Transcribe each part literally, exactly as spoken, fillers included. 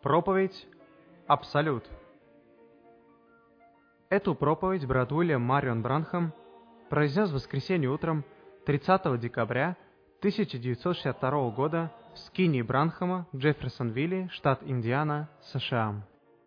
Проповедь «Абсолют». Эту проповедь брат Уильям Марион Бранхам произнес в воскресенье утром тридцатого декабря тысяча девятьсот шестьдесят второго года в скинии Бранхама в Джефферсонвилле, штат Индиана, США.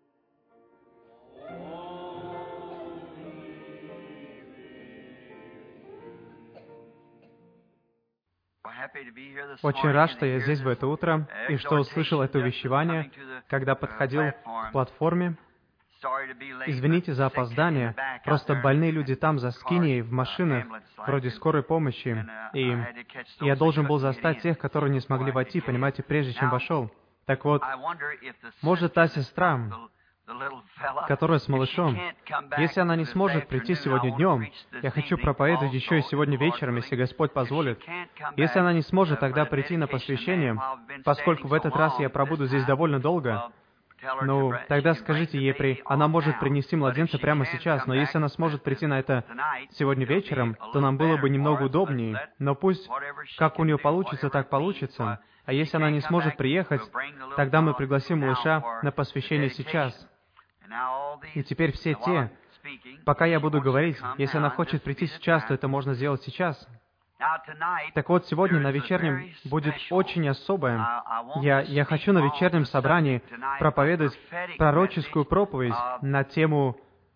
Очень рад, что я здесь в это утро, и что услышал это увещевание, когда подходил к платформе. Извините за опоздание, просто больные люди там, за скинией, в машинах, вроде скорой помощи, и я должен был застать тех, которые не смогли войти, понимаете, прежде чем вошел. Так вот, может, та сестра, которая с малышом, если она не сможет прийти сегодня днем, я хочу проповедовать еще и сегодня вечером, если Господь позволит. Если она не сможет тогда прийти на посвящение, поскольку в этот раз я пробуду здесь довольно долго, ну, тогда скажите ей, при... она может принести младенца прямо сейчас, но если она сможет прийти на это сегодня вечером, то нам было бы немного удобнее. Но пусть, как у нее получится, так получится. А если она не сможет приехать, тогда мы пригласим малыша на посвящение сейчас. И теперь все те, пока я буду говорить, если она хочет прийти сейчас, то это можно сделать сейчас. Так вот, сегодня на вечернем будет очень особое. Я, я хочу на вечернем собрании проповедовать пророческую проповедь на тему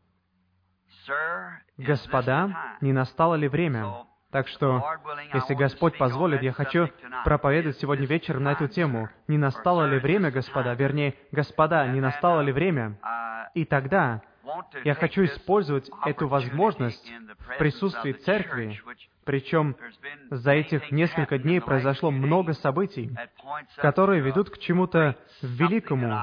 «Господа, не настало ли время?». Так что, если Господь позволит, я хочу проповедовать сегодня вечером на эту тему. Не настало ли время, господа? Вернее, господа, не настало ли время? И тогда я хочу использовать эту возможность в присутствии церкви. Причем за этих несколько дней произошло много событий, которые ведут к чему-то великому,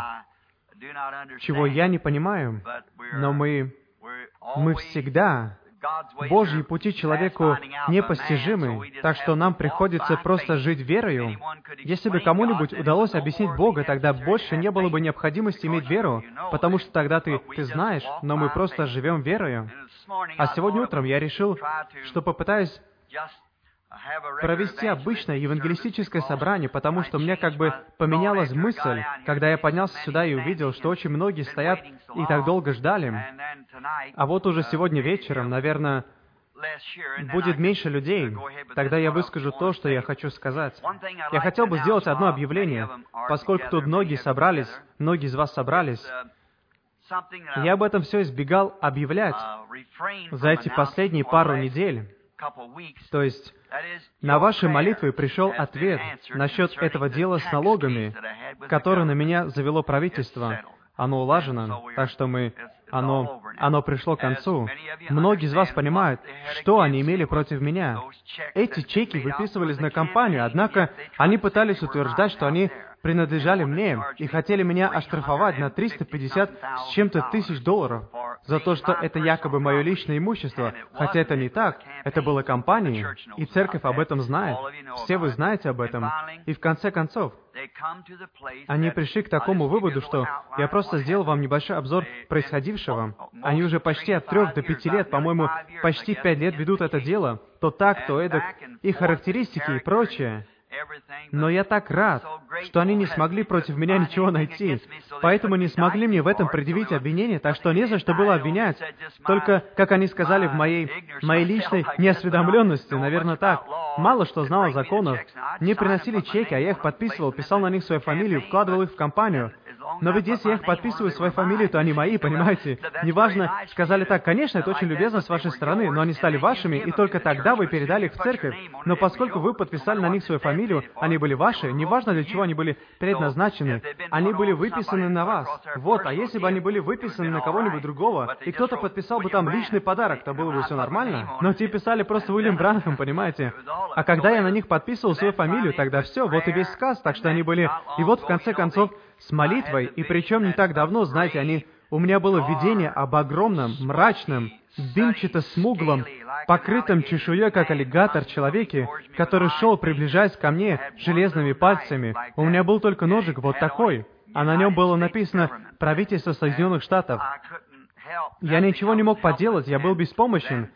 чего я не понимаю, но мы, мы всегда... Божьи пути человеку непостижимы, так что нам приходится просто жить верою. Если бы кому-нибудь удалось объяснить Бога, тогда больше не было бы необходимости иметь веру, потому что тогда ты, ты знаешь, но мы просто живем верою. А сегодня утром я решил, что попытаюсь провести обычное евангелистическое собрание, потому что у меня как бы поменялась мысль, когда я поднялся сюда и увидел, что очень многие стоят и так долго ждали. А вот уже сегодня вечером, наверное, будет меньше людей. Тогда я выскажу то, что я хочу сказать. Я хотел бы сделать одно объявление, поскольку тут многие собрались, многие из вас собрались. Я об этом все избегал объявлять за эти последние пару недель. То есть, на ваши молитвы пришел ответ насчет этого дела с налогами, которое на меня завело правительство. Оно улажено, так что мы... Оно, оно пришло к концу. Многие из вас понимают, что они имели против меня. Эти чеки выписывались на компанию, однако они пытались утверждать, что они принадлежали мне и хотели меня оштрафовать на триста пятьдесят с чем-то тысяч долларов за то, что это якобы мое личное имущество, хотя это не так, это было компанией, и церковь об этом знает, все вы знаете об этом. И в конце концов, они пришли к такому выводу, что я просто сделал вам небольшой обзор происходившего. Они уже почти от трех до пяти лет, по-моему, почти пять лет ведут это дело, то так, то эдак, и характеристики и прочее. Но я так рад, что они не смогли против меня ничего найти, поэтому не смогли мне в этом предъявить обвинение, так что не за что было обвинять. Только, как они сказали, в моей, моей личной неосведомленности, наверное, так. Мало что знал о законах. Мне приносили чеки, а я их подписывал, писал на них свою фамилию, вкладывал их в компанию. Но ведь если я их подписываю свою фамилию, то они мои, понимаете? Неважно, сказали так, конечно, это очень любезно с вашей стороны, но они стали вашими, и только тогда вы передали их в церковь. Но поскольку вы подписали на них свою фамилию, они были ваши, неважно для чего они были предназначены, они были выписаны на вас. Вот, а если бы они были выписаны на кого-нибудь другого, и кто-то подписал бы там личный подарок, то было бы все нормально. Но те писали просто Уильям Бранхам, понимаете? А когда я на них подписывал свою фамилию, тогда все, вот и весь сказ, так что они были... И вот, в конце концов, с молитвой, и причем не так давно, знаете, они... У меня было видение об огромном, мрачном, дымчато-смуглом, покрытом чешуей, как аллигатор, человеке, который шел, приближаясь ко мне железными пальцами. У меня был только ножик вот такой, а на нем было написано «Правительство Соединенных Штатов». Я ничего не мог поделать, я был беспомощен.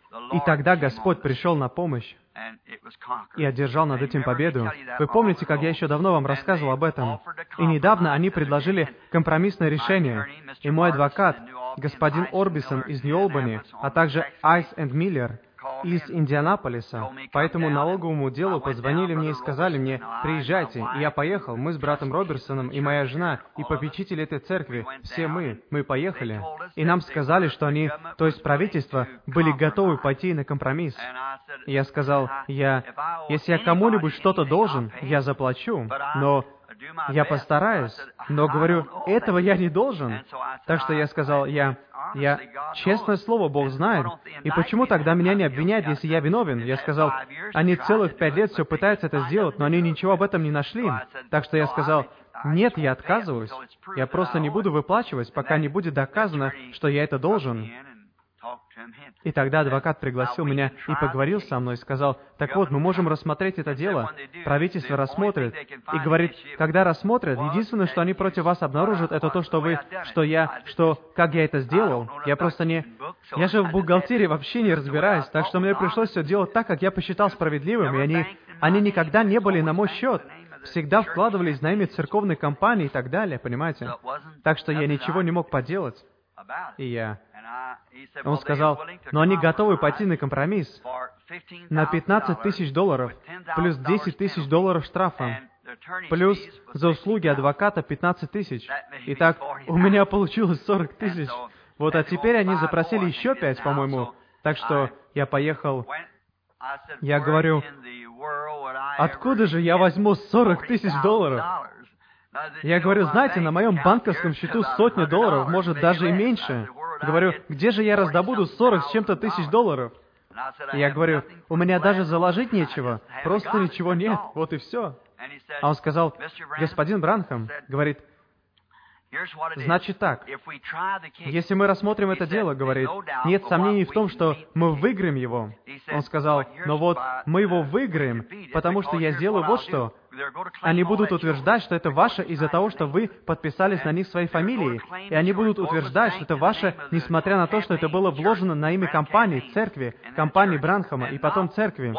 И тогда Господь пришел на помощь и одержал над этим победу. Вы помните, как я еще давно вам рассказывал об этом? И недавно они предложили компромиссное решение. И мой адвокат, господин Орбисон из Нью-Олбани, а также Айс энд Миллер из Индианаполиса, по этому налоговому делу позвонили мне и сказали мне: «Приезжайте». И я поехал, мы с братом Роберсоном и моя жена, и попечители этой церкви, все мы, мы поехали. И нам сказали, что они, то есть правительство, были готовы пойти на компромисс. И я сказал: «Я, если я кому-нибудь что-то должен, я заплачу, но я постараюсь». Но говорю, этого я не должен. Так что я сказал, я... Я, честное слово, Бог знает. И почему тогда меня не обвиняют, если я виновен? Я сказал, они целых пять лет все пытаются это сделать, но они ничего об этом не нашли. Так что я сказал, нет, я отказываюсь. Я просто не буду выплачивать, пока не будет доказано, что я это должен. И тогда адвокат пригласил меня и поговорил со мной, и сказал, так вот, мы можем рассмотреть это дело. Правительство рассмотрит. И говорит, когда рассмотрят, единственное, что они против вас обнаружат, это то, что вы, что я, что, как я это сделал. Я просто не... Я же в бухгалтерии вообще не разбираюсь, так что мне пришлось все делать так, как я посчитал справедливым, и они, они никогда не были на мой счет. Всегда вкладывались на имя церковной компании и так далее, понимаете? Так что я ничего не мог поделать. И я... Он сказал, но они готовы пойти на компромисс на пятнадцать тысяч долларов, плюс десять тысяч долларов штрафа, плюс за услуги адвоката пятнадцать тысяч. Итак, у меня получилось сорок тысяч. Вот, а теперь они запросили еще пять, по-моему. Так что я поехал. Я говорю, откуда же я возьму сорок тысяч долларов? Я говорю, знаете, на моем банковском счету сотни долларов, может, даже и меньше. Говорю, где же я раздобуду сорок с чем-то тысяч долларов? Я говорю, у меня даже заложить нечего, просто ничего нет, вот и все. А он сказал, господин Бранхам, говорит, значит так, если мы рассмотрим это дело, говорит, нет сомнений в том, что мы выиграем его. Он сказал, но вот мы его выиграем, потому что я сделаю вот что. Они будут утверждать, что это ваше из-за того, что вы подписались на них своей фамилией. И они будут утверждать, что это ваше, несмотря на то, что это было вложено на имя компании, церкви, компании Бранхама и потом церкви.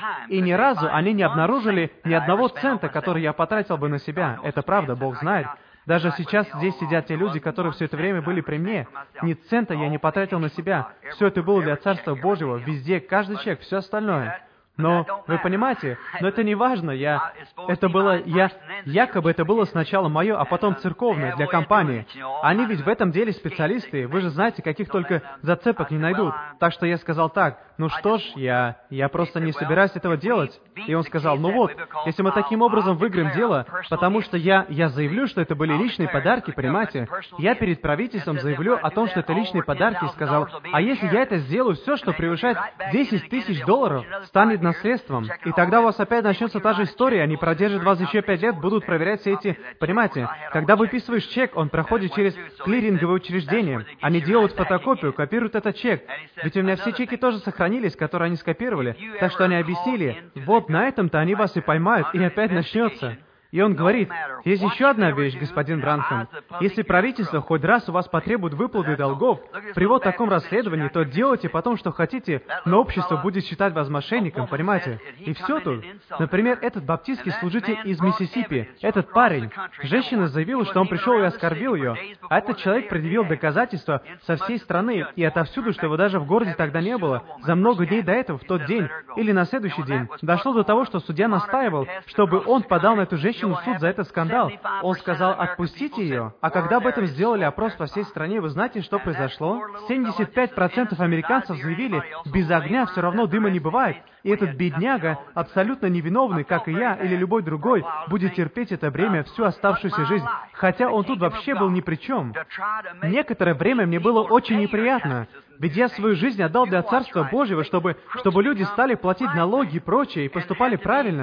И ни разу они не обнаружили ни одного цента, который я потратил бы на себя. Это правда, Бог знает. Даже сейчас здесь сидят те люди, которые все это время были при мне. Ни цента я не потратил на себя. Все это было для Царства Божьего, везде, каждый человек, все остальное. Но, вы понимаете, но это не важно, я... Это было... Я... Якобы это было сначала мое, а потом церковное, для компании. Они ведь в этом деле специалисты, вы же знаете, каких только зацепок не найдут. Так что я сказал так, ну что ж, я... Я просто не собираюсь этого делать. И он сказал, ну вот, если мы таким образом выиграем дело, потому что я... Я заявлю, что это были личные подарки, понимаете? Я перед правительством заявлю о том, что это личные подарки, и сказал, а если я это сделаю, все, что превышает десять тысяч долларов, станет наследством. И тогда у вас опять начнется та же история, они продержат вас еще пять лет, будут проверять все эти... Понимаете, когда выписываешь чек, он проходит через клиринговое учреждение. Они делают фотокопию, копируют этот чек. Ведь у меня все чеки тоже сохранились, которые они скопировали. Так что они объяснили, вот на этом-то они вас и поймают, и опять начнется. И он говорит, есть еще одна вещь, господин Бранхам. Если правительство хоть раз у вас потребует выплаты долгов, при вот таком расследовании, то делайте потом, что хотите, но общество будет считать вас мошенником, понимаете? И все тут. Например, этот баптистский служитель из Миссисипи, этот парень, женщина заявила, что он пришел и оскорбил ее, а этот человек предъявил доказательства со всей страны и отовсюду, что его даже в городе тогда не было, за много дней до этого, в тот день, или на следующий день. Дошло до того, что судья настаивал, чтобы он подал на эту женщину в суд за этот скандал. Он сказал, отпустите ее. А когда об этом сделали опрос по всей стране, вы знаете, что произошло? семьдесят пять процентов американцев заявили, без огня все равно дыма не бывает. И этот бедняга, абсолютно невиновный, как и я или любой другой, будет терпеть это бремя всю оставшуюся жизнь, хотя он тут вообще был ни при чем. Некоторое время мне было очень неприятно, ведь я свою жизнь отдал для Царства Божьего, чтобы, чтобы люди стали платить налоги и прочее, и поступали правильно.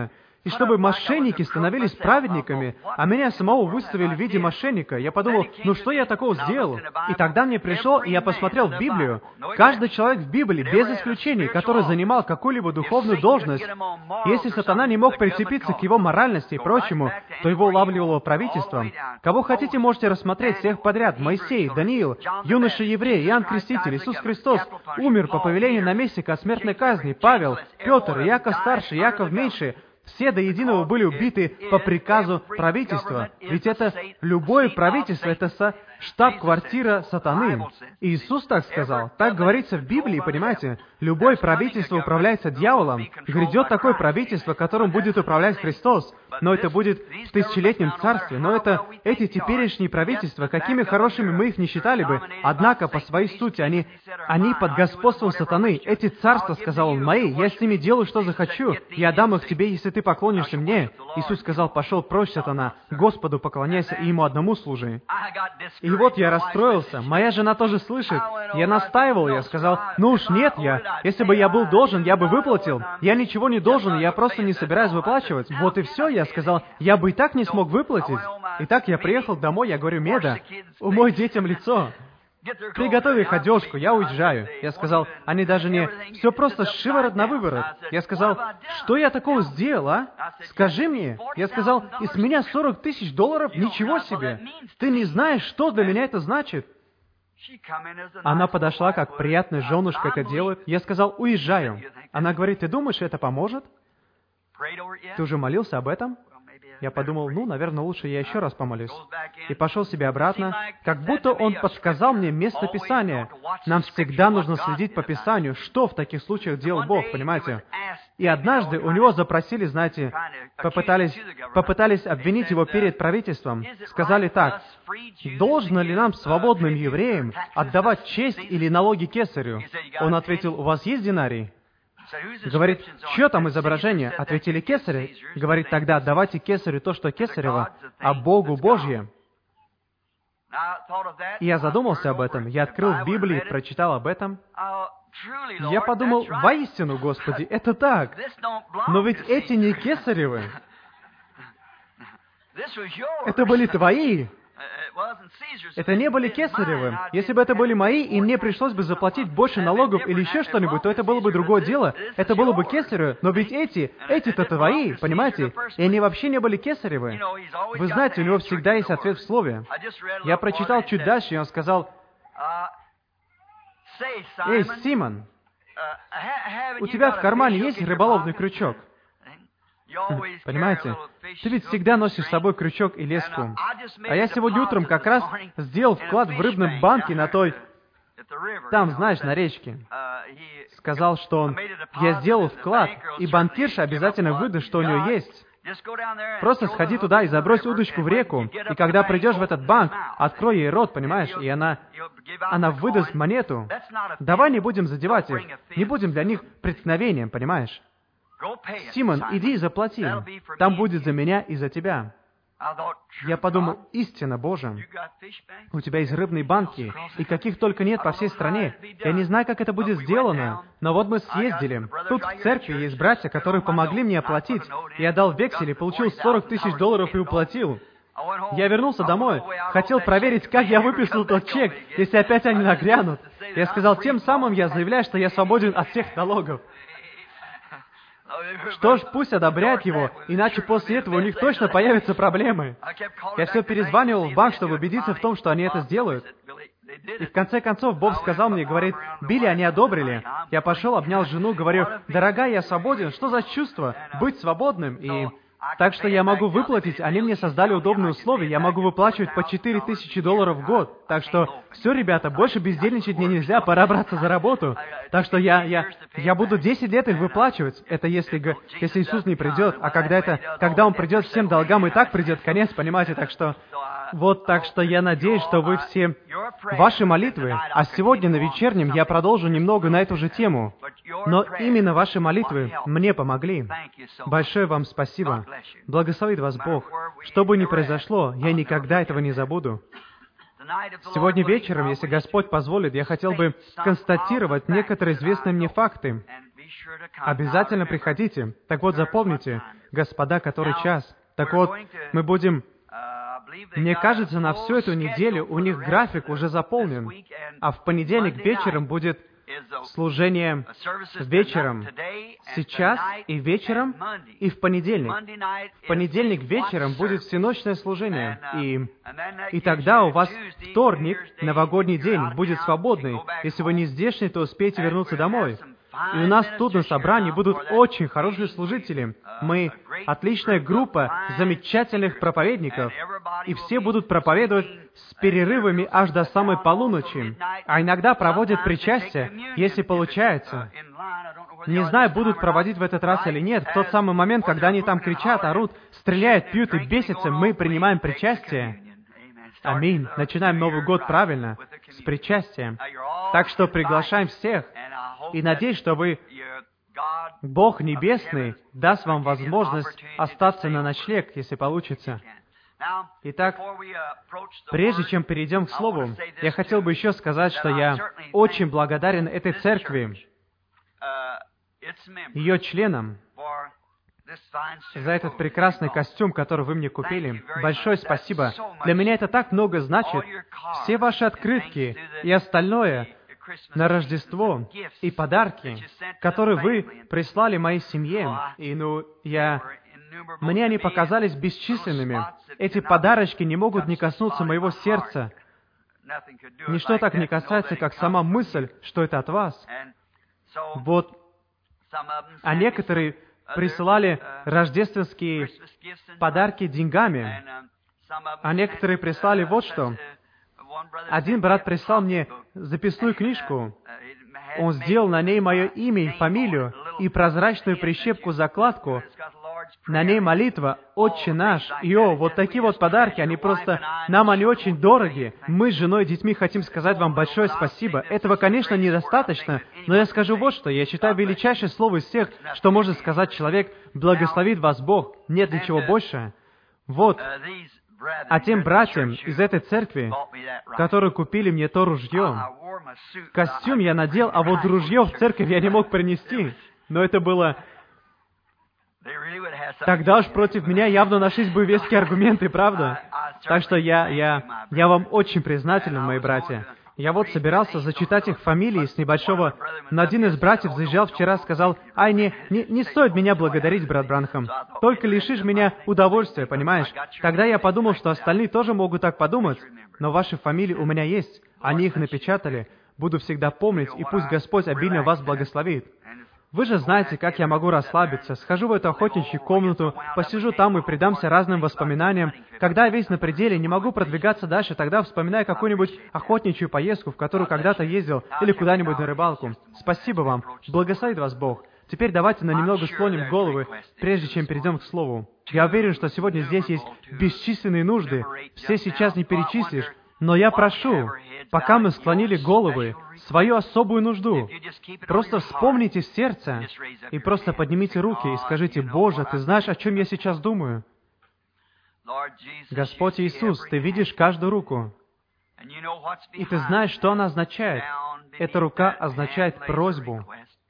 и чтобы мошенники становились праведниками, а меня самого выставили в виде мошенника. Я подумал, ну что я такого сделал? И тогда мне пришло, и я посмотрел в Библию. Каждый человек в Библии, без исключений, который занимал какую-либо духовную должность, если сатана не мог прицепиться к его моральности и прочему, то его улавливало правительство. Кого хотите, можете рассмотреть всех подряд. Моисей, Даниил, юноша-еврей, Иоанн Креститель, Иисус Христос умер по повелению наместника от смертной казни, Павел, Петр, Иаков Старший, Иаков Меньший. Все до единого были убиты по приказу правительства. Ведь это любое правительство, это со штаб-квартира сатаны. И Иисус так сказал. Так говорится в Библии, понимаете? Любое правительство управляется дьяволом. Грядет такое правительство, которым будет управлять Христос. Но это будет в тысячелетнем царстве. Но это эти теперешние правительства, какими хорошими мы их не считали бы, однако по своей сути они, они под господством сатаны. Эти царства, сказал он, мои, я с ними делаю, что захочу. Я дам их тебе, если ты поклонишься мне. Иисус сказал, пошел прочь, сатана, Господу поклоняйся и Ему одному служи. И вот я расстроился. Моя жена тоже слышит. Я настаивал, я сказал, ну уж нет, я. Если бы я был должен, я бы выплатил. Я ничего не должен, я просто не собираюсь выплачивать. Вот и все, я сказал, я бы и так не смог выплатить. Итак, я приехал домой, я говорю, Меда, умой детям лицо. Приготовь их одежку, я уезжаю. Я сказал, они даже не... Все просто шиворот на выворот. Я сказал, что я такого сделал, а? Скажи мне. Я сказал, из меня сорок тысяч долларов? Ничего себе. Ты не знаешь, что для меня это значит. Она подошла, как приятная женушка это делает. Я сказал, уезжаю. Она говорит, ты думаешь, это поможет? Ты уже молился об этом? Я подумал, ну, наверное, лучше я еще раз помолюсь. И пошел себе обратно, как будто он подсказал мне место Писания. Нам всегда нужно следить по Писанию, что в таких случаях делал Бог, понимаете? И однажды у него запросили, знаете, попытались, попытались обвинить его перед правительством. Сказали так, должно ли нам, свободным евреям, отдавать честь или налоги кесарю? Он ответил, у вас есть динарий? Говорит, что там изображение? Ответили кесаря. Говорит, тогда давайте кесарю то, что кесарево, а Богу Божье. И я задумался об этом. Я открыл в Библии, прочитал об этом. Я подумал, воистину, Господи, это так. Но ведь эти не кесаревы. Это были твои. Это не были кесаревы. Если бы это были мои, и мне пришлось бы заплатить больше налогов или еще что-нибудь, то это было бы другое дело. Это было бы кесаревы. Но ведь эти, эти-то твои, понимаете? И они вообще не были кесаревы. Вы знаете, у него всегда есть ответ в слове. Я прочитал чуть дальше, и он сказал, «Эй, Симон, у тебя в кармане есть рыболовный крючок?» Понимаете? Ты ведь всегда носишь с собой крючок и леску. А я сегодня утром как раз сделал вклад в рыбном банке на той... Там, знаешь, на речке. Сказал, что он... Я сделал вклад, и банкирша обязательно выдаст, что у нее есть. Просто сходи туда и забрось удочку в реку, и когда придешь в этот банк, открой ей рот, понимаешь, и она... Она выдаст монету. Давай не будем задевать их. Не будем для них преткновением, понимаешь? Симон, иди и заплати. Там будет за меня и за тебя. Я подумал, истина Божия. У тебя есть рыбные банки, и каких только нет по всей стране. Я не знаю, как это будет сделано, но вот мы съездили. Тут в церкви есть братья, которые помогли мне оплатить. Я дал вексель и получил сорок тысяч долларов и уплатил. Я вернулся домой, хотел проверить, как я выписал тот чек, если опять они нагрянут. Я сказал, тем самым я заявляю, что я свободен от всех налогов. Что ж, пусть одобряют его, иначе после этого у них точно появятся проблемы. Я все перезванивал в банк, чтобы убедиться в том, что они это сделают. И в конце концов Бог сказал мне, говорит, Билли, они одобрили. Я пошел, обнял жену, говорю, дорогая, я свободен, что за чувство быть свободным? И так что я могу выплатить, они мне создали удобные условия, я могу выплачивать по четыре тысячи долларов в год. Так что, все, ребята, больше бездельничать мне нельзя, пора браться за работу. Так что я, я, я буду десять лет их выплачивать. Это если, если Иисус не придет, а когда это, когда Он придет, всем долгам и так придет конец, понимаете? Так что, вот, так что я надеюсь, что вы все... Ваши молитвы, а сегодня на вечернем я продолжу немного на эту же тему, но именно ваши молитвы мне помогли. Большое вам спасибо. Благословит вас Бог. Что бы ни произошло, я никогда этого не забуду. Сегодня вечером, если Господь позволит, я хотел бы констатировать некоторые известные мне факты. Обязательно приходите. Так вот, запомните, господа, который час. Так вот, мы будем... Мне кажется, на всю эту неделю у них график уже заполнен, а в понедельник вечером будет служение вечером, сейчас и вечером, и в понедельник. В понедельник вечером будет всеночное служение, и, и тогда у вас вторник, новогодний день, будет свободный. Если вы не здешний, то успеете вернуться домой. И у нас тут на собрании будут очень хорошие служители. Мы отличная группа замечательных проповедников, и все будут проповедовать с перерывами аж до самой полуночи, а иногда проводят причастие, если получается. Не знаю, будут проводить в этот раз или нет. В тот самый момент, когда они там кричат, орут, стреляют, пьют и бесятся, мы принимаем причастие. Аминь. Начинаем Новый год правильно, с причастием. Так что приглашаем всех. И надеюсь, что вы, Бог Небесный, даст вам возможность остаться на ночлег, если получится. Итак, прежде чем перейдем к Слову, я хотел бы еще сказать, что я очень благодарен этой церкви, ее членам, за этот прекрасный костюм, который вы мне купили. Большое спасибо. Для меня это так много значит. Все ваши открытки и остальное на Рождество и подарки, которые вы прислали моей семье. И, ну, я... Мне они показались бесчисленными. Эти подарочки не могут не коснуться моего сердца. Ничто так не касается, как сама мысль, что это от вас. Вот. А некоторые присылали рождественские подарки деньгами, а некоторые прислали вот что. Один брат прислал мне записную книжку. Он сделал на ней мое имя и фамилию и прозрачную прищепку-закладку. На ней молитва «Отче наш». И о, вот такие вот подарки, они просто... Нам они очень дороги. Мы с женой и детьми хотим сказать вам большое спасибо. Этого, конечно, недостаточно, но я скажу вот что. Я считаю величайшее слово из всех, что может сказать человек: «Благословит вас Бог». Нет ничего больше. Вот. А тем братьям из этой церкви, которые купили мне то ружье, костюм я надел, а вот ружье в церковь я не мог принести. Но это было... Тогда уж против меня явно нашлись бы веские аргументы, правда? Так что я, я, я вам очень признателен, мои братья. Я вот собирался зачитать их фамилии с небольшого... Но один из братьев заезжал вчера, сказал: «Ай, не, не, не стоит меня благодарить, брат Бранхам. Только лишишь меня удовольствия, понимаешь?» Тогда я подумал, что остальные тоже могут так подумать. Но ваши фамилии у меня есть. Они их напечатали. Буду всегда помнить, и пусть Господь обильно вас благословит. Вы же знаете, как я могу расслабиться. Схожу в эту охотничью комнату, посижу там и предамся разным воспоминаниям. Когда я весь на пределе, не могу продвигаться дальше, тогда вспоминаю какую-нибудь охотничью поездку, в которую когда-то ездил, или куда-нибудь на рыбалку. Спасибо вам. Благословит вас Бог. Теперь давайте на немного склоним головы, прежде чем перейдем к Слову. Я уверен, что сегодня здесь есть бесчисленные нужды. Все сейчас не перечислишь. Но я прошу, пока мы склонили головы, свою особую нужду, просто вспомните в сердце и просто поднимите руки и скажите: «Боже, Ты знаешь, о чем я сейчас думаю?» Господь Иисус, Ты видишь каждую руку, и Ты знаешь, что она означает. Эта рука означает просьбу.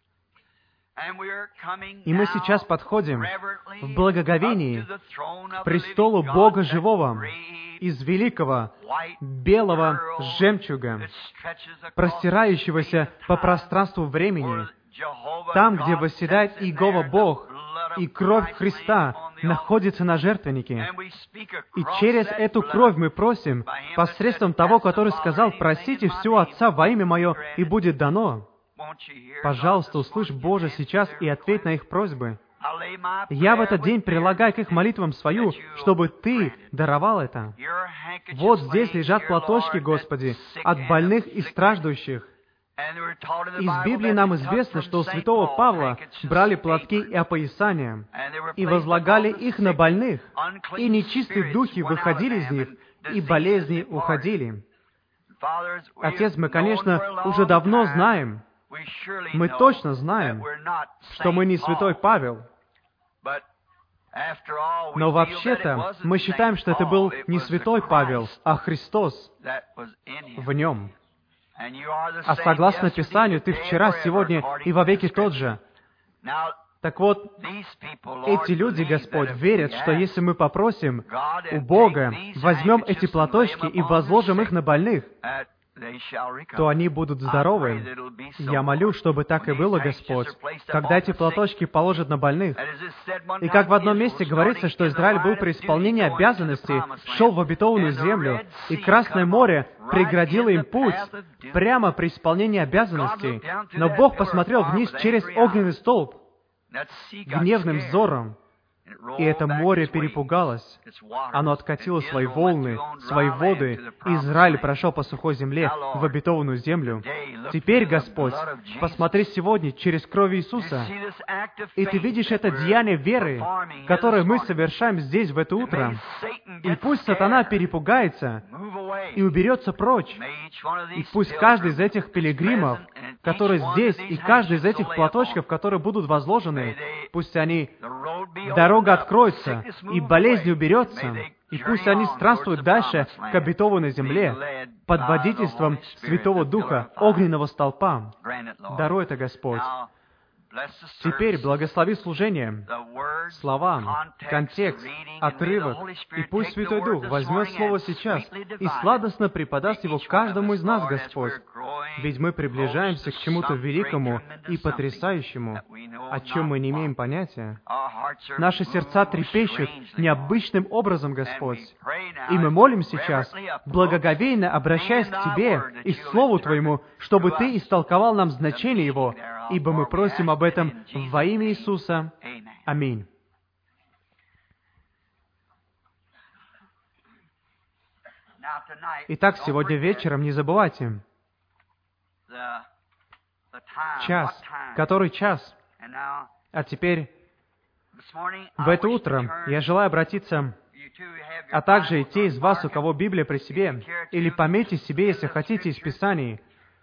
И мы сейчас подходим в благоговении к престолу Бога Живого из великого белого жемчуга, простирающегося по пространству времени, там, где восседает Иегова Бог, и кровь Христа находится на жертвеннике. И через эту кровь мы просим, посредством того, который сказал: «Просите все у Отца во имя Мое, и будет дано». Пожалуйста, услышь, Боже, сейчас и ответь на их просьбы. Я в этот день прилагаю к их молитвам свою, чтобы Ты даровал это. Вот здесь лежат платочки, Господи, от больных и страждущих. Из Библии нам известно, что у святого Павла брали платки и опоясания, и возлагали их на больных, и нечистые духи выходили из них, и болезни уходили. Отец, мы, конечно, уже давно знаем, мы точно знаем, что мы не святой Павел. Но вообще-то мы считаем, что это был не святой Павел, а Христос в нем. А согласно Писанию, ты вчера, сегодня и вовеки тот же. Так вот, эти люди, Господь, верят, что если мы попросим у Бога, возьмем эти платочки и возложим их на больных, то они будут здоровы. Я молю, чтобы так и было, Господь, когда эти платочки положат на больных. И как в одном месте говорится, что Израиль был при исполнении обязанностей, шел в обетованную землю, и Красное море преградило им путь прямо при исполнении обязанностей. Но Бог посмотрел вниз через огненный столб гневным взором, и это море перепугалось. Оно откатило свои волны, свои воды, и Израиль прошел по сухой земле в обетованную землю. Теперь, Господь, посмотри сегодня через кровь Иисуса, и Ты видишь это деяние веры, которое мы совершаем здесь в это утро. И пусть сатана перепугается и уберется прочь. И пусть каждый из этих пилигримов, которые здесь, и каждый из этих платочков, которые будут возложены, пусть они... Дорога откроется, и болезнь уберется, и пусть они странствуют дальше к обетованной земле под водительством Святого Духа, огненного столпа. Даруй это, Господь. Теперь благослови служение, слова, контекст, отрывок, и пусть Святой Дух возьмет Слово сейчас и сладостно преподаст его каждому из нас, Господь. Ведь мы приближаемся к чему-то великому и потрясающему, о чем мы не имеем понятия. Наши сердца трепещут необычным образом, Господь. И мы молим сейчас, благоговейно обращаясь к Тебе и к Слову Твоему, чтобы Ты истолковал нам значение его, ибо мы просим об этом во имя Иисуса. Аминь. Итак, сегодня вечером не забывайте. Час. Который час? А теперь, в это утро, я желаю обратиться, а также и те из вас, у кого Библия при себе, или пометьте себе, если хотите, из Писаний,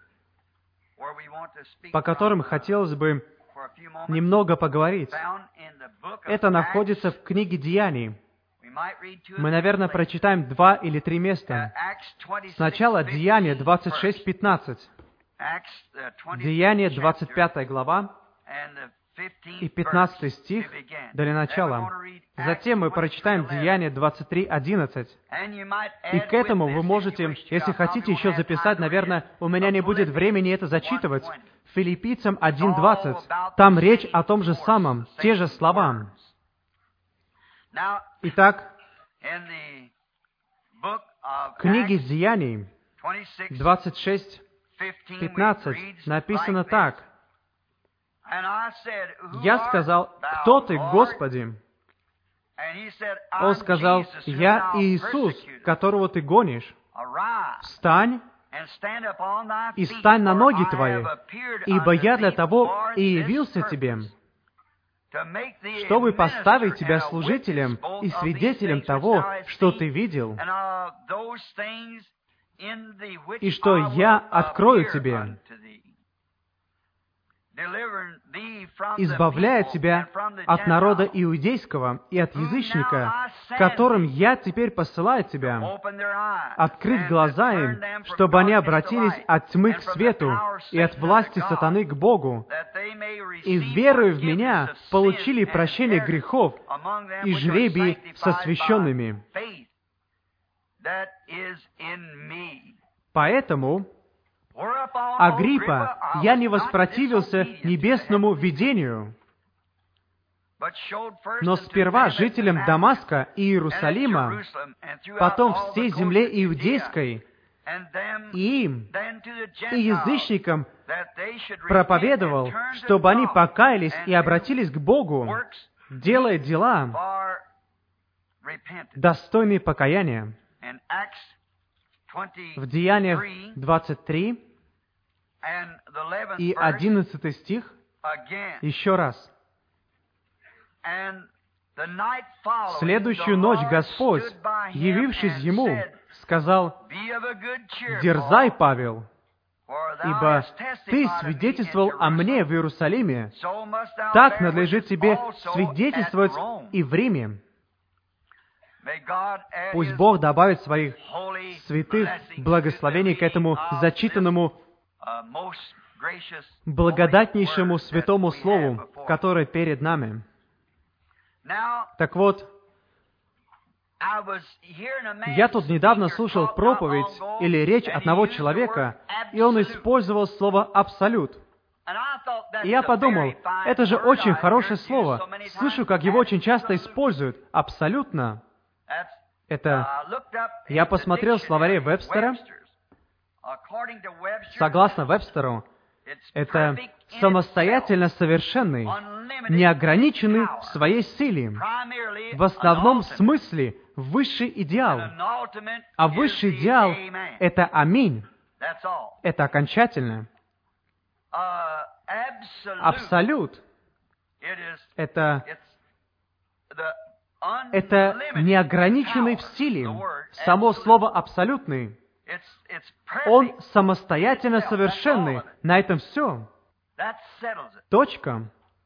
по которым хотелось бы немного поговорить. Это находится в книге Деяний. Мы, наверное, прочитаем два или три места. Сначала Деяния двадцать шесть пятнадцать. Деяния двадцать пятая глава и пятнадцатый стих для начала. Затем мы прочитаем Деяния двадцать три одиннадцать. И к этому вы можете, если хотите, еще записать, наверное, у меня не будет времени это зачитывать, Филиппийцам один двадцать. Там речь о том же самом, те же слова. Итак, в книге Деяний двадцать шесть пятнадцать написано так. «Я сказал, кто ты, Господи?» Он сказал, «Я Иисус, которого ты гонишь. Встань и стань на ноги твои, ибо я для того и явился тебе, чтобы поставить тебя служителем и свидетелем того, что ты видел, и что я открою тебе, избавляя тебя от народа иудейского и от язычника, которым я теперь посылаю тебя, открыть глаза им, чтобы они обратились от тьмы к свету и от власти сатаны к Богу, и, веруя в Меня, получили прощение грехов и жребий со священными. Поэтому, Агриппа, я не воспротивился небесному видению, но сперва жителям Дамаска и Иерусалима, потом всей земле иудейской, и им, и язычникам проповедовал, чтобы они покаялись и обратились к Богу, делая дела, достойные покаяния. В Деяниях двадцать три и одиннадцатый стих еще раз. В следующую ночь Господь, явившись ему, сказал, «Дерзай, Павел, ибо ты свидетельствовал о мне в Иерусалиме, так надлежит тебе свидетельствовать и в Риме». Пусть Бог добавит своих святых благословений к этому зачитанному благодатнейшему святому Слову, которое перед нами. Так вот, я тут недавно слушал проповедь или речь одного человека, и он использовал слово «абсолют». И я подумал, это же очень хорошее слово. Слышу, как его очень часто используют. Абсолютно. Это... Я посмотрел в словаре Вебстера. Согласно Вебстеру, это самостоятельно совершенный, неограниченный в своей силе, в основном смысле высший идеал. А высший идеал — это аминь. Это окончательно. Абсолют — это, это неограниченный в силе. Само слово «абсолютный». Он самостоятельно совершенный. На этом все. Точка.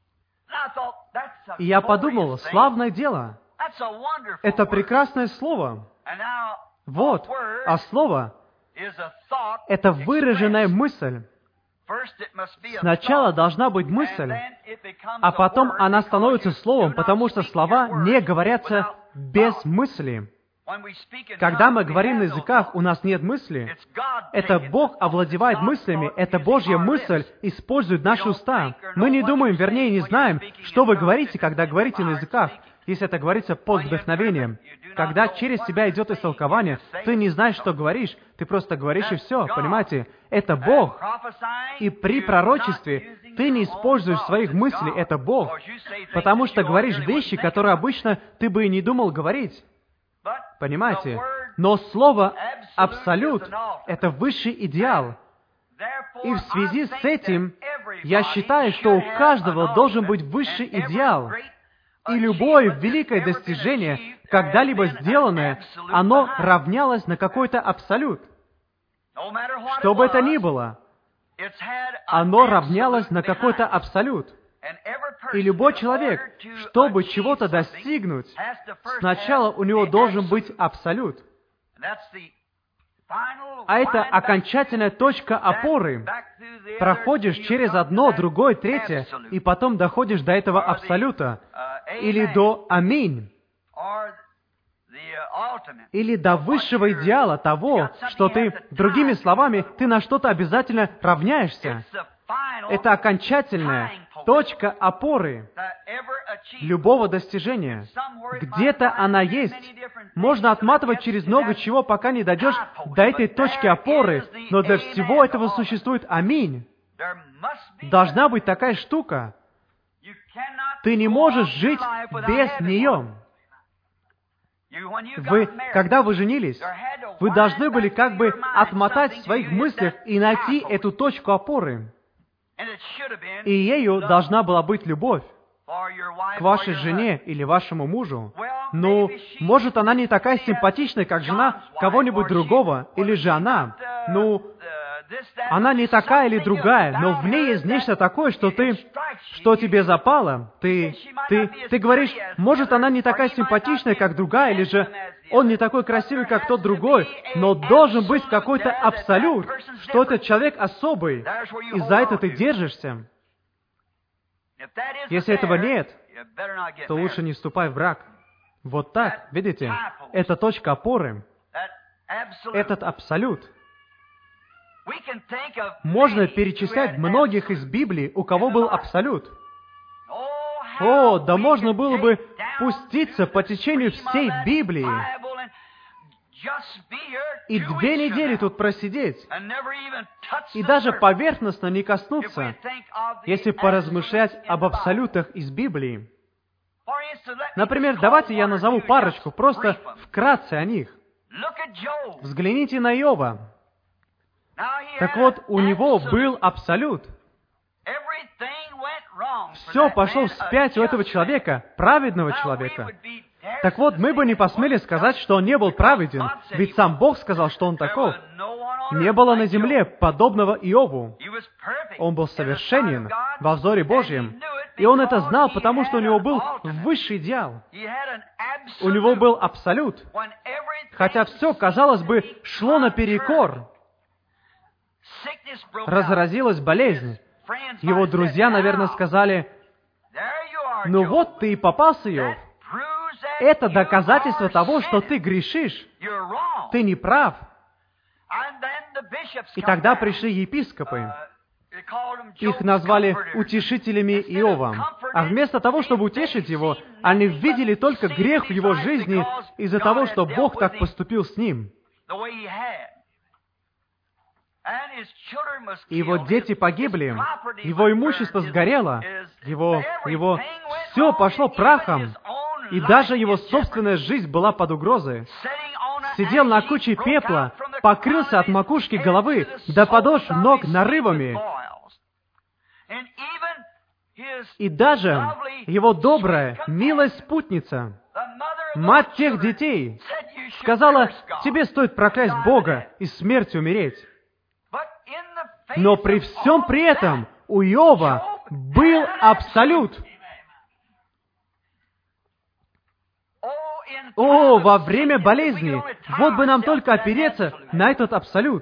И я подумал, славное дело. Это прекрасное слово. Вот. А слово — это выраженная мысль. Сначала должна быть мысль, а потом она становится словом, потому что слова не говорятся без мысли. Когда мы говорим на языках, у нас нет мысли. Это Бог овладевает мыслями, это Божья мысль использует наши уста. Мы не думаем, вернее, не знаем, что вы говорите, когда говорите на языках, если это говорится под вдохновением. Когда через тебя идет истолкование, ты не знаешь, что говоришь, ты просто говоришь и все, понимаете? Это Бог. И при пророчестве ты не используешь своих мыслей, это Бог. Потому что говоришь вещи, которые обычно ты бы и не думал говорить. Понимаете? Но слово «абсолют» — это высший идеал. И в связи с этим я считаю, что у каждого должен быть высший идеал. И любое великое достижение, когда-либо сделанное, оно равнялось на какой-то абсолют. Что бы это ни было, оно равнялось на какой-то абсолют. И любой человек, чтобы чего-то достигнуть, сначала у него должен быть абсолют. А это окончательная точка опоры. Проходишь через одно, другое, третье, и потом доходишь до этого абсолюта. Или до аминь. Или до высшего идеала того, что ты, другими словами, ты на что-то обязательно равняешься. Это окончательная точка опоры любого достижения. Где-то она есть. Можно отматывать через много чего, пока не дойдешь до этой точки опоры, но для всего этого существует аминь. Должна быть такая штука. Ты не можешь жить без нее. Вы, когда вы женились, вы должны были как бы отмотать в своих мыслях и найти эту точку опоры. И ею должна была быть любовь к вашей жене или вашему мужу. Ну, может, она не такая симпатичная, как жена кого-нибудь другого, или же она. Ну, она не такая или другая, но в ней есть нечто такое, что ты, что тебе запало. Ты, ты, ты говоришь, может, она не такая симпатичная, как другая, или же он не такой красивый, как тот другой, но должен быть какой-то абсолют, что этот человек особый, и за это ты держишься. Если этого нет, то лучше не вступай в брак. Вот так, видите, это точка опоры, этот абсолют. Можно перечислять многих из Библии, у кого был абсолют. О, да можно было бы пуститься по течению всей Библии и две недели тут просидеть, и даже поверхностно не коснуться, если поразмышлять об абсолютах из Библии. Например, давайте я назову парочку, просто вкратце о них. Взгляните на Иова. Так вот, у него был абсолют. Все пошло вспять у этого человека, праведного человека. Так вот, мы бы не посмели сказать, что он не был праведен, ведь сам Бог сказал, что он таков. Не было на земле подобного Иову. Он был совершенен во взоре Божьем. И он это знал, потому что у него был высший идеал. У него был абсолют. Хотя все, казалось бы, шло наперекор. разразилась болезнь. Его друзья, наверное, сказали: «Ну вот ты и попался, Иов. Это доказательство того, что ты грешишь. Ты не прав». И тогда пришли епископы. Их назвали утешителями Иова. А вместо того, чтобы утешить его, они видели только грех в его жизни из-за того, что Бог так поступил с ним. Его дети погибли, его имущество сгорело, его, его все пошло прахом, и даже его собственная жизнь была под угрозой. Сидел на куче пепла, покрылся от макушки головы до подошв ног нарывами. И даже его добрая, милая спутница, мать тех детей, сказала: «Тебе стоит проклясть Бога и смертью умереть». Но при всем при этом у Иова был абсолют. О, во время болезни, вот бы нам только опереться на этот абсолют.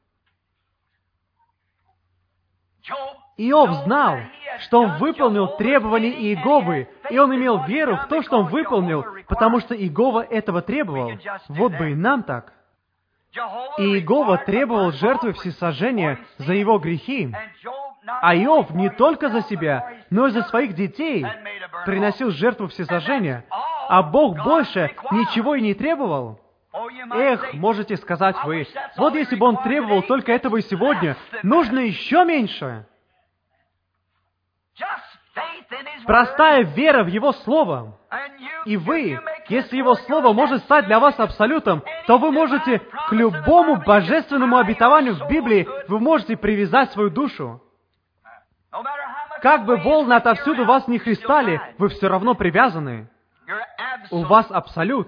Иов знал, что он выполнил требования Иеговы, и он имел веру в то, что он выполнил, потому что Иегова этого требовал. Вот бы и нам так. И Иегова требовал жертвы всесожжения за его грехи. А Иов не только за себя, но и за своих детей приносил жертву всесожжения. А Бог больше ничего и не требовал. Эх, можете сказать вы, вот если бы он требовал только этого и сегодня, нужно еще меньше. Простая вера в Его Слово. И вы, если Его Слово может стать для вас абсолютом, то вы можете к любому божественному обетованию в Библии, вы можете привязать свою душу. Как бы волны отовсюду вас не хлестали, вы все равно привязаны. У вас абсолют.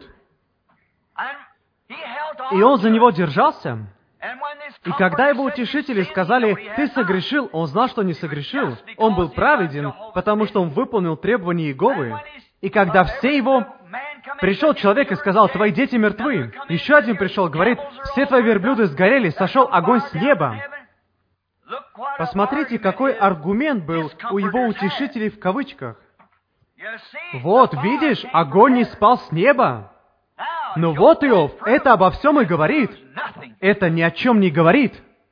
И он за него держался. И когда его утешители сказали: «Ты согрешил», он знал, что не согрешил. Он был праведен, потому что он выполнил требования Иеговы. И когда все его... Пришел человек и сказал: «Твои дети мертвы». Еще один пришел, говорит: «Все твои верблюды сгорели, сошел огонь с неба». Посмотрите, какой аргумент был у его утешителей в кавычках. Вот, видишь, огонь не спал с неба. Но вот, Иов, это обо всем и говорит. Это ни о чем не говорит.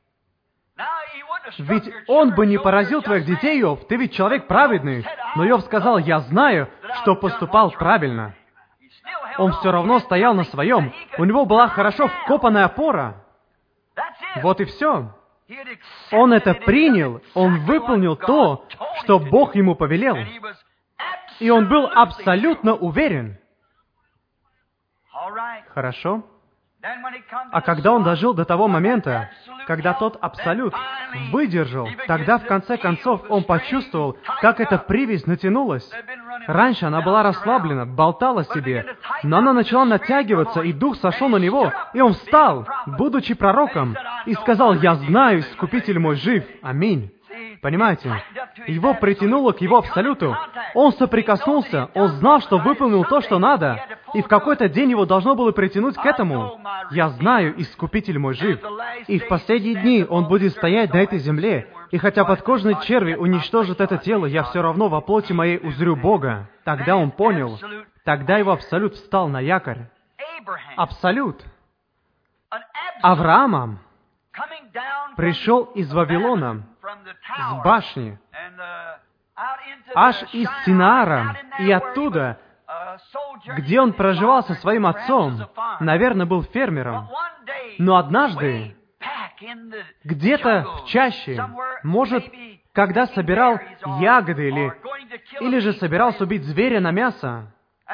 Ведь он бы не поразил твоих детей, Иов, ты ведь человек праведный. Но Иов сказал: «Я знаю, что поступал правильно». Он все равно стоял на своем. У него была хорошо вкопанная опора. Вот и все. Он это принял, он выполнил то, что Бог ему повелел. И он был абсолютно уверен. Хорошо. А когда он дожил до того момента, когда тот абсолют выдержал, тогда в конце концов он почувствовал, как эта привязь натянулась. Раньше она была расслаблена, болтала себе, но она начала натягиваться, и дух сошел на него, и он встал, будучи пророком, и сказал: «Я знаю, Искупитель мой жив». Аминь. Понимаете? Его притянуло к его абсолюту. Он соприкоснулся, он знал, что выполнил то, что надо, и в какой-то день его должно было притянуть к этому. «Я знаю, Искупитель мой жив». И в последние дни он будет стоять на этой земле, и хотя подкожные черви уничтожат это тело, я все равно во плоти моей узрю Бога. Тогда он понял, тогда его абсолют встал на якорь. Абсолют. Авраам пришел из Вавилона, с башни, аж из Синаара, и оттуда, где он проживал со своим отцом, наверное, был фермером. Но однажды, где-то в чаще, может, когда собирал ягоды или, или же собирался убить зверя на мясо,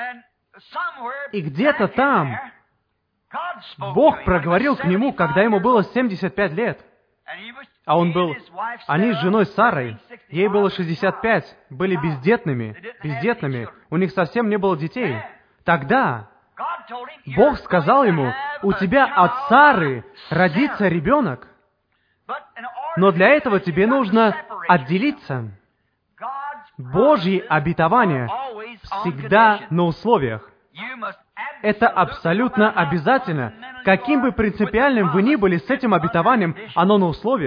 и где-то там Бог проговорил к нему, когда ему было семьдесят пять лет. А он был... Они с женой Сарой, ей было шестьдесят пять, были бездетными, бездетными, у них совсем не было детей. Тогда Бог сказал ему: «У тебя от Сары родится ребенок, но для этого тебе нужно отделиться». Божьи обетования всегда на условиях. Это абсолютно обязательно. Каким бы принципиальным вы ни были с этим обетованием, оно на условиях.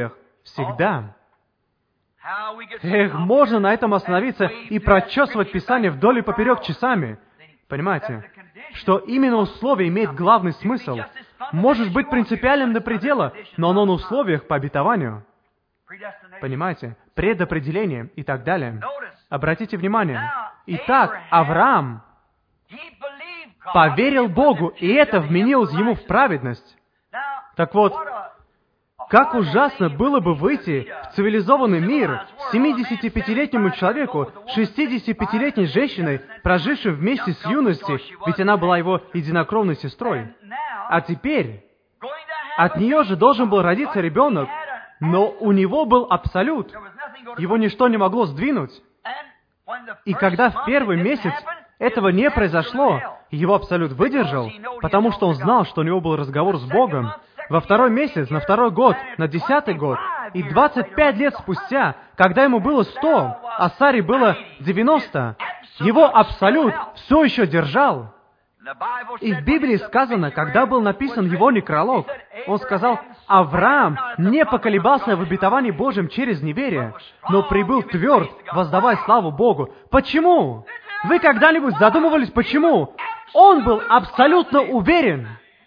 Всегда. Эх, можно на этом остановиться и прочесывать Писание вдоль и поперек часами. Понимаете? Что именно условие имеет главный смысл. Может быть принципиальным до предела, но оно на условиях по обетованию. Понимаете? Предопределение и так далее. Обратите внимание. Итак, Авраам поверил Богу, и это вменилось ему в праведность. Так вот, как ужасно было бы выйти в цивилизованный мир семидесятипятилетнему человеку, шестидесятипятилетней женщиной, прожившей вместе с юности, ведь она была его единокровной сестрой. А теперь от нее же должен был родиться ребенок, но у него был абсолют. Его ничто не могло сдвинуть. И когда в первый месяц этого не произошло, его абсолют выдержал, потому что он знал, что у него был разговор с Богом. Во второй месяц, на второй год, на десятый год, и двадцать пять лет спустя, когда ему было сто, а Саре было девяносто, его абсолют все еще держал. И в Библии сказано, когда был написан его некролог, он сказал, Авраам не поколебался в обетовании Божьем через неверие, но прибыл тверд, воздавая славу Богу. Почему? Вы когда-нибудь задумывались, почему? Он был абсолютно уверен.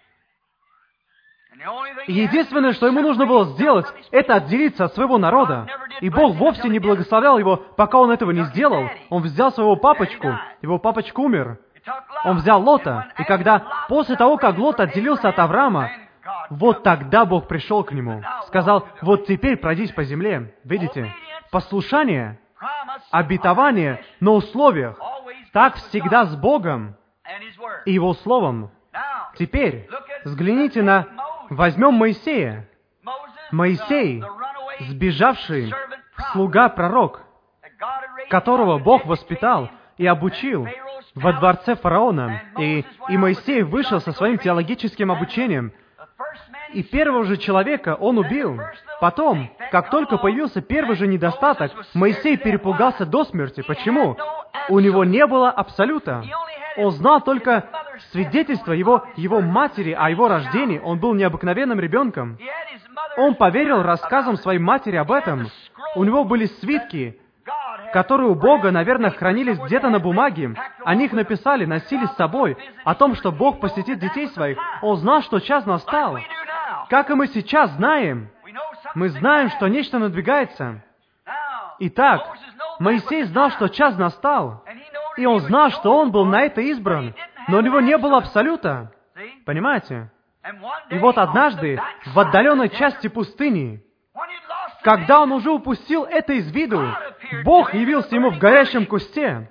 Единственное, что ему нужно было сделать, это отделиться от своего народа. И Бог вовсе не благословлял его, пока он этого не сделал. Он взял своего папочку, его папочка умер. Он взял Лота, и когда, после того, как Лот отделился от Авраама, вот тогда Бог пришел к нему, сказал, вот теперь пройдись по земле. Видите? Послушание, обетование на условиях. Так всегда с Богом и Его Словом. Теперь взгляните на... Возьмем Моисея. Моисей, сбежавший слуга-пророк, которого Бог воспитал и обучил во дворце фараона. И, и Моисей вышел со своим теологическим обучением. И первого же человека он убил. Потом, как только появился первый же недостаток, Моисей перепугался до смерти. Почему? У него не было абсолюта. Он знал только свидетельство его, его матери о его рождении. Он был необыкновенным ребенком. Он поверил рассказам своей матери об этом. У него были свитки, которые у Бога, наверное, хранились где-то на бумаге. Они их написали, носили с собой, о том, что Бог посетит детей своих. Он знал, что час настал. Как и мы сейчас знаем. Мы знаем, что нечто надвигается. Итак, Моисей знал, что час настал. И он знал, что он был на это избран, но у него не было абсолюта. Понимаете? И вот однажды, в отдаленной части пустыни, когда он уже упустил это из виду, Бог явился ему в горящем кусте.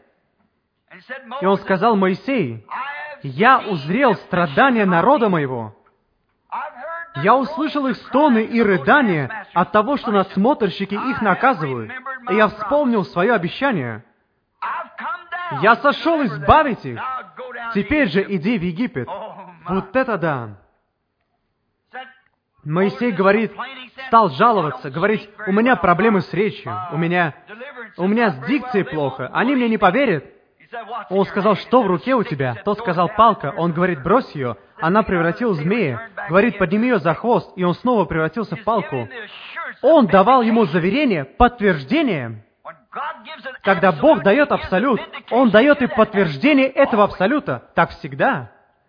И он сказал, Моисей, я узрел страдания народа моего. Я услышал их стоны и рыдания от того, что надсмотрщики их наказывают. И я вспомнил свое обещание. Я сошел избавить их. Теперь же иди в Египет. Вот это да! Моисей говорит, стал жаловаться, говорить, у меня проблемы с речью, у меня, у меня с дикцией плохо, они мне не поверят. Он сказал, что в руке у тебя? Тот сказал, палка. Он говорит, брось ее. Она превратилась в змея. Говорит, подними ее за хвост, и он снова превратился в палку. Он давал ему заверение, подтверждение. Когда Бог дает абсолют, Он дает и подтверждение этого абсолюта. Так всегда.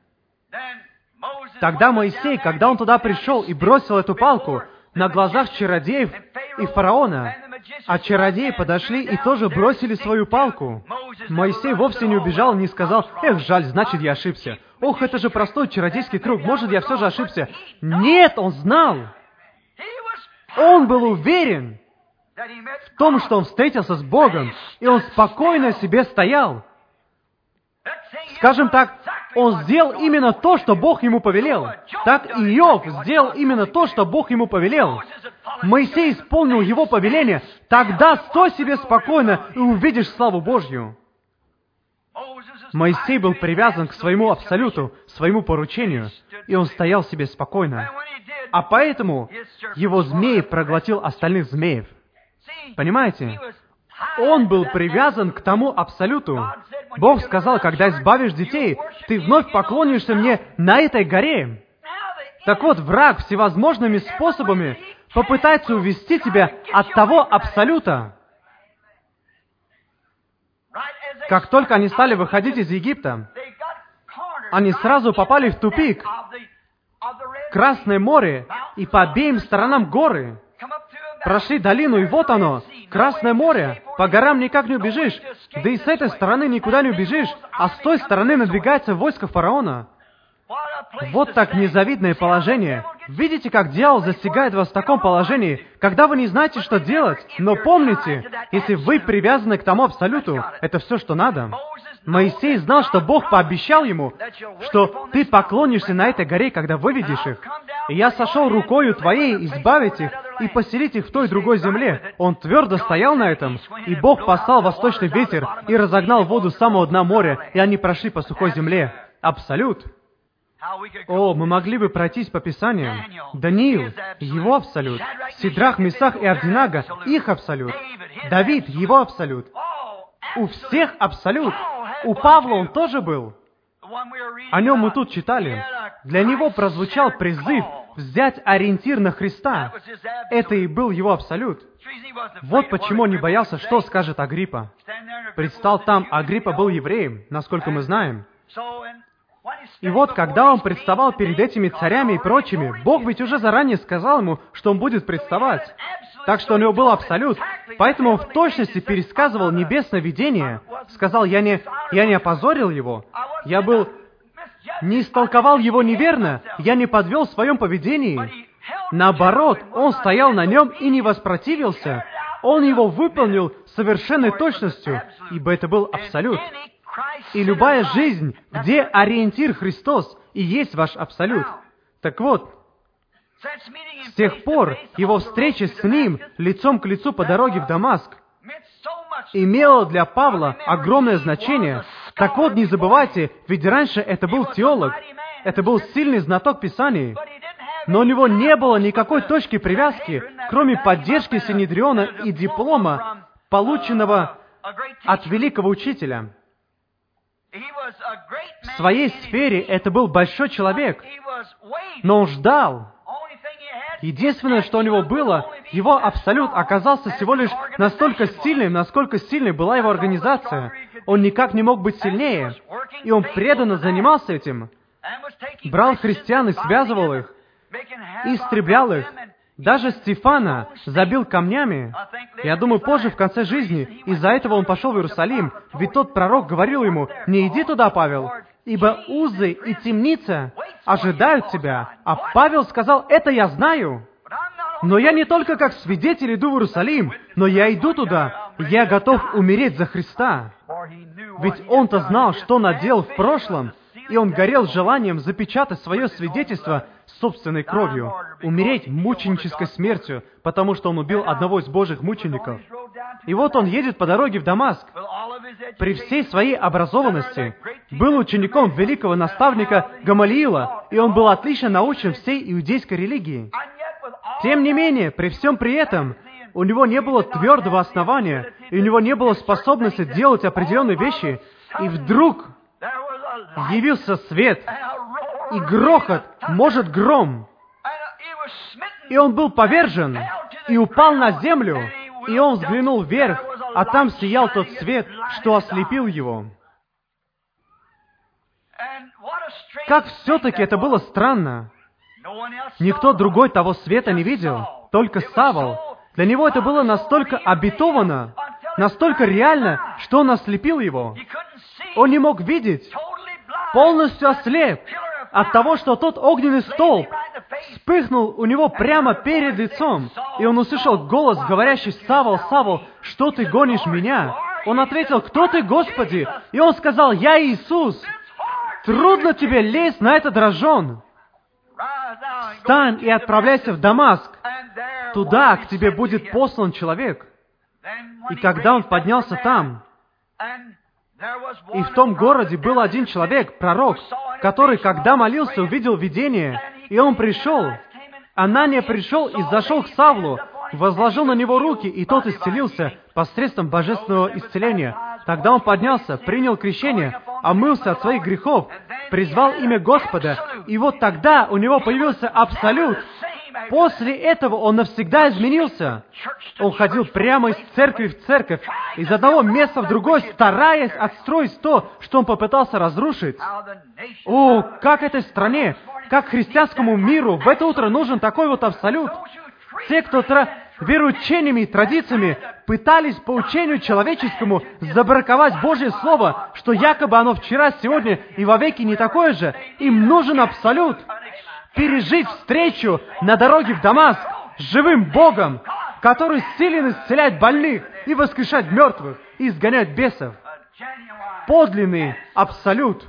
Тогда Моисей, когда он туда пришел и бросил эту палку на глазах чародеев и фараона, а чародеи подошли и тоже бросили свою палку. Моисей вовсе не убежал, не сказал, «Эх, жаль, значит, я ошибся. Ох, это же простой чародейский трюк, может, я все же ошибся». Нет, он знал. Он был уверен в том, что он встретился с Богом, и он спокойно себе стоял. Скажем так, он сделал именно то, что Бог ему повелел. Так и Иов сделал именно то, что Бог ему повелел. Моисей исполнил его повеление. Тогда стой себе спокойно и увидишь славу Божью. Моисей был привязан к своему абсолюту, своему поручению, и он стоял себе спокойно. А поэтому его змей проглотил остальных змеев. Понимаете? Он был привязан к тому абсолюту. Бог сказал, когда избавишь детей, ты вновь поклонишься мне на этой горе. Так вот, враг всевозможными способами попытается увести тебя от того Абсолюта. Как только они стали выходить из Египта, они сразу попали в тупик. Красное море, и по обеим сторонам горы. Прошли долину, и вот оно, Красное море. По горам никак не убежишь. Да и с этой стороны никуда не убежишь, а с той стороны надвигается войско фараона. Вот так незавидное положение. Видите, как дьявол застигает вас в таком положении, когда вы не знаете, что делать. Но помните, если вы привязаны к тому Абсолюту, это все, что надо. Моисей знал, что Бог пообещал ему, что ты поклонишься на этой горе, когда выведешь их. И я сошел рукою твоей избавить их и поселить их в той другой земле. Он твердо стоял на этом, и Бог послал восточный ветер и разогнал воду с самого дна моря, и они прошли по сухой земле. Абсолют. О, мы могли бы пройтись по Писаниям. Даниил, его Абсолют. Сидрах, Месах и Авдинага, их Абсолют. Давид, его Абсолют. У всех Абсолют. У Павла он тоже был. О нем мы тут читали. Для него прозвучал призыв взять ориентир на Христа. Это и был его Абсолют. Вот почему он не боялся, что скажет Агриппа. Предстал там, Агриппа был евреем, насколько мы знаем. И вот, когда он представал перед этими царями и прочими, Бог ведь уже заранее сказал ему, что он будет представать. Так что у него был Абсолют. Поэтому он в точности пересказывал небесное видение. Сказал, я не, я не опозорил его. Я был... Не истолковал его неверно. Я не подвел в своем поведении. Наоборот, он стоял на нем и не воспротивился. Он его выполнил с совершенной точностью, ибо это был Абсолют. И любая жизнь, где ориентир Христос, и есть ваш Абсолют. Так вот, с тех пор его встреча с Ним лицом к лицу по дороге в Дамаск имела для Павла огромное значение. Так вот, не забывайте, ведь раньше это был теолог, это был сильный знаток Писаний, но у него не было никакой точки привязки, кроме поддержки Синедриона и диплома, полученного от великого учителя. В своей сфере это был большой человек, но он ждал. Единственное, что у него было, его Абсолют оказался всего лишь настолько сильным, насколько сильной была его организация. Он никак не мог быть сильнее, и он преданно занимался этим. Брал христиан и связывал их, истреблял их. Даже Стефана забил камнями. Я думаю, позже, в конце жизни, из-за этого он пошел в Иерусалим, ведь тот пророк говорил ему, «Не иди туда, Павел, ибо узы и темница ожидают тебя». А Павел сказал, «Это я знаю, но я не только как свидетель иду в Иерусалим, но я иду туда, я готов умереть за Христа». Ведь он-то знал, что наделал в прошлом, и он горел желанием запечатать свое свидетельство собственной кровью, умереть мученической смертью, потому что он убил одного из Божьих мучеников. И вот он едет по дороге в Дамаск. При всей своей образованности был учеником великого наставника Гамалиила, и он был отлично научен всей иудейской религии. Тем не менее, при всем при этом, у него не было твердого основания, и у него не было способности делать определенные вещи, и вдруг явился свет, и грохот, может, гром. И он был повержен, и упал на землю, и он взглянул вверх, а там сиял тот свет, что ослепил его. Как все-таки это было странно. Никто другой того света не видел, только Савл. Для него это было настолько обетовано, настолько реально, что он ослепил его. Он не мог видеть, полностью ослеп от того, что тот огненный столб вспыхнул у него прямо перед лицом, и он услышал голос, говорящий, «Савл, Савл, что ты гонишь меня?» Он ответил, «Кто ты, Господи?» И он сказал, «Я Иисус. Трудно тебе лезть на этот рожон. Встань и отправляйся в Дамаск. Туда к тебе будет послан человек». И когда он поднялся там, и в том городе был один человек, пророк, который, когда молился, увидел видение, и он пришел. Анания пришел и зашел к Савлу, возложил на него руки, и тот исцелился посредством божественного исцеления. Тогда он поднялся, принял крещение, омылся от своих грехов, призвал имя Господа, и вот тогда у него появился Абсолют, После этого он навсегда изменился. Он ходил прямо из церкви в церковь, из одного места в другое, стараясь отстроить то, что он попытался разрушить. О, как этой стране, как христианскому миру в это утро нужен такой вот абсолют. Те, кто тра... вероучениями и традициями пытались по учению человеческому забраковать Божье Слово, что якобы оно вчера, сегодня и вовеки не такое же, им нужен абсолют. Пережить встречу на дороге в Дамаск с живым Богом, который силен исцелять больных и воскрешать мертвых, и изгонять бесов. Подлинный абсолют.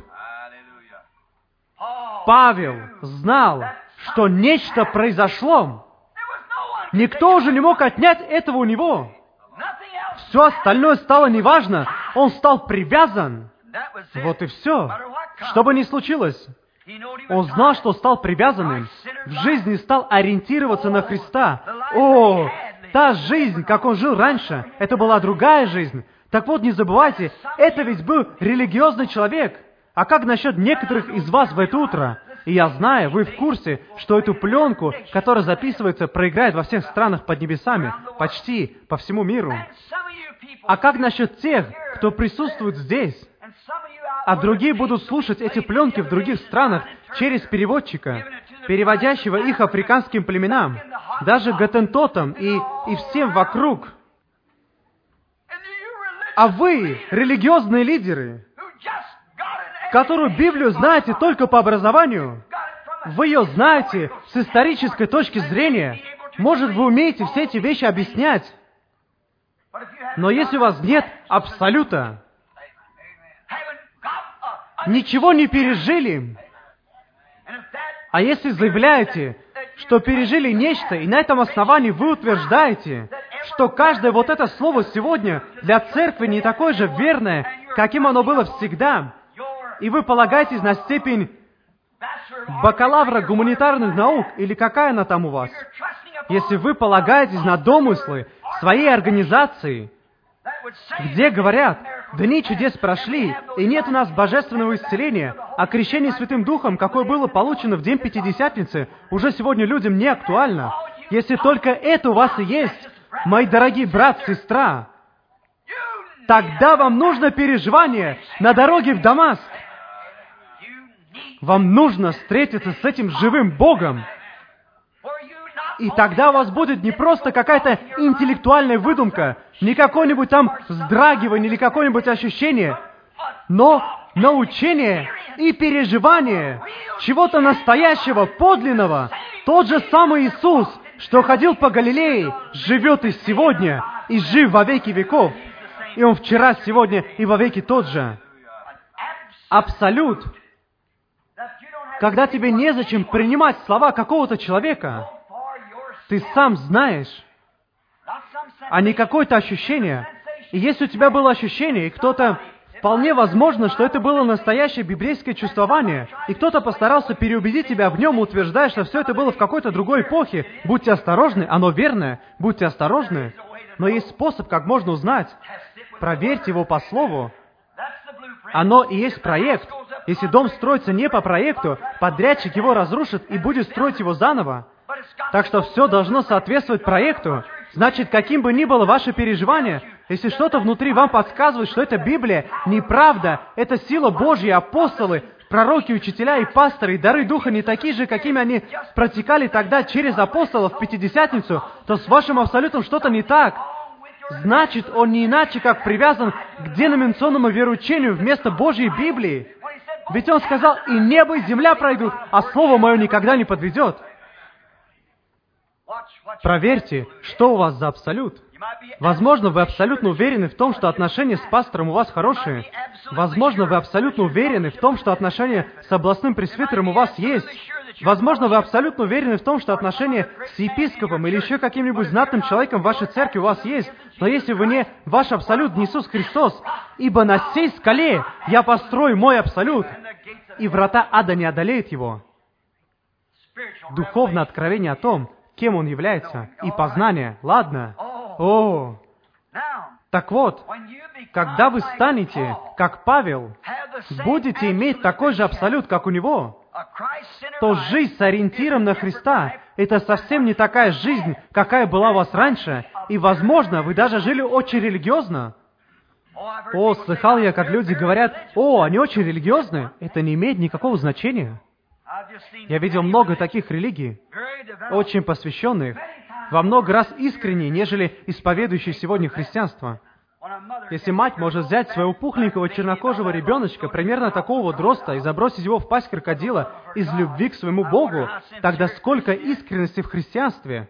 Павел знал, что нечто произошло. Никто уже не мог отнять этого у него. Все остальное стало неважно. Он стал привязан. Вот и все. Что бы ни случилось. Он знал, что стал привязанным. В жизни стал ориентироваться на Христа. О, та жизнь, как он жил раньше, это была другая жизнь. Так вот, не забывайте, это ведь был религиозный человек. А как насчет некоторых из вас в это утро? И я знаю, вы в курсе, что эту пленку, которая записывается, проиграет во всех странах под небесами, почти по всему миру. А как насчет тех, кто присутствует здесь? А другие будут слушать эти пленки в других странах через переводчика, переводящего их африканским племенам, даже гаттентотам и, и всем вокруг. А вы, религиозные лидеры, которую Библию знаете только по образованию, вы ее знаете с исторической точки зрения, может, вы умеете все эти вещи объяснять, но если у вас нет абсолюта, ничего не пережили, а если заявляете, что пережили нечто, и на этом основании вы утверждаете, что каждое вот это слово сегодня для церкви не такое же верное, каким оно было всегда, и вы полагаетесь на степень бакалавра гуманитарных наук, или какая она там у вас, если вы полагаетесь на домыслы своей организации, где говорят, дни чудес прошли, и нет у нас божественного исцеления, а крещение Святым Духом, какое было получено в день Пятидесятницы, уже сегодня людям не актуально. Если только это у вас и есть, мои дорогие брат, сестра, тогда вам нужно переживание на дороге в Дамаск. Вам нужно встретиться с этим живым Богом. И тогда у вас будет не просто какая-то интеллектуальная выдумка, не какое-нибудь там вздрагивание или какое-нибудь ощущение, но научение и переживание чего-то настоящего, подлинного. Тот же самый Иисус, что ходил по Галилее, живет и сегодня, и жив во веки веков. И Он вчера, сегодня и во веки тот же. Абсолют. Когда тебе незачем принимать слова какого-то человека, ты сам знаешь, а не какое-то ощущение. И если у тебя было ощущение, и кто-то, вполне возможно, что это было настоящее библейское чувствование, и кто-то постарался переубедить тебя в нем, утверждая, что все это было в какой-то другой эпохе, будьте осторожны, оно верное, будьте осторожны. Но есть способ, как можно узнать. Проверьте его по слову. Оно и есть проект. Если дом строится не по проекту, подрядчик его разрушит и будет строить его заново. Так что все должно соответствовать проекту. Значит, каким бы ни было ваше переживание, если что-то внутри вам подсказывает, что это Библия, неправда, это сила Божья, апостолы, пророки, учителя и пасторы, и дары Духа не такие же, какими они протекали тогда через апостолов в Пятидесятницу, то с вашим абсолютом что-то не так. Значит, он не иначе, как привязан к деноминационному вероучению вместо Божьей Библии. Ведь он сказал, и небо, и земля пройдут, а слово мое никогда не подведет. Проверьте, что у вас за абсолют. Возможно, вы абсолютно уверены в том, что отношения с пастором у вас хорошие. Возможно, вы абсолютно уверены в том, что отношения с областным пресвитером у вас есть. Возможно, вы абсолютно уверены в том, что отношения с епископом или еще каким-нибудь знатным человеком в вашей церкви у вас есть. Но если вы не ваш абсолют, не Иисус Христос, ибо на сей скале я построю мой абсолют, и врата ада не одолеют его. Духовное откровение о том, кем он является, и познание. Ладно? О! Так вот, когда вы станете, как Павел, будете иметь такой же абсолют, как у него, то жизнь с ориентиром на Христа Это совсем не такая жизнь, какая была у вас раньше, и, возможно, вы даже жили очень религиозно. О, слыхал я, как люди говорят, «О, они очень религиозны». Это не имеет никакого значения. Я видел много таких религий, очень посвященных, во много раз искреннее, нежели исповедующие сегодня христианство. Если мать может взять своего пухленького чернокожего ребеночка, примерно такого вот роста, и забросить его в пасть крокодила из любви к своему Богу, тогда сколько искренности в христианстве!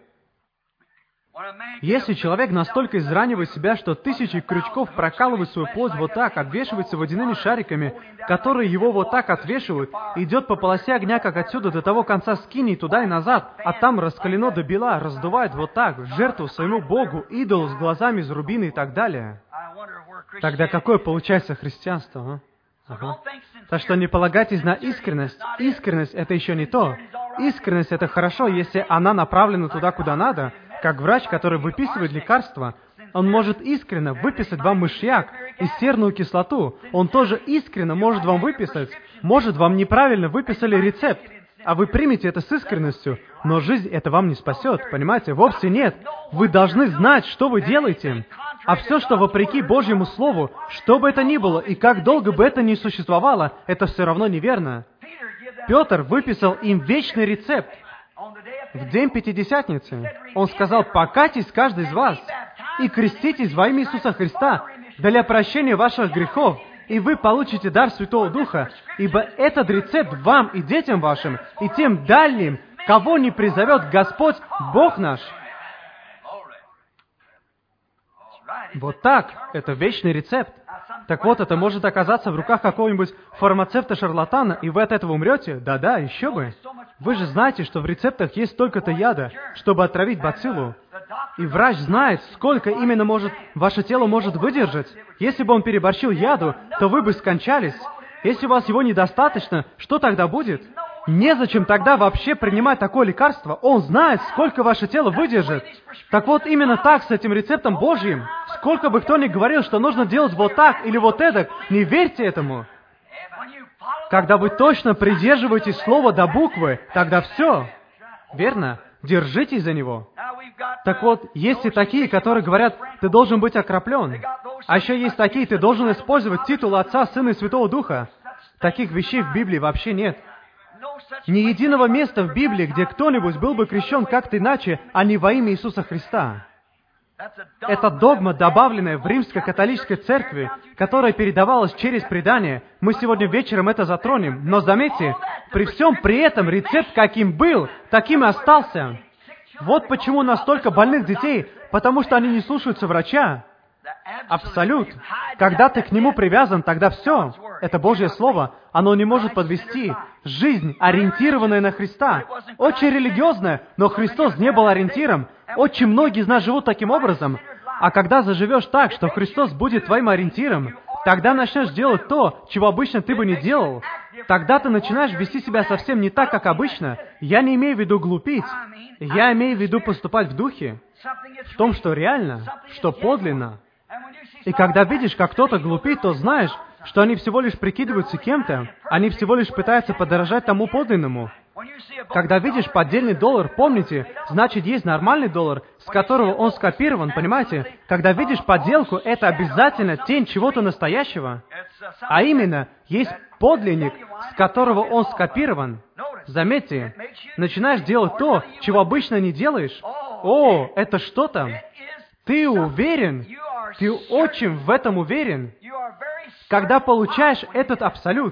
Если человек настолько изранивает себя, что тысячи крючков прокалывают свою плоть вот так, обвешивается водяными шариками, которые его вот так отвешивают, и идет по полосе огня, как отсюда до того конца скини, туда и назад, а там раскалено до бела, раздувает вот так, в жертву своему Богу, идолу с глазами из рубина и так далее. Тогда какое получается христианство, а? Ага. Так что не полагайтесь на искренность. Искренность — это еще не то. Искренность — это хорошо, если она направлена туда, куда надо. Как врач, который выписывает лекарства, он может искренне выписать вам мышьяк и серную кислоту. Он тоже искренне может вам выписать. Может, вам неправильно выписали рецепт, а вы примете это с искренностью. Но жизнь это вам не спасет, понимаете? Вовсе нет. Вы должны знать, что вы делаете. А все, что вопреки Божьему Слову, что бы это ни было, и как долго бы это ни существовало, это все равно неверно. Петр выписал им вечный рецепт. В день Пятидесятницы он сказал: «Покайтесь каждый из вас и креститесь во имя Иисуса Христа для прощения ваших грехов, и вы получите дар Святого Духа, ибо этот рецепт вам и детям вашим, и тем дальним, кого не призовет Господь, Бог наш». Вот так. Это вечный рецепт. Так вот, это может оказаться в руках какого-нибудь фармацевта-шарлатана, и вы от этого умрете? Да-да, еще бы. Вы же знаете, что в рецептах есть столько-то яда, чтобы отравить бациллу. И врач знает, сколько именно может ваше тело может выдержать. Если бы он переборщил яду, то вы бы скончались. Если у вас его недостаточно, что тогда будет? Незачем тогда вообще принимать такое лекарство. Он знает, сколько ваше тело выдержит. Так вот, именно так с этим рецептом Божьим. Сколько бы кто ни говорил, что нужно делать вот так или вот эдак, не верьте этому. Когда вы точно придерживаетесь слова до буквы, тогда все. Верно? Держитесь за него. Так вот, есть и такие, которые говорят, ты должен быть окроплен. А еще есть такие, ты должен использовать титулы Отца, Сына и Святого Духа. Таких вещей в Библии вообще нет. Ни единого места в Библии, где кто-нибудь был бы крещен как-то иначе, а не во имя Иисуса Христа. Это догма, добавленная в Римской католической церкви, которая передавалась через предание. Мы сегодня вечером это затронем. Но заметьте, при всем при этом рецепт каким был, таким и остался. Вот почему у нас столько больных детей, потому что они не слушаются врача. Абсолют. Когда ты к нему привязан, тогда все. Это Божье Слово. Оно не может подвести. Жизнь, ориентированная на Христа. Очень религиозная, но Христос не был ориентиром. Очень многие из нас живут таким образом. А когда заживешь так, что Христос будет твоим ориентиром, тогда начнешь делать то, чего обычно ты бы не делал. Тогда ты начинаешь вести себя совсем не так, как обычно. Я не имею в виду глупить. Я имею в виду поступать в духе. В том, что реально, что подлинно. И когда видишь, как кто-то глупит, то знаешь, что они всего лишь прикидываются кем-то, они всего лишь пытаются подорожать тому подлинному. Когда видишь поддельный доллар, помните, значит, есть нормальный доллар, с которого он скопирован, понимаете? Когда видишь подделку, это обязательно тень чего-то настоящего. А именно, есть подлинник, с которого он скопирован. Заметьте, начинаешь делать то, чего обычно не делаешь. О, это что-то. Ты уверен, ты очень в этом уверен, когда получаешь этот абсолют.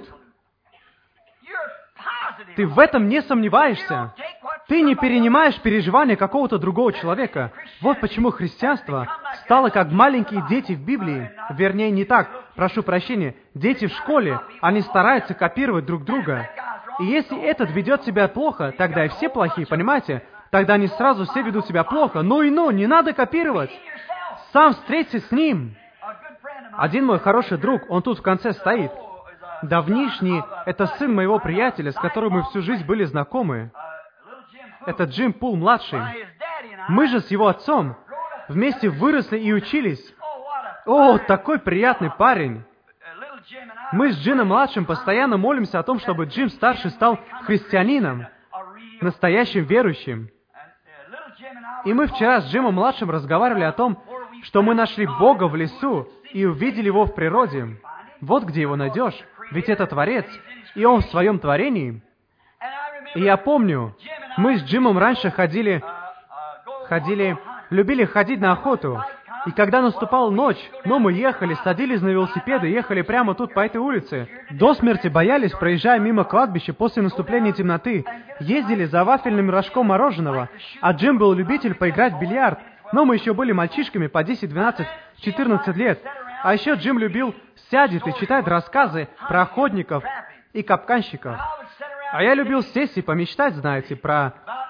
Ты в этом не сомневаешься. Ты не перенимаешь переживания какого-то другого человека. Вот почему христианство стало как маленькие дети в Библии. Вернее, не так. Прошу прощения. Дети в школе, они стараются копировать друг друга. И если этот ведет себя плохо, тогда и все плохие, понимаете? Тогда они сразу все ведут себя плохо. Ну и ну, не надо копировать. Сам встреться с ним. Один мой хороший друг, он тут в конце стоит. Давнишний, это сын моего приятеля, с которым мы всю жизнь были знакомы. Это Джим Пул-младший. Мы же с его отцом вместе выросли и учились. О, такой приятный парень. Мы с Джином-младшим постоянно молимся о том, чтобы Джим-старший стал христианином, настоящим верующим. И мы вчера с Джимом-младшим разговаривали о том, что мы нашли Бога в лесу и увидели Его в природе. Вот где Его найдешь. Ведь это Творец, и Он в Своем творении. И я помню, мы с Джимом раньше ходили, ходили, любили ходить на охоту. И когда наступала ночь, но мы ехали, садились на велосипеды, ехали прямо тут по этой улице. До смерти боялись, проезжая мимо кладбища после наступления темноты. Ездили за вафельным рожком мороженого. А Джим был любитель поиграть в бильярд. Но мы еще были мальчишками по десять, двенадцать, четырнадцать лет. А еще Джим любил сядет и читает рассказы про охотников и капканщиков. А я любил сесть и помечтать, знаете, про...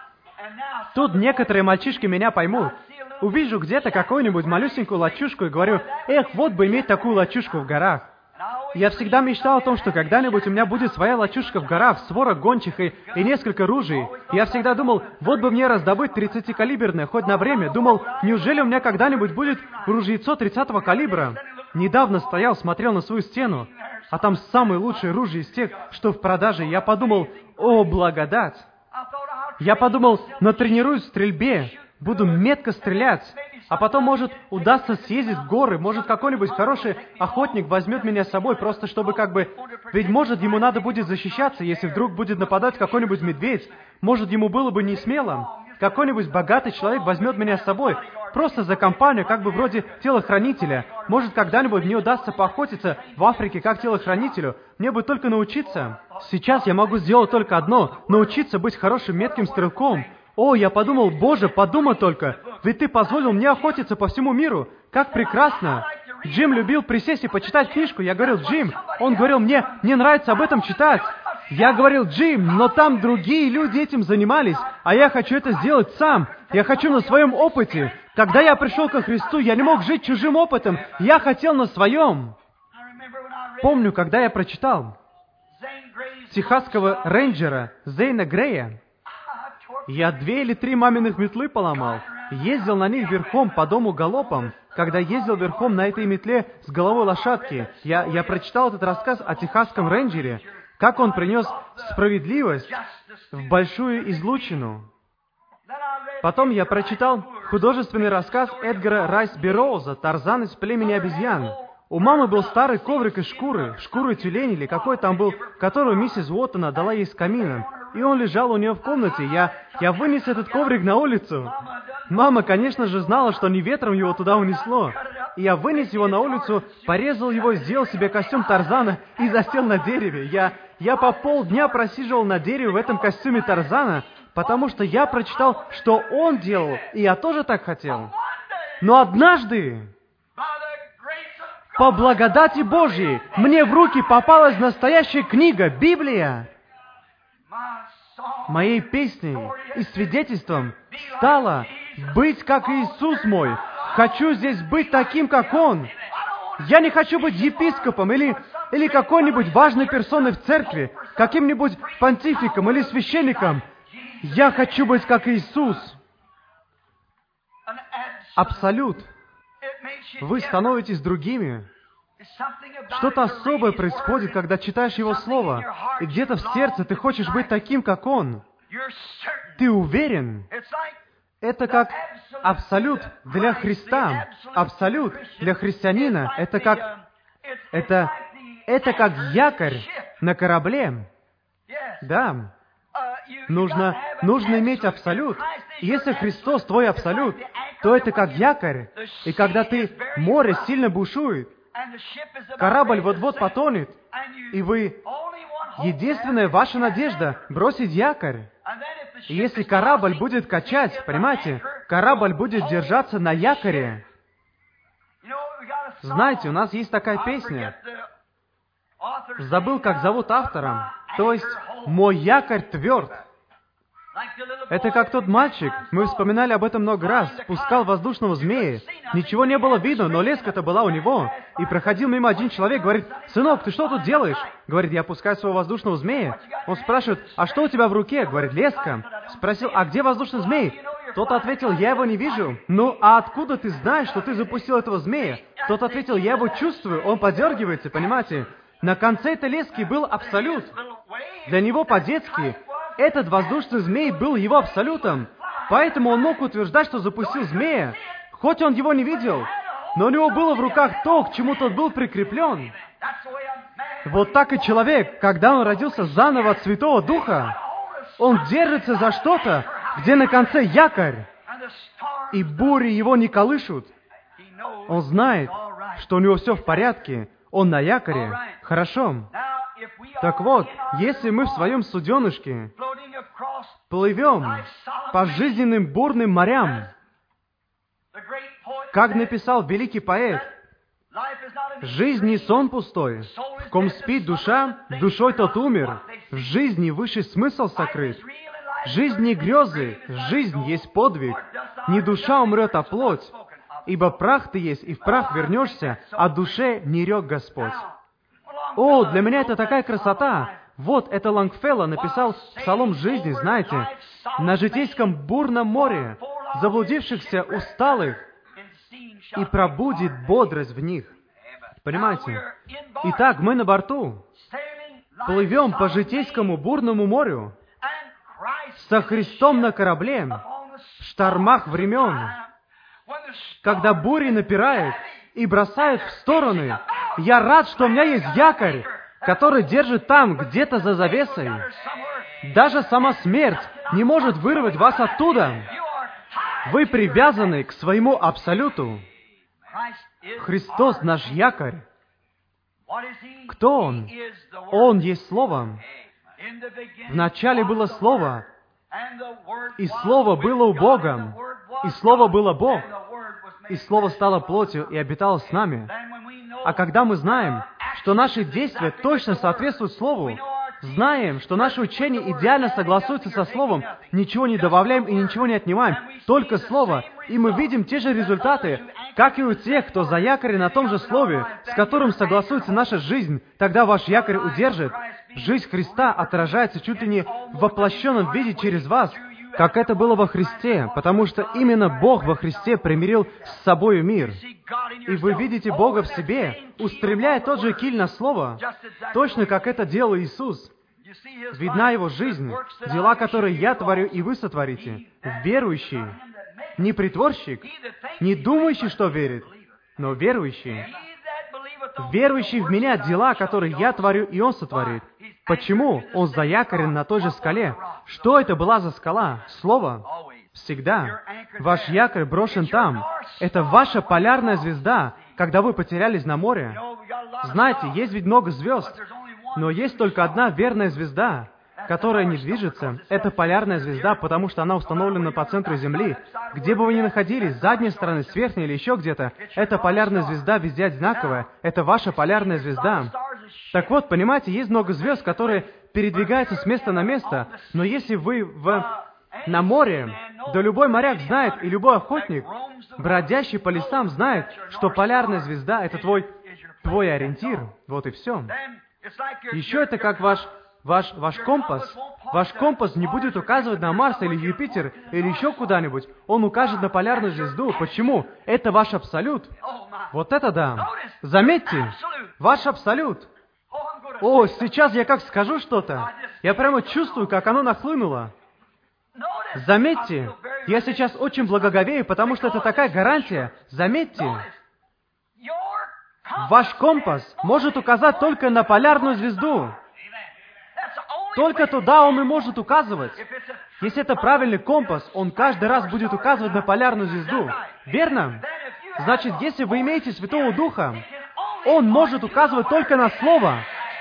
Тут некоторые мальчишки меня поймут. Увижу где-то какую-нибудь малюсенькую лачушку и говорю, эх, вот бы иметь такую лачушку в горах. Я всегда мечтал о том, что когда-нибудь у меня будет своя лачушка в горах, сворок гончих и, и несколько ружей. Я всегда думал, вот бы мне раздобыть тридцатикалиберное, хоть на время. Думал, неужели у меня когда-нибудь будет ружьецо тридцатого калибра? Недавно стоял, смотрел на свою стену, а там самые лучшие ружья из тех, что в продаже. Я подумал, о, благодать! Я подумал, натренируюсь в стрельбе, буду метко стрелять, а потом, может, удастся съездить в горы, может, какой-нибудь хороший охотник возьмет меня с собой, просто чтобы как бы... Ведь, может, ему надо будет защищаться, если вдруг будет нападать какой-нибудь медведь. Может, ему было бы не смело. Какой-нибудь богатый человек возьмет меня с собой, просто за компанию, как бы вроде телохранителя. Может, когда-нибудь мне удастся поохотиться в Африке как телохранителю. Мне бы только научиться. Сейчас я могу сделать только одно — научиться быть хорошим метким стрелком. О, я подумал, Боже, подумай только, ведь Ты позволил мне охотиться по всему миру. Как прекрасно! Джим любил присесть и почитать книжку. Я говорил, Джим, он говорил мне, мне нравится об этом читать. Я говорил, Джим, но там другие люди этим занимались, а я хочу это сделать сам. Я хочу на своем опыте. Когда я пришел ко Христу, я не мог жить чужим опытом. Я хотел на своем. Помню, когда я прочитал техасского рейнджера Зейна Грея, я две или три маминых метлы поломал. Ездил на них верхом по дому галопом. Когда ездил верхом на этой метле с головой лошадки, я, я прочитал этот рассказ о техасском рейнджере, как он принес справедливость в большую излучину. Потом я прочитал художественный рассказ Эдгара Райс Берроуза «Тарзан из племени обезьян». У мамы был старый коврик из шкуры, шкуры тюлень или какой там был, которую миссис Уоттон отдала ей с камина. И он лежал у нее в комнате. Я, я вынес этот коврик на улицу. Мама, конечно же, знала, что не ветром его туда унесло. И я вынес его на улицу, порезал его, сделал себе костюм Тарзана и засел на дереве. Я, я по полдня просиживал на дереве в этом костюме Тарзана, потому что я прочитал, что он делал, и я тоже так хотел. Но однажды, по благодати Божьей, мне в руки попалась настоящая книга, Библия. Моей песней и свидетельством стало быть как Иисус мой. Хочу здесь быть таким, как Он. Я не хочу быть епископом или, или какой-нибудь важной персоной в церкви, каким-нибудь понтификом или священником. Я хочу быть как Иисус. Абсолют. Вы становитесь другими. Что-то особое происходит, когда читаешь Его Слово, и где-то в сердце ты хочешь быть таким, как Он. Ты уверен. Это как абсолют для Христа. Абсолют для христианина. Это как... Это, это как якорь на корабле. Да. Нужно, нужно иметь абсолют. Если Христос твой абсолют, то это как якорь. И когда ты, море сильно бушует, корабль вот-вот потонет, и вы... Единственная ваша надежда — бросить якорь. И если корабль будет качать, понимаете, корабль будет держаться на якоре. Знаете, у нас есть такая песня. Забыл, как зовут автора. То есть, «Мой якорь тверд». Это как тот мальчик, мы вспоминали об этом много раз, спускал воздушного змея. Ничего не было видно, но леска-то была у него. И проходил мимо один человек, говорит, «Сынок, ты что тут делаешь?» Говорит, «Я пускаю своего воздушного змея». Он спрашивает, «А что у тебя в руке?» Говорит, «Леска». Спросил, «А где воздушный змей?» Тот ответил, «Я его не вижу». «Ну, а откуда ты знаешь, что ты запустил этого змея?» Тот ответил, «Я его чувствую, он подергивается, понимаете?» На конце этой лески был абсолют. Для него по-детски этот воздушный змей был его абсолютом. Поэтому он мог утверждать, что запустил змея, хоть он его не видел, но у него было в руках то, к чему тот был прикреплен. Вот так и человек, когда он родился заново от Святого Духа, он держится за что-то, где на конце якорь, и бури его не колышут. Он знает, что у него все в порядке, он на якоре. Хорошо. Так вот, если мы в своем суденышке плывем по жизненным бурным морям, как написал великий поэт, «Жизнь не сон пустой, в ком спит душа, душой тот умер, в жизни высший смысл сокрыт. Жизнь не грезы, жизнь есть подвиг, не душа умрет, а плоть, ибо прах ты есть, и в прах вернешься, а душе не рек Господь». О, для меня это такая красота! Вот это Лонгфелло написал Псалом жизни, знаете, на житейском бурном море, заблудившихся усталых, и пробудит бодрость в них. Понимаете? Итак, мы на борту, плывем по житейскому бурному морю, со Христом на корабле, в штормах времен. Когда бури напирают и бросают в стороны, я рад, что у меня есть якорь, который держит там, где-то за завесой. Даже сама смерть не может вырвать вас оттуда. Вы привязаны к своему абсолюту. Христос наш якорь. Кто Он? Он есть Слово. Вначале было Слово, и Слово было у Бога, и Слово было Бог, и Слово стало плотью и обитало с нами. А когда мы знаем, что наши действия точно соответствуют Слову, знаем, что наше учение идеально согласуется со Словом, ничего не добавляем и ничего не отнимаем, только Слово, и мы видим те же результаты, как и у тех, кто заякорен на том же Слове, с которым согласуется наша жизнь, тогда ваш якорь удержит. Жизнь Христа отражается чуть ли не в воплощенном виде через вас, как это было во Христе, потому что именно Бог во Христе примирил с собою мир. И вы видите Бога в себе, устремляя тот же киль на Слово, точно как это делал Иисус. Видна Его жизнь, дела, которые я творю, и вы сотворите. Верующий, не притворщик, не думающий, что верит, но верующий. Верующий в Меня дела, которые я творю, и Он сотворит. Почему? Он заякорен на той же скале. Что это была за скала? Слово. Всегда. Ваш якорь брошен там. Это ваша полярная звезда, когда вы потерялись на море. Знаете, есть ведь много звезд, но есть только одна верная звезда, которая не движется. Это полярная звезда, потому что она установлена по центру Земли. Где бы вы ни находились, с задней стороны, с верхней или еще где-то, эта полярная звезда везде одинаковая. Это ваша полярная звезда. Так вот, понимаете, есть много звезд, которые передвигаются с места на место, но если вы в... на море, да любой моряк знает, и любой охотник, бродящий по лесам, знает, что полярная звезда — это твой, твой ориентир. Вот и все. Еще это как ваш, ваш, ваш компас. Ваш компас не будет указывать на Марс или Юпитер, или еще куда-нибудь. Он укажет на полярную звезду. Почему? Это ваш абсолют. Вот это да. Заметьте, ваш абсолют. О, сейчас я как скажу что-то, я прямо чувствую, как оно нахлынуло. Заметьте, я сейчас очень благоговею, потому что это такая гарантия. Заметьте, ваш компас может указать только на полярную звезду. Только туда он и может указывать. Если это правильный компас, он каждый раз будет указывать на полярную звезду. Верно? Значит, если вы имеете Святого Духа, Он может указывать только на Слово.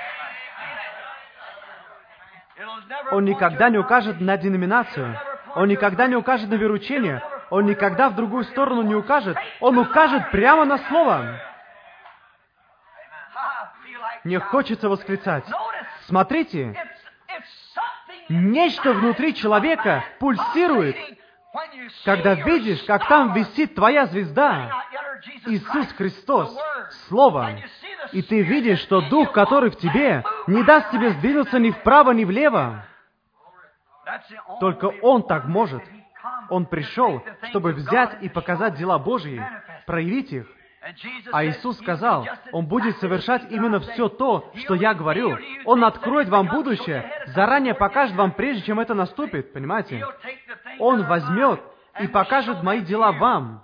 Он никогда не укажет на деноминацию. Он никогда не укажет на вероучение. Он никогда в другую сторону не укажет. Он укажет прямо на Слово. Мне хочется восклицать. Смотрите, нечто внутри человека пульсирует, когда видишь, как там висит твоя звезда, Иисус Христос, Слово, и ты видишь, что Дух, который в тебе, не даст тебе сдвинуться ни вправо, ни влево. Только Он так может. Он пришел, чтобы взять и показать дела Божьи, проявить их. А Иисус сказал, Он будет совершать именно все то, что Я говорю. Он откроет вам будущее, заранее покажет вам, прежде чем это наступит, понимаете? Он возьмет и покажет мои дела вам.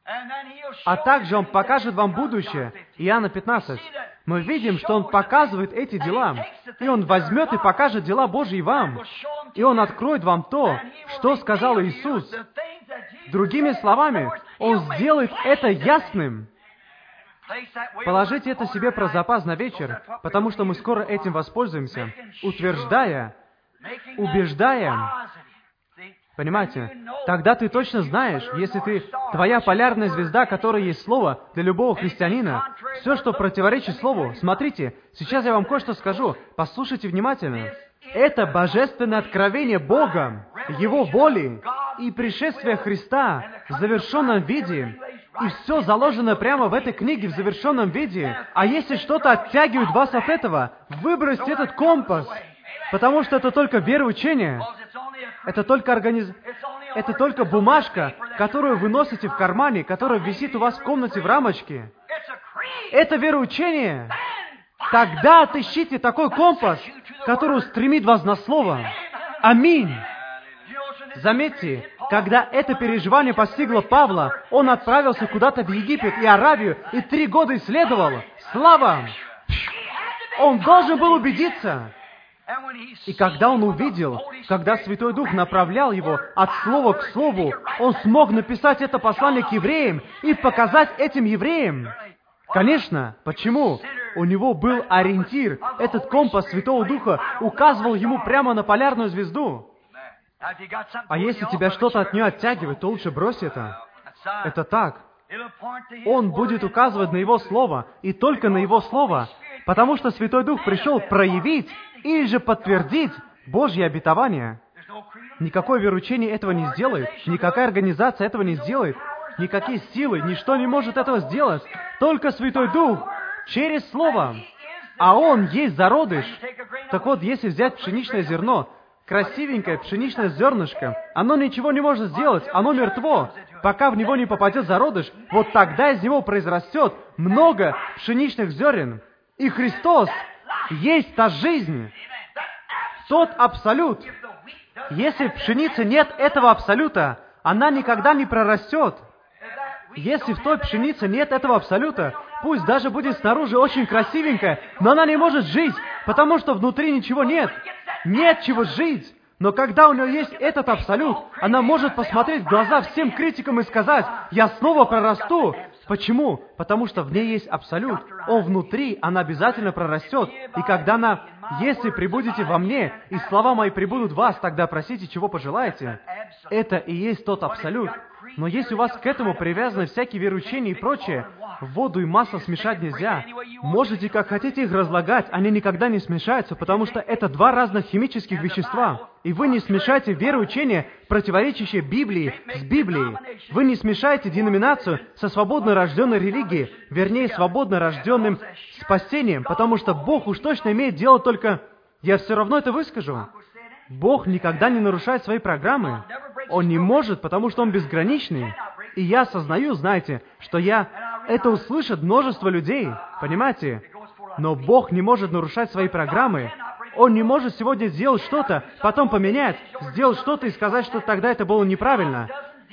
А также Он покажет вам будущее. Иоанна пятнадцать. Мы видим, что Он показывает эти дела. И Он возьмет и покажет дела Божьи вам. И Он откроет вам то, что сказал Иисус. Другими словами, Он сделает это ясным. Положите это себе про запас на вечер, потому что мы скоро этим воспользуемся, утверждая, убеждая. Понимаете? Тогда ты точно знаешь, если ты, твоя полярная звезда, которая есть Слово для любого христианина, все, что противоречит Слову, смотрите, сейчас я вам кое-что скажу, послушайте внимательно. Это божественное откровение Бога, Его воли и пришествие Христа в завершенном виде. И все заложено прямо в этой книге в завершенном виде. А если что-то оттягивает вас от этого, выбросьте этот компас, потому что это только вероучение. Это только организ... Это только бумажка, которую вы носите в кармане, которая висит у вас в комнате в рамочке. Это вероучение. Тогда отыщите такой компас, который устремит вас на Слово. Аминь. Заметьте, когда это переживание постигло Павла, он отправился куда-то в Египет и Аравию и три года исследовал. Слава! Он должен был убедиться. И когда он увидел, когда Святой Дух направлял его от слова к слову, он смог написать это послание к евреям и показать этим евреям. Конечно. Почему? У него был ориентир. Этот компас Святого Духа указывал ему прямо на полярную звезду. А если тебя что-то от нее оттягивает, то лучше брось это. Это так. Он будет указывать на Его Слово, и только на Его Слово, потому что Святой Дух пришел проявить или же подтвердить Божье обетование. Никакое вероучение этого не сделает, никакая организация этого не сделает, никакие силы, ничто не может этого сделать. Только Святой Дух через Слово. А Он есть зародыш. Так вот, если взять пшеничное зерно, красивенькое пшеничное зернышко, оно ничего не может сделать, оно мертво. Пока в него не попадет зародыш, вот тогда из него произрастет много пшеничных зерен. И Христос есть та жизнь, тот абсолют. Если в пшенице нет этого абсолюта, она никогда не прорастет. Если в той пшенице нет этого абсолюта, пусть даже будет снаружи очень красивенькая, но она не может жить, потому что внутри ничего нет. Нет чего жить. Но когда у нее есть этот абсолют, она может посмотреть в глаза всем критикам и сказать: «Я снова прорасту». Почему? Потому что в ней есть абсолют. Он внутри, она обязательно прорастет. И когда она: «Если прибудете во мне, и слова мои прибудут в вас, тогда просите, чего пожелаете». Это и есть тот абсолют. Но если у вас к этому привязаны всякие вероучения и прочее, воду и масло смешать нельзя. Можете как хотите их разлагать, они никогда не смешаются, потому что это два разных химических вещества. И вы не смешаете вероучение, противоречащее Библии, с Библией. Вы не смешаете деноминацию со свободно рожденной религией, вернее, свободно рожденным спасением, потому что Бог уж точно имеет дело только... Я все равно это выскажу. Бог никогда не нарушает свои программы. Он не может, потому что Он безграничный. И я осознаю, знаете, что я... Это услышит множество людей, понимаете? Но Бог не может нарушать свои программы. Он не может сегодня сделать что-то, потом поменять, сделать что-то и сказать, что тогда это было неправильно.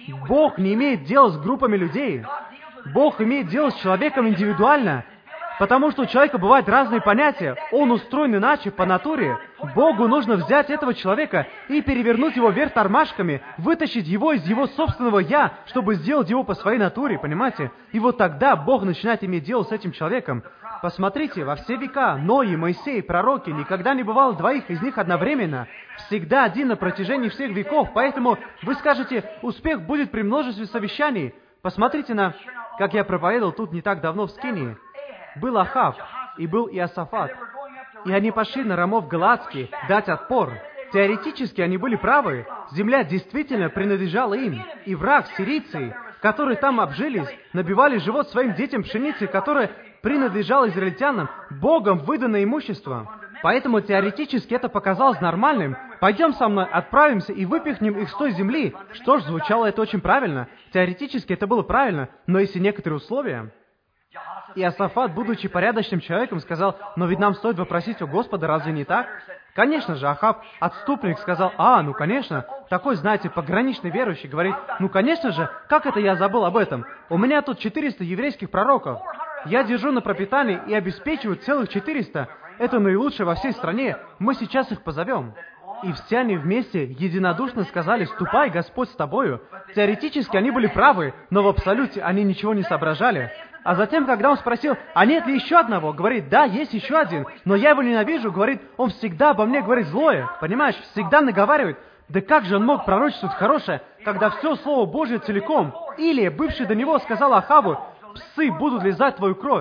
Бог не имеет дела с группами людей. Бог имеет дело с человеком индивидуально. Потому что у человека бывают разные понятия. Он устроен иначе, по натуре. Богу нужно взять этого человека и перевернуть его вверх тормашками, вытащить его из его собственного «я», чтобы сделать его по своей натуре, понимаете? И вот тогда Бог начинает иметь дело с этим человеком. Посмотрите, во все века Ной, Моисей, пророки, никогда не бывало двоих из них одновременно. Всегда один на протяжении всех веков. Поэтому вы скажете, успех будет при множестве совещаний. Посмотрите на, как я проповедовал тут не так давно в Скинии. Был Ахав, и был Иосафат. И они пошли на Рамов Галаадский дать отпор. Теоретически они были правы. Земля действительно принадлежала им. И враг, сирийцы, которые там обжились, набивали живот своим детям пшеницей, которая принадлежала израильтянам, Богом выданное имущество. Поэтому теоретически это показалось нормальным. Пойдем со мной, отправимся и выпихнем их с той земли. Что ж, звучало это очень правильно. Теоретически это было правильно, но есть и некоторые условия. Иосафат, будучи порядочным человеком, сказал: «Но ведь нам стоит вопросить у Господа, разве не так?» Конечно же, Ахав, отступник, сказал: «А, ну конечно». Такой, знаете, пограничный верующий говорит: «Ну конечно же, как это я забыл об этом? У меня тут четыреста еврейских пророков. Я держу на пропитании и обеспечиваю целых четыреста. Это наилучшее во всей стране. Мы сейчас их позовем». И все они вместе единодушно сказали: «Ступай, Господь с тобою». Теоретически они были правы, но в абсолюте они ничего не соображали. А затем, когда он спросил: «А нет ли еще одного?» Говорит: «Да, есть еще один, но я его ненавижу». Говорит: «Он всегда обо мне говорит злое». Понимаешь, всегда наговаривает. Да как же он мог пророчествовать хорошее, когда все Слово Божье целиком? Илия, бывший до него, сказал Ахаву: «Псы будут лизать твою кровь».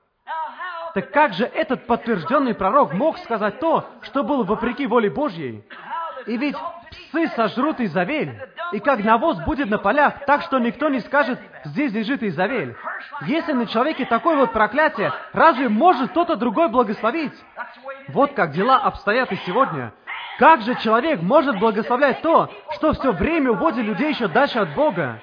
Так как же этот подтвержденный пророк мог сказать то, что было вопреки воле Божьей? И ведь псы сожрут Изавель, и как навоз будет на полях, так что никто не скажет: «Здесь лежит Изавель». Если на человеке такое вот проклятие, разве может кто-то другой благословить? Вот как дела обстоят и сегодня. Как же человек может благословлять то, что все время уводит людей еще дальше от Бога?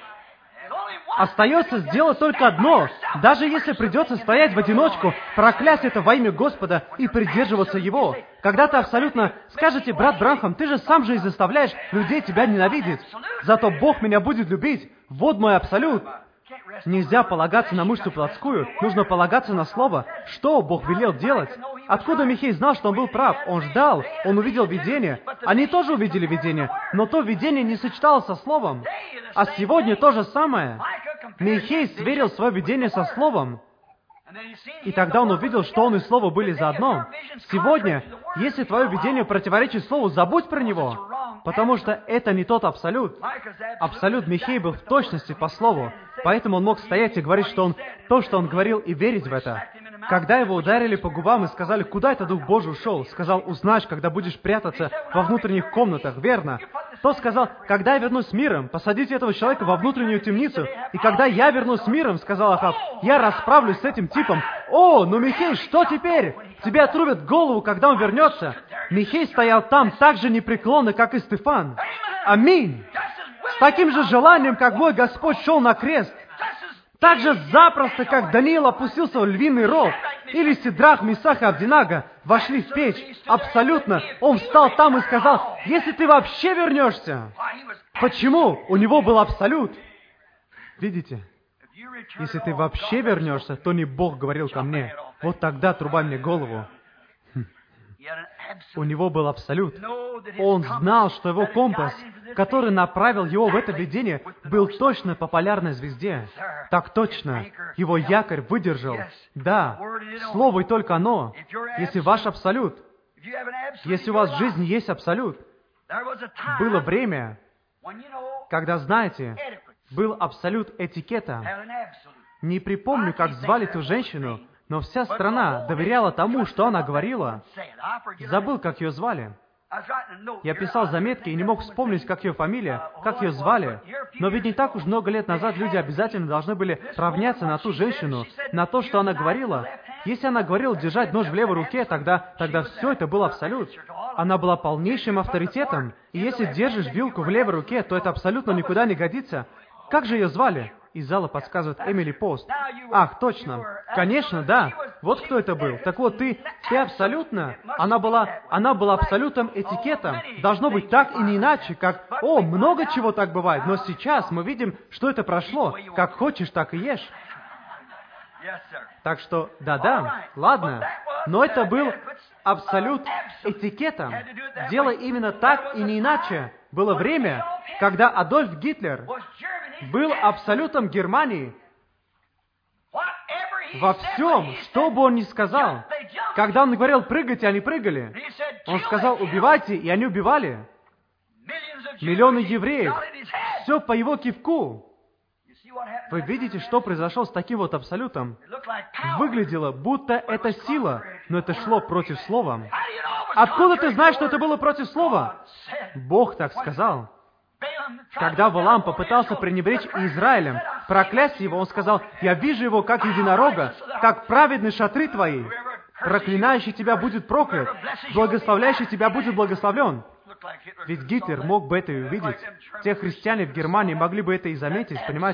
Остается сделать только одно. Даже если придется стоять в одиночку, проклясть это во имя Господа и придерживаться Его. Когда ты абсолютно скажете: «Брат Бранхам, ты же сам же и заставляешь людей тебя ненавидеть. Зато Бог меня будет любить. Вот мой абсолют». Нельзя полагаться на мышцу плотскую, нужно полагаться на Слово. Что Бог велел делать? Откуда Михей знал, что он был прав? Он ждал, он увидел видение. Они тоже увидели видение, но то видение не сочеталось со Словом. А сегодня то же самое. Михей сверил свое видение со Словом. И тогда он увидел, что он и Слово были заодно. Сегодня, если твое видение противоречит Слову, забудь про него, потому что это не тот абсолют. Абсолют Михей был в точности по Слову, поэтому он мог стоять и говорить, что он то, что он говорил, и верить в это. Когда его ударили по губам и сказали: «Куда это Дух Божий ушел?» Сказал: «Узнаешь, когда будешь прятаться во внутренних комнатах», верно? Тот сказал: «Когда я вернусь с миром, посадите этого человека во внутреннюю темницу, и когда я вернусь с миром, — сказал Ахав, — я расправлюсь с этим типом». О, ну, Михей, что теперь? Тебе отрубят голову, когда он вернется. Михей стоял там так же непреклонно, как и Стефан. Аминь. С таким же желанием, как мой Господь шел на крест. Так же запросто, как Даниил опустился в львиный ров, или Сидрах, Месах и Авдинага вошли в печь. Абсолютно. Он встал там и сказал: «Если ты вообще вернешься». Почему? У него был абсолют. Видите? Если ты вообще вернешься, то не Бог говорил ко мне. Вот тогда трубай мне голову. Хм. У него был абсолют. Он знал, что его компас, который направил его в это видение, был точно по полярной звезде. Так точно. Его якорь выдержал. Да, Слово и только оно. Если ваш абсолют, если у вас в жизни есть абсолют, было время, когда, знаете, был абсолют этикета. Не припомню, как звали ту женщину, но вся страна доверяла тому, что она говорила. Забыл, как ее звали. Я писал заметки и не мог вспомнить, как ее фамилия, как ее звали. Но ведь не так уж много лет назад люди обязательно должны были равняться на ту женщину, на то, что она говорила. Если она говорила держать нож в левой руке, тогда, тогда все это был абсолют. Она была полнейшим авторитетом. И если держишь вилку в левой руке, то это абсолютно никуда не годится. Как же ее звали? Из зала подсказывает Эмили Пост. Ах, точно. Конечно, да. Вот кто это был. Так вот, ты, ты абсолютно. Она была, она была абсолютным этикетом. Должно быть так и не иначе, как, о, много чего так бывает. Но сейчас мы видим, что это прошло. Как хочешь, так и ешь. Так что, да-да, ладно. Но это был абсолют этикетом. Делай именно так и не иначе. Было время, когда Адольф Гитлер был абсолютом Германии. Во всем, что бы он ни сказал. Когда он говорил «прыгайте», они прыгали. Он сказал «убивайте», и они убивали. Миллионы евреев. Все по его кивку. Вы видите, что произошло с таким вот абсолютом? Выглядело, будто это сила, но это шло против слова. Откуда ты знаешь, что это было против слова? Бог так сказал. Когда Валаам попытался пренебречь Израилем, проклясть его, он сказал: «Я вижу его, как единорога, как праведны шатры твои. Проклинающий тебя будет проклят, благословляющий тебя будет благословлен». Ведь Гитлер мог бы это и увидеть. Те христиане в Германии могли бы это и заметить, понимаете?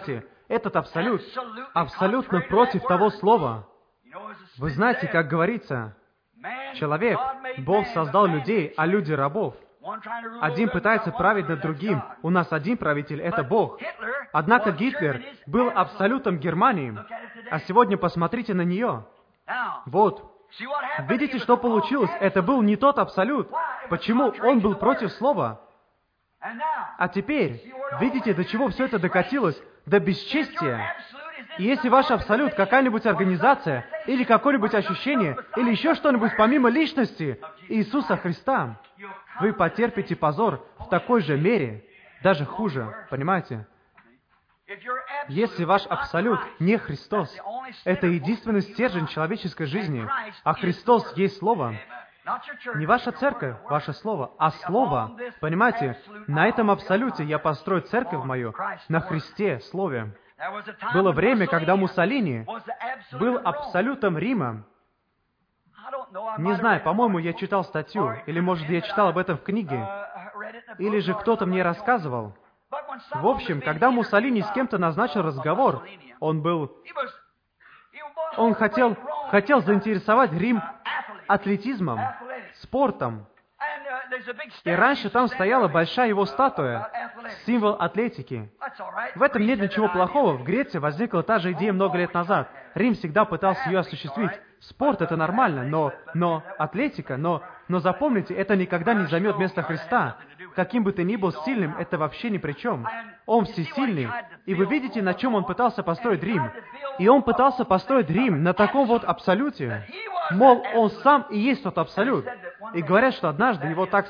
Этот абсолют абсолютно против того слова. Вы знаете, как говорится, человек, Бог создал людей, а люди рабов. Один пытается править над другим. У нас один правитель — это Бог. Однако Гитлер был абсолютом Германии. А сегодня посмотрите на нее. Вот. Видите, что получилось? Это был не тот абсолют. Почему? Он был против слова. А теперь, видите, до чего все это докатилось? До бесчестия. И если ваш абсолют какая-нибудь организация, или какое-нибудь ощущение, или еще что-нибудь помимо личности Иисуса Христа, вы потерпите позор в такой же мере, даже хуже, понимаете? Если ваш абсолют не Христос, это единственный стержень человеческой жизни, а Христос есть Слово, не ваша церковь, ваше Слово, а Слово, понимаете? На этом абсолюте я построю церковь мою, на Христе, Слове. Было время, когда Муссолини был абсолютом Рима. Не знаю, по-моему, я читал статью, или, может, я читал об этом в книге, или же кто-то мне рассказывал. В общем, когда Муссолини с кем-то назначил разговор, он был... Он хотел, хотел заинтересовать Рим атлетизмом, спортом. И раньше там стояла большая его статуя, символ атлетики. В этом нет ничего плохого. В Греции возникла та же идея много лет назад. Рим всегда пытался ее осуществить. Спорт — это нормально, но, но атлетика, но, но запомните, это никогда не займет место Христа. Каким бы ты ни был сильным, это вообще ни при чем. Он всесильный. И вы видите, на чем он пытался построить Рим. И он пытался построить Рим на таком вот абсолюте. Мол, он сам и есть тот абсолют. И говорят, что однажды его так...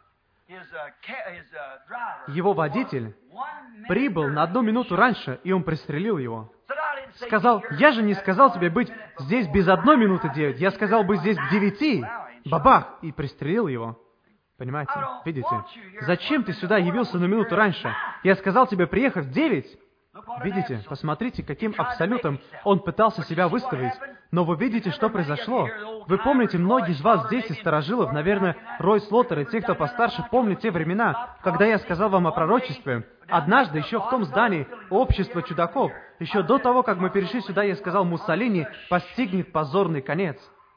Его водитель прибыл на одну минуту раньше, и он пристрелил его. Сказал, я же не сказал тебе быть здесь без одной минуты девять, я сказал быть здесь к девяти. Бабах! И пристрелил его. Понимаете? Видите? Зачем ты сюда явился на минуту раньше? Я сказал тебе приехать в девять. Видите? Посмотрите, каким абсолютом он пытался себя выставить. Но вы видите, что произошло. Вы помните, многие из вас здесь, из старожилов, наверное, Рой Слоттер и те, кто постарше, помнят те времена, когда я сказал вам о пророчестве. Однажды, еще в том здании общества чудаков, еще до того, как мы перешли сюда, я сказал, Муссолини постигнет позорный конец.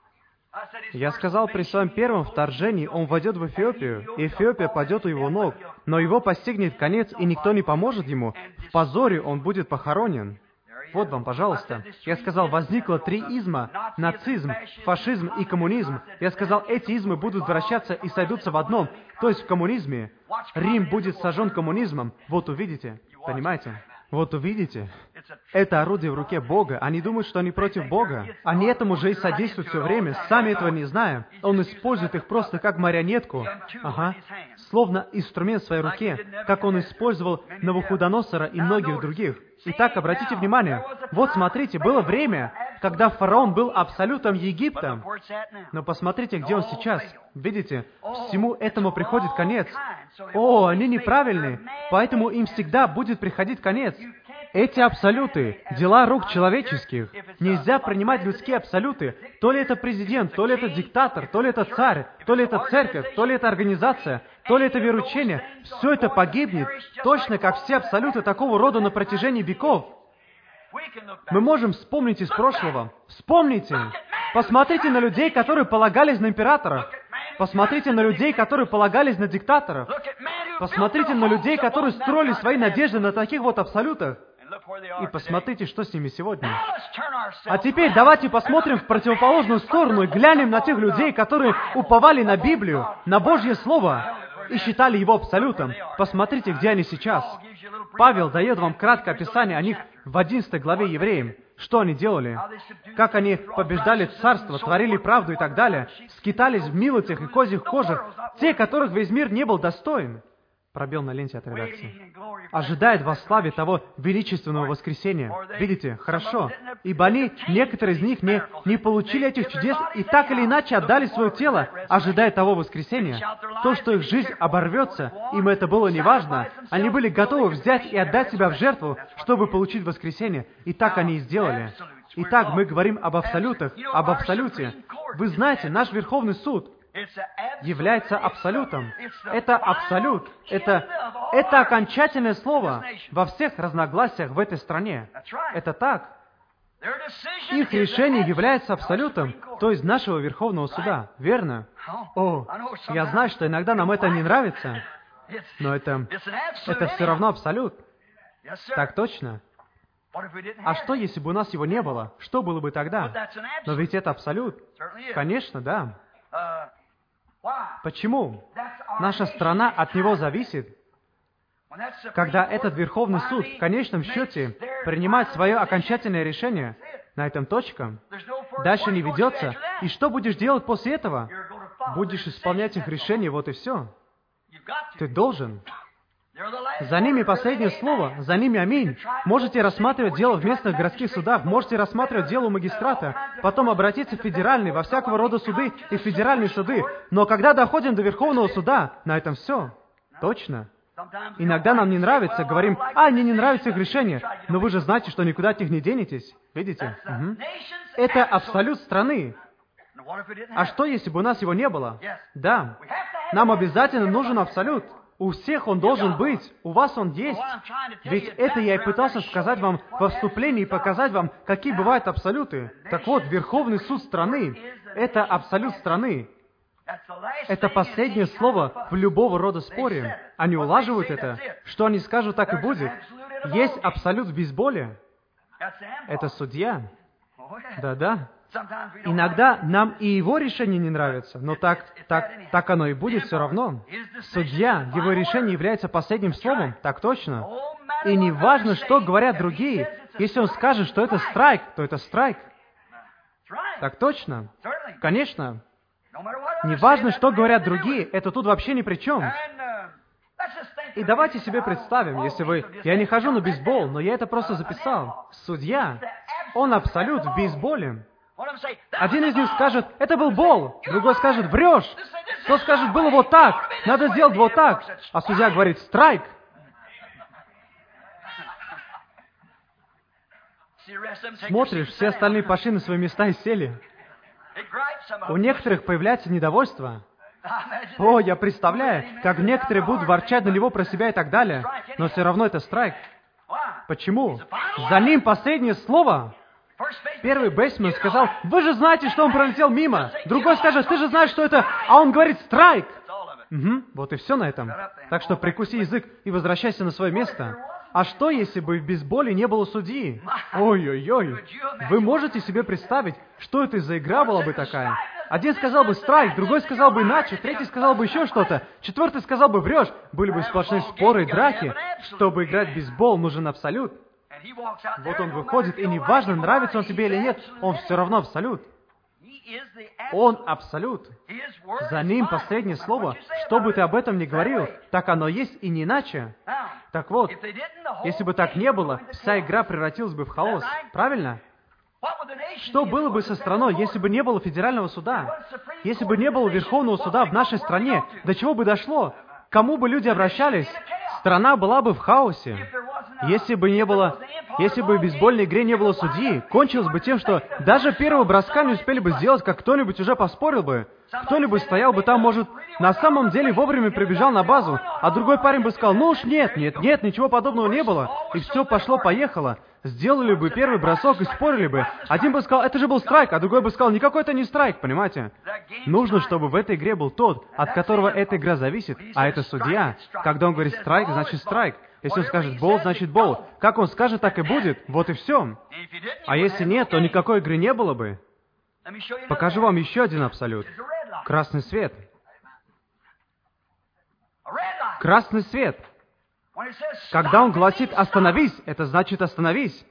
Я сказал, при своем первом вторжении он войдет в Эфиопию, и Эфиопия падет у его ног, но его постигнет конец, и никто не поможет ему. В позоре он будет похоронен. Вот вам, пожалуйста. Я сказал, возникло три изма — нацизм, фашизм и коммунизм. Я сказал, эти измы будут вращаться и сойдутся в одном, то есть в коммунизме. Рим будет сожжен коммунизмом. Вот увидите. Понимаете? Вот увидите. Это орудие в руке Бога. Они думают, что они против Бога. Они этому же и содействуют все время, сами этого не зная. Он использует их просто как марионетку. Ага. Словно инструмент в своей руке, как он использовал Навуходоносора и многих других. Итак, обратите внимание. Вот смотрите, было время, когда фараон был абсолютом Египта. Но посмотрите, где он сейчас. Видите, всему этому приходит конец. О, они неправильные, поэтому им всегда будет приходить конец. Эти абсолюты — дела рук человеческих. Нельзя принимать людские абсолюты. То ли это президент, то ли это диктатор, то ли это царь, то ли это церковь, то ли это организация, то ли это вероучение. Все это погибнет, точно как все абсолюты такого рода на протяжении веков. Мы можем вспомнить из прошлого. Вспомните. Посмотрите на людей, которые полагались на императора. Посмотрите на людей, которые полагались на диктаторов. Посмотрите на людей, которые строили свои надежды на таких вот абсолютах. И посмотрите, что с ними сегодня. А теперь давайте посмотрим в противоположную сторону и глянем на тех людей, которые уповали на Библию, на Божье Слово и считали его абсолютом. Посмотрите, где они сейчас. Павел дает вам краткое описание о них в одиннадцатой главе Евреям. Что они делали? Как они побеждали царство, творили правду и так далее. Скитались в милотях и козьих кожах, те, которых весь мир не был достоин. Пробел на ленте от редакции. Ожидает во славе того величественного воскресения. Видите, хорошо. Ибо они, некоторые из них, не, не получили этих чудес и так или иначе отдали свое тело, ожидая того воскресения. То, что их жизнь оборвется, им это было неважно. Они были готовы взять и отдать себя в жертву, чтобы получить воскресение. И так они и сделали. Итак, мы говорим об абсолютах, об абсолюте. Вы знаете, наш Верховный суд является абсолютом. Это абсолют. Это Это окончательное слово во всех разногласиях в этой стране. Это так. Их решение является абсолютом, то есть нашего Верховного Суда. Верно? О, я знаю, что иногда нам это не нравится, но это, это все равно абсолют. Так точно. А что, если бы у нас его не было? Что было бы тогда? Но ведь это абсолют. Конечно, да. Почему? Наша страна от него зависит. Когда этот Верховный Суд в конечном счете принимает свое окончательное решение, на этом точка, дальше не ведется, и что будешь делать после этого? Будешь исполнять их решение, вот и все. Ты должен. За ними последнее слово, за ними аминь. Можете рассматривать дело в местных городских судах, можете рассматривать дело у магистрата, потом обратиться в федеральные, во всякого рода суды и федеральные суды. Но когда доходим до Верховного Суда, на этом все. Точно. Иногда нам не нравится, говорим, а, мне не нравится их решение, но вы же знаете, что никуда от них не денетесь. Видите? Угу. Это абсолют страны. А что, если бы у нас его не было? Да. Нам обязательно нужен абсолют. У всех он должен быть. У вас он есть. Ведь это я и пытался сказать вам во вступлении и показать вам, какие бывают абсолюты. Так вот, Верховный суд страны — это абсолют страны. Это последнее слово в любого рода споре. Они улаживают это. Что они скажут, так и будет. Есть абсолют в бейсболе. Это судья. Да-да. Иногда нам и его решение не нравится, но так, так, так оно и будет все равно. Судья, его решение является последним словом, так точно. И не важно, что говорят другие. Если он скажет, что это страйк, то это страйк. Так точно. Конечно. Не важно, что говорят другие, это тут вообще ни при чем. И давайте себе представим, если вы... Я не хожу на бейсбол, но я это просто записал. Судья, он абсолют в бейсболе. Один из них скажет, это был бол, другой скажет, врешь. Кто скажет, было вот так, надо сделать вот так. А судья говорит, страйк. Смотришь, все остальные пошли на свои места и сели. У некоторых появляется недовольство. О, я представляю, как некоторые будут ворчать на него про себя и так далее. Но все равно это страйк. Почему? За ним последнее слово. Первый бейсмен сказал, вы же знаете, что он пролетел мимо. Другой скажет, ты же знаешь, что это... А он говорит, страйк. Угу, вот и все на этом. Так что прикуси язык и возвращайся на свое место. А что, если бы в бейсболе не было судьи? Ой-ой-ой. Вы можете себе представить, что это за игра была бы такая? Один сказал бы страйк, другой сказал бы иначе, третий сказал бы еще что-то, четвертый сказал бы врешь. Были бы сплошные споры и драки. Чтобы играть в бейсбол, нужен абсолют. Вот он выходит, и неважно, нравится он тебе или нет, он все равно абсолют. Он абсолют. За ним последнее слово. Что бы ты об этом ни говорил, так оно есть и не иначе. Так вот, если бы так не было, вся игра превратилась бы в хаос. Правильно? Что было бы со страной, если бы не было федерального суда? Если бы не было Верховного суда в нашей стране, до чего бы дошло? К кому бы люди обращались? Страна была бы в хаосе. Если бы не было, если бы в бейсбольной игре не было судьи, кончилось бы тем, что даже первого броска не успели бы сделать, как кто-нибудь уже поспорил бы. Кто-нибудь стоял бы там, может, на самом деле вовремя прибежал на базу, а другой парень бы сказал, ну уж нет, нет, нет, ничего подобного не было, и все пошло-поехало. Сделали бы первый бросок и спорили бы. Один бы сказал, это же был страйк, а другой бы сказал, никакой это не страйк, понимаете? Нужно, чтобы в этой игре был тот, от которого эта игра зависит, а это судья. Когда он говорит страйк, значит страйк. Если он скажет бол, значит бол. Как он скажет, так и будет. Вот и все. А если нет, то никакой игры не было бы. Покажу вам еще один абсолют. Красный свет. Красный свет. Когда он гласит «остановись», это значит «остановись».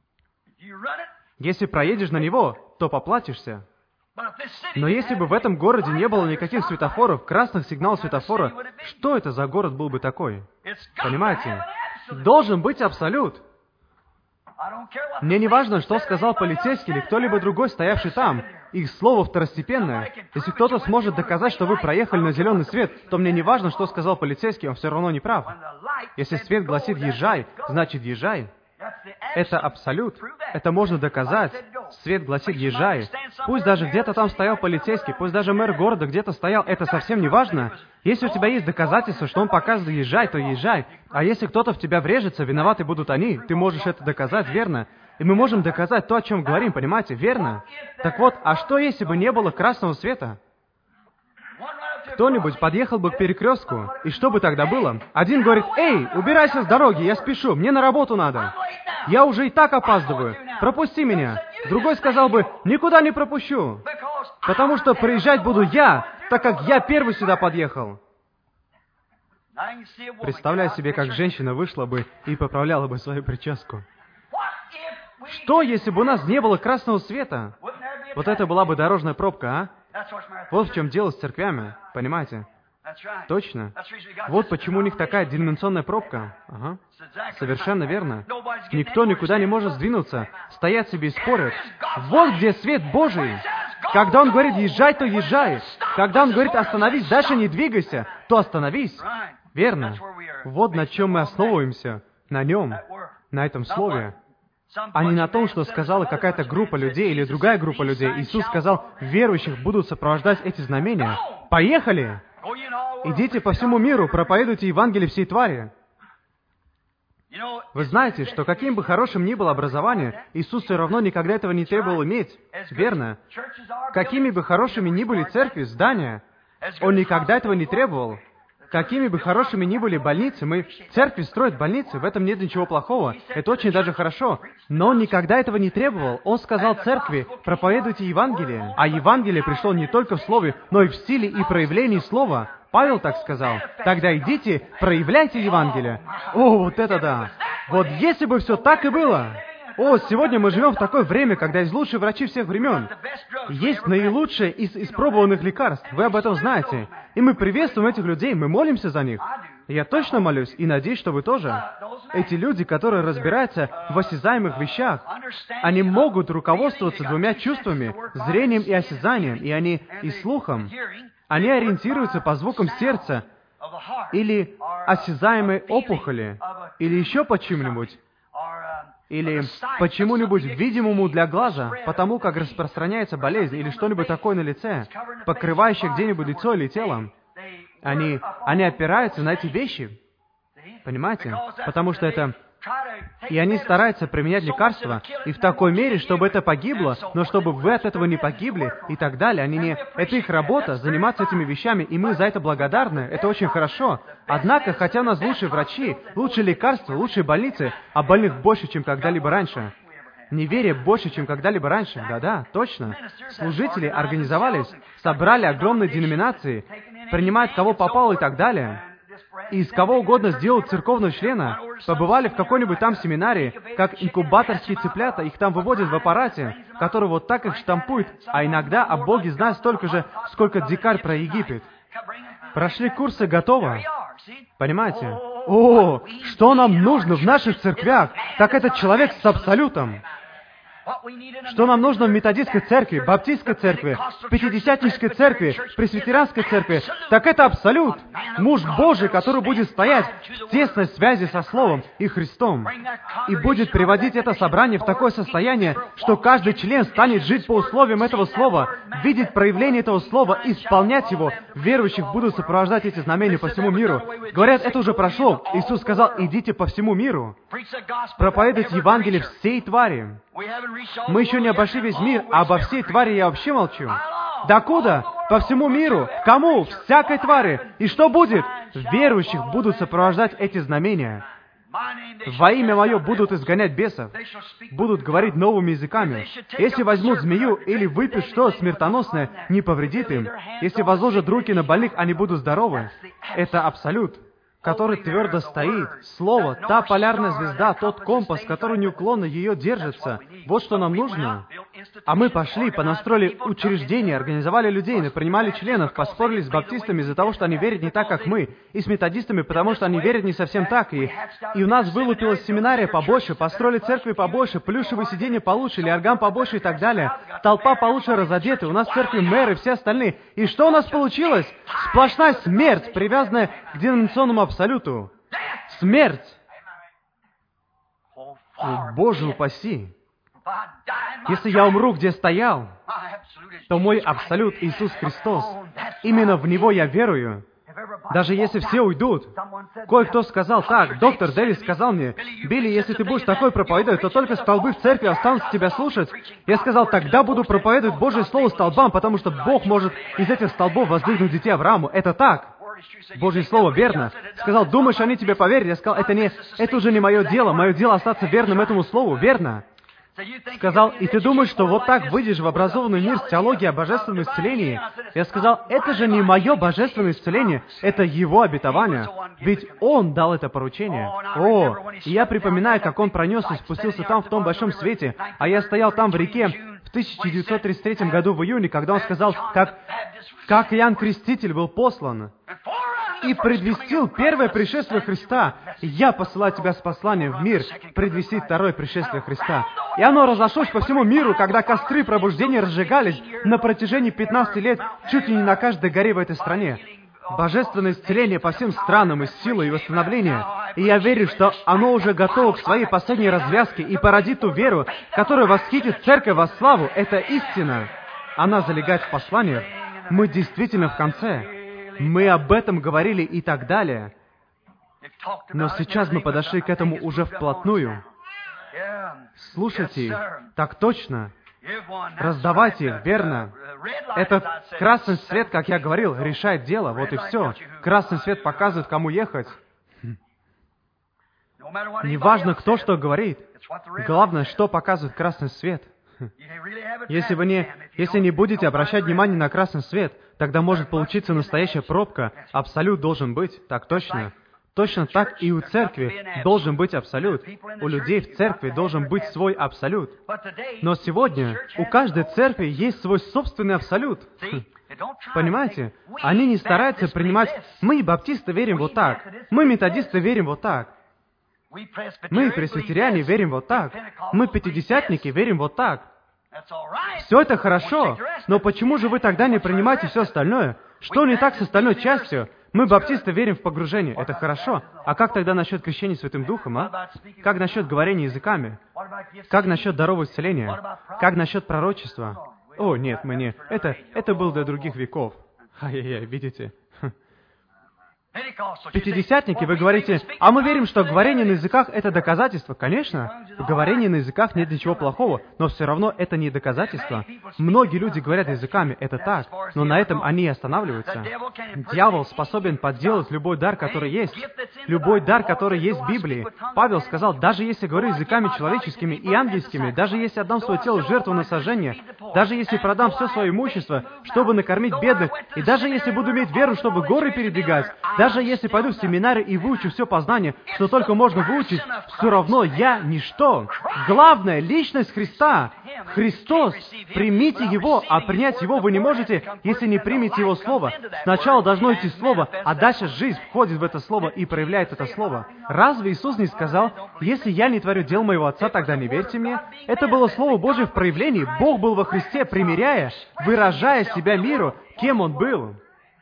Если проедешь на него, то поплатишься. Но если бы в этом городе не было никаких светофоров, красных сигналов светофора, что это за город был бы такой? Понимаете? Должен быть абсолют. Мне не важно, что сказал полицейский или кто-либо другой, стоявший там. Их слово второстепенное. Если кто-то сможет доказать, что вы проехали на зеленый свет, то мне не важно, что сказал полицейский, он все равно не прав. Если свет гласит «езжай», значит «езжай». Это абсолют. Это можно доказать. свет гласит «езжай». Пусть даже где-то там стоял полицейский, пусть даже мэр города где-то стоял, это совсем не важно. Если у тебя есть доказательства, что он показывает «езжай», то езжай. А если кто-то в тебя врежется, виноваты будут они, ты можешь это доказать, верно? И мы можем доказать то, о чем говорим, понимаете, верно? Так вот, а что, если бы не было красного света? Кто-нибудь подъехал бы к перекрестку, и что бы тогда было? Один говорит: «Эй, убирайся с дороги, я спешу, мне на работу надо. Я уже и так опаздываю, пропусти меня». Другой сказал бы: «Никуда не пропущу, потому что проезжать буду я, так как я первый сюда подъехал». Представляю себе, как женщина вышла бы и поправляла бы свою прическу. Что, если бы у нас не было красного света? Вот это была бы дорожная пробка, а? Вот в чем дело с церквями, понимаете? Точно. Вот почему у них такая деноминационная пробка. Ага. Совершенно верно. Никто никуда не может сдвинуться, стоят себе и спорят. Вот где свет Божий. Когда Он говорит «езжай», то езжай. Когда Он говорит «остановись, дальше не двигайся», то остановись. Верно. Вот на чем мы основываемся. На нем. На этом слове. А не на том, что сказала какая-то группа людей или другая группа людей. Иисус сказал: верующих будут сопровождать эти знамения. Поехали! Идите по всему миру, проповедуйте Евангелие всей твари. Вы знаете, что каким бы хорошим ни было образование, Иисус все равно никогда этого не требовал иметь. Верно? Какими бы хорошими ни были церкви, здания, Он никогда этого не требовал. Какими бы хорошими ни были больницы, мы в церкви строят больницы, в этом нет ничего плохого, это очень даже хорошо. Но Он никогда этого не требовал. Он сказал церкви: проповедуйте Евангелие. А Евангелие пришло не только в слове, но и в силе и проявлении слова. Павел так сказал: тогда идите, проявляйте Евангелие. О, вот это да! Вот если бы все так и было! О, сегодня мы живем в такое время, когда есть лучшие врачи всех времен. Есть наилучшие из испробованных лекарств. Вы об этом знаете. И мы приветствуем этих людей, мы молимся за них. Я точно молюсь и надеюсь, что вы тоже. Эти люди, которые разбираются в осязаемых вещах, они могут руководствоваться двумя чувствами, зрением и осязанием, и они и слухом. Они ориентируются по звукам сердца или осязаемой опухоли, или еще по чему-нибудь. Или почему-нибудь видимому для глаза, потому как распространяется болезнь или что-нибудь такое на лице, покрывающее где-нибудь лицо или тело. Они, они опираются на эти вещи. Понимаете? Потому что это... И они стараются применять лекарства, и в такой мере, чтобы это погибло, но чтобы вы от этого не погибли, и так далее. Они не... Это их работа, заниматься этими вещами, и мы за это благодарны. Это очень хорошо. Однако, хотя у нас лучшие врачи, лучшие лекарства, лучшие больницы, а больных больше, чем когда-либо раньше. Неверие больше, чем когда-либо раньше. Да-да, точно. Служители организовались, собрали огромные деноминации, принимают кого попало и так далее. И из кого угодно сделают церковного члена, побывали в какой-нибудь там семинарии, как инкубаторские цыплята, их там выводят в аппарате, который вот так их штампует, а иногда о Боге знают столько же, сколько дикарь про Египет. Прошли курсы, готово. Понимаете? О, что нам нужно в наших церквях? Так это человек с абсолютом. Что нам нужно в методистской церкви, баптистской церкви, пятидесятнической церкви, пресвитерианской церкви? Так это абсолют. Муж Божий, который будет стоять в тесной связи со Словом и Христом. И будет приводить это собрание в такое состояние, что каждый член станет жить по условиям этого Слова, видеть проявление этого Слова, исполнять его. Верующих будут сопровождать эти знамения по всему миру. Говорят, это уже прошло. Иисус сказал: идите по всему миру. Проповедуйте Евангелие всей твари. Мы еще не обошли весь мир, а обо всей твари я вообще молчу. Докуда? По всему миру. Кому? Всякой твари. И что будет? Верующих будут сопровождать эти знамения. Во имя Мое будут изгонять бесов, будут говорить новыми языками. Если возьмут змею или выпьют что смертоносное, не повредит им. Если возложат руки на больных, они будут здоровы. Это абсолют, который твердо стоит. Слово, та полярная звезда, тот компас, который неуклонно ее держится. Вот что нам нужно. А мы пошли, понастроили учреждения, организовали людей, принимали членов, поспорили с баптистами из-за того, что они верят не так, как мы, и с методистами, потому что они верят не совсем так. И, и у нас вылупилась семинария побольше, построили церкви побольше, плюшевые сиденья получше, или орган побольше и так далее. Толпа получше разодета, у нас в церкви мэры, все остальные. И что у нас получилось? Сплошная смерть, привязанная к деноминационному абсолюту. Смерть! О, Боже упаси! Если я умру, где стоял, то мой абсолют Иисус Христос. Именно в Него я верую. Даже если все уйдут. Кое-кто сказал так, доктор Дэвис сказал мне, «Билли, если ты будешь такой проповедовать, то только столбы в церкви останутся тебя слушать». Я сказал, тогда буду проповедовать Божье Слово столбам, потому что Бог может из этих столбов воздвигнуть детей Аврааму. Это так. Божье Слово верно. Сказал, думаешь, они тебе поверят? Я сказал, это не, это уже не мое дело. Мое дело остаться верным этому Слову, верно? Сказал, и ты думаешь, что вот так выйдешь в образованный мир с теологией о божественном исцелении? Я сказал, это же не мое божественное исцеление, это Его обетование. Ведь Он дал это поручение. О, и я припоминаю, как Он пронес и спустился там в том большом свете, а я стоял там в реке в тысяча девятьсот тридцать третьем году в июне, когда Он сказал, как, как Иоанн Креститель был послан и предвестил первое пришествие Христа. Я посылаю тебя с посланием в мир предвестить второе пришествие Христа. И оно разошлось по всему миру, когда костры пробуждения разжигались на протяжении пятнадцати лет чуть ли не на каждой горе в этой стране. Божественное исцеление по всем странам и силы и восстановление. И я верю, что оно уже готово к своей последней развязке и породит ту веру, которая восхитит церковь во славу. Это истина. Она залегает в посланиях. Мы действительно в конце. Мы об этом говорили и так далее. Но сейчас мы подошли к этому уже вплотную. Слушайте их. Так точно. Раздавайте их, верно. Этот красный свет, как я говорил, решает дело. Вот и все. Красный свет показывает, кому ехать. Неважно, кто что говорит. Главное, что показывает красный свет. Если вы не, если не будете обращать внимание на красный свет, тогда может получиться настоящая пробка. Абсолют должен быть, так точно. Точно так и у церкви должен быть абсолют. У людей в церкви должен быть свой абсолют. Но сегодня у каждой церкви есть свой собственный абсолют. Понимаете? Они не стараются принимать... Мы, баптисты, верим вот так. Мы, методисты, верим вот так. Мы, пресвитериане, верим вот так. Мы, пятидесятники, верим вот так. Все это хорошо, но почему же вы тогда не принимаете все остальное? Что не так с остальной частью? Мы, баптисты, верим в погружение. Это хорошо. А как тогда насчет крещения Святым Духом, а? Как насчет говорения языками? Как насчет даров исцеления? Как насчет пророчества? О, нет, мы не. Это, это было для других веков. Ай-яй-яй, видите? Пятидесятники, вы говорите, а мы верим, что говорение на языках — это доказательство. Конечно, в говорении на языках нет ничего плохого, но все равно это не доказательство. Многие люди говорят языками, это так, но на этом они и останавливаются. Дьявол способен подделать любой дар, который есть. Любой дар, который есть в Библии. Павел сказал, даже если говорю языками человеческими и ангельскими, даже если отдам свое тело в жертву на сожжение, даже если продам все свое имущество, чтобы накормить бедных, и даже если буду иметь веру, чтобы горы передвигать, даже если пойду в семинары и выучу все познание, что только можно выучить, все равно я ничто. Главное — личность Христа. Христос. Примите Его, а принять Его вы не можете, если не примете Его Слово. Сначала должно идти Слово, а дальше жизнь входит в это Слово и проявляет это Слово. Разве Иисус не сказал, «Если я не творю дел моего Отца, тогда не верьте мне»? Это было Слово Божие в проявлении. Бог был во Христе, примиряя, выражая себя миру, кем Он был.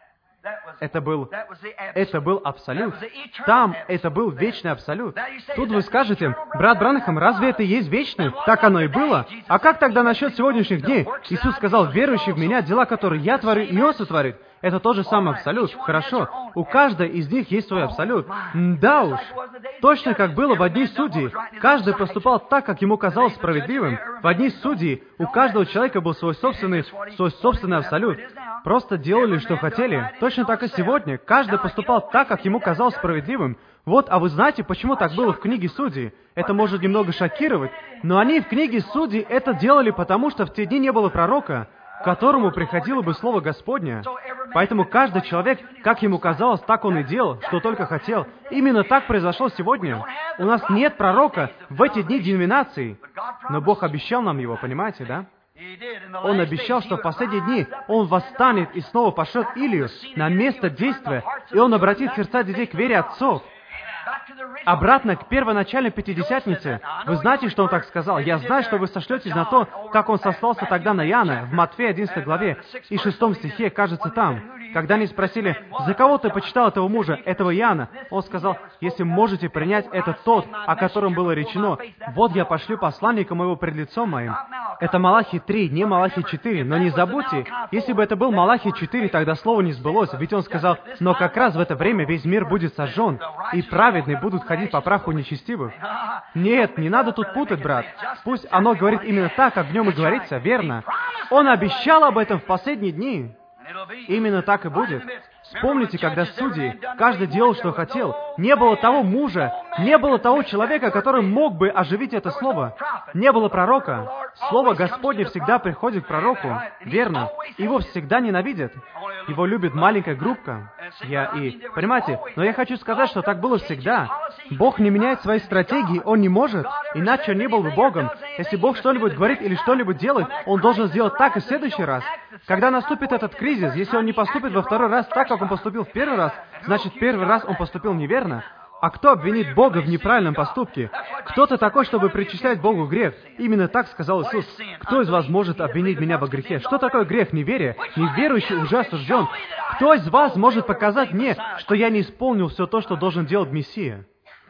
Это был, это был абсолют. Там это был вечный абсолют. Тут вы скажете, брат Бранхам, разве это и есть вечный? Так оно и было. А как тогда насчет сегодняшних дней? Иисус сказал, верующий в Меня, дела, которые я творю, и Он сотворит. Это тот же самый абсолют. Хорошо. У каждой из них есть свой абсолют. Да уж. Точно как было в одни судьи. Каждый поступал так, как ему казалось справедливым. В одни судьи у каждого человека был свой собственный, свой собственный абсолют. Просто делали, что хотели. Точно так и сегодня. Каждый поступал так, как ему казалось справедливым. Вот, а вы знаете, почему так было в книге Судей? Это может немного шокировать, но они в книге Судей это делали, потому что в те дни не было пророка, к которому приходило бы Слово Господне. Поэтому каждый человек, как ему казалось, так он и делал, что только хотел. Именно так произошло сегодня. У нас нет пророка в эти дни деноминаций, но Бог обещал нам его, понимаете, да? Он обещал, что в последние дни Он восстанет и снова пошлет Илию на место действия, и Он обратит сердца детей к вере отцов. обратно к первоначальной Пятидесятнице. Вы знаете, что он так сказал? Я знаю, что вы сошлетесь на то, как он сослался тогда на Иоанна в Матфея одиннадцатой главе и шестом стихе, кажется, там. Когда они спросили, за кого ты почитал этого мужа, этого Иоанна, он сказал, если можете принять, это тот, о котором было речено. Вот я пошлю посланника моего пред лицом моим. Это Малахий три, не Малахий четыре. Но не забудьте, если бы это был Малахий четыре, тогда слово не сбылось. Ведь он сказал, но как раз в это время весь мир будет сожжен, и праведные будут ходить по праху нечестивых. Нет, не надо тут путать, брат. Пусть оно говорит именно так, как в нем и говорится, верно. Он обещал об этом в последние дни. Именно так и будет. Вспомните, когда судьи, каждый делал, что хотел. Не было того мужа, не было того человека, который мог бы оживить это слово. Не было пророка. Слово Господне всегда приходит к пророку. Верно. Его всегда ненавидят. Его любит маленькая группка. Я и... Понимаете? Но я хочу сказать, что так было всегда. Бог не меняет свои стратегии, Он не может. Иначе Он не был бы Богом. Если Бог что-нибудь говорит или что-нибудь делает, Он должен сделать так и в следующий раз. Когда наступит этот кризис, если Он не поступит во второй раз так, как Он поступил в первый раз, значит, в первый раз Он поступил неверно. А кто обвинит Бога в неправильном поступке? Кто ты такой, чтобы причислять Богу грех? Именно так сказал Иисус. Кто из вас может обвинить меня во грехе? Что такое грех? Неверие? Неверующий уже осужден. Кто из вас может показать мне, что я не исполнил все то, что должен делать Мессия?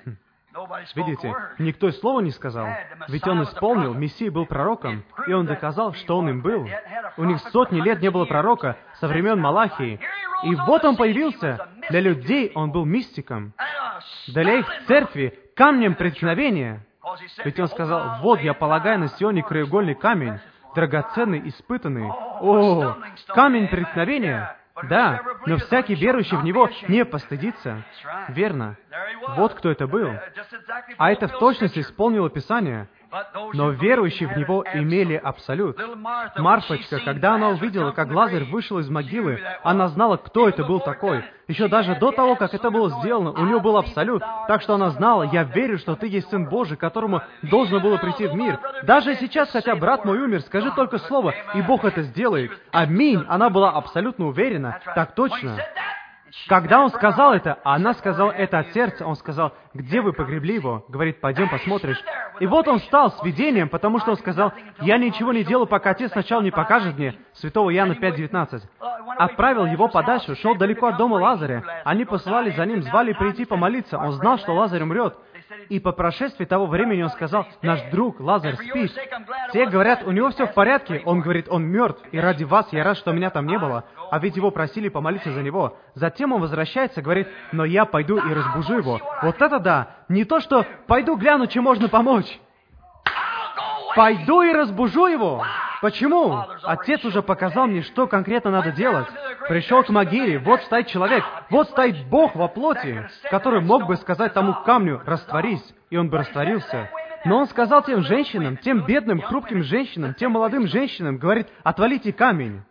Видите, никто и слова не сказал. Ведь он исполнил, Мессия был пророком, и он доказал, что он им был. У них сотни лет не было пророка со времен Малахии. И вот он появился. Для людей он был мистиком. Для их церкви камнем преткновения. Ведь он сказал, вот я полагаю на Сионе краеугольный камень, драгоценный, испытанный. О, камень преткновения. Да, но всякий верующий в Него не постыдится. Верно. Вот кто это был. А это в точности исполнило Писание. Но верующие в Него имели абсолют. Марфочка, когда она увидела, как Лазарь вышел из могилы, она знала, кто это был такой. Еще даже до того, как это было сделано, у нее был абсолют. Так что она знала, я верю, что ты есть Сын Божий, которому должно было прийти в мир. Даже сейчас, хотя брат мой умер, скажи только слово, и Бог это сделает. Аминь. Она была абсолютно уверена. Так точно. Когда он сказал это, а она сказала это от сердца, он сказал, где вы погребли его? Говорит, пойдем посмотришь. И вот он встал с видением, потому что он сказал, я ничего не делаю, пока Отец сначала не покажет мне. Святого Иоанна пять девятнадцать. Отправил его подальше, шел далеко от дома Лазаря. Они посылали за ним, звали прийти помолиться. Он знал, что Лазарь умрет. И по прошествии того времени он сказал, наш друг Лазарь спит. Те говорят, у него все в порядке. Он говорит, он мертв, и ради вас я рад, что меня там не было. А ведь его просили помолиться за него. Затем он возвращается, говорит, но я пойду и разбужу его. Вот это да! Не то, что пойду гляну, чем можно помочь. Пойду и разбужу его. Почему? Отец уже показал мне, что конкретно надо делать. Пришел к могиле, вот стоит человек, вот стоит Бог во плоти, который мог бы сказать тому камню «растворись», и он бы растворился. Но он сказал тем женщинам, тем бедным, хрупким женщинам, тем молодым женщинам, говорит, «Отвалите камень».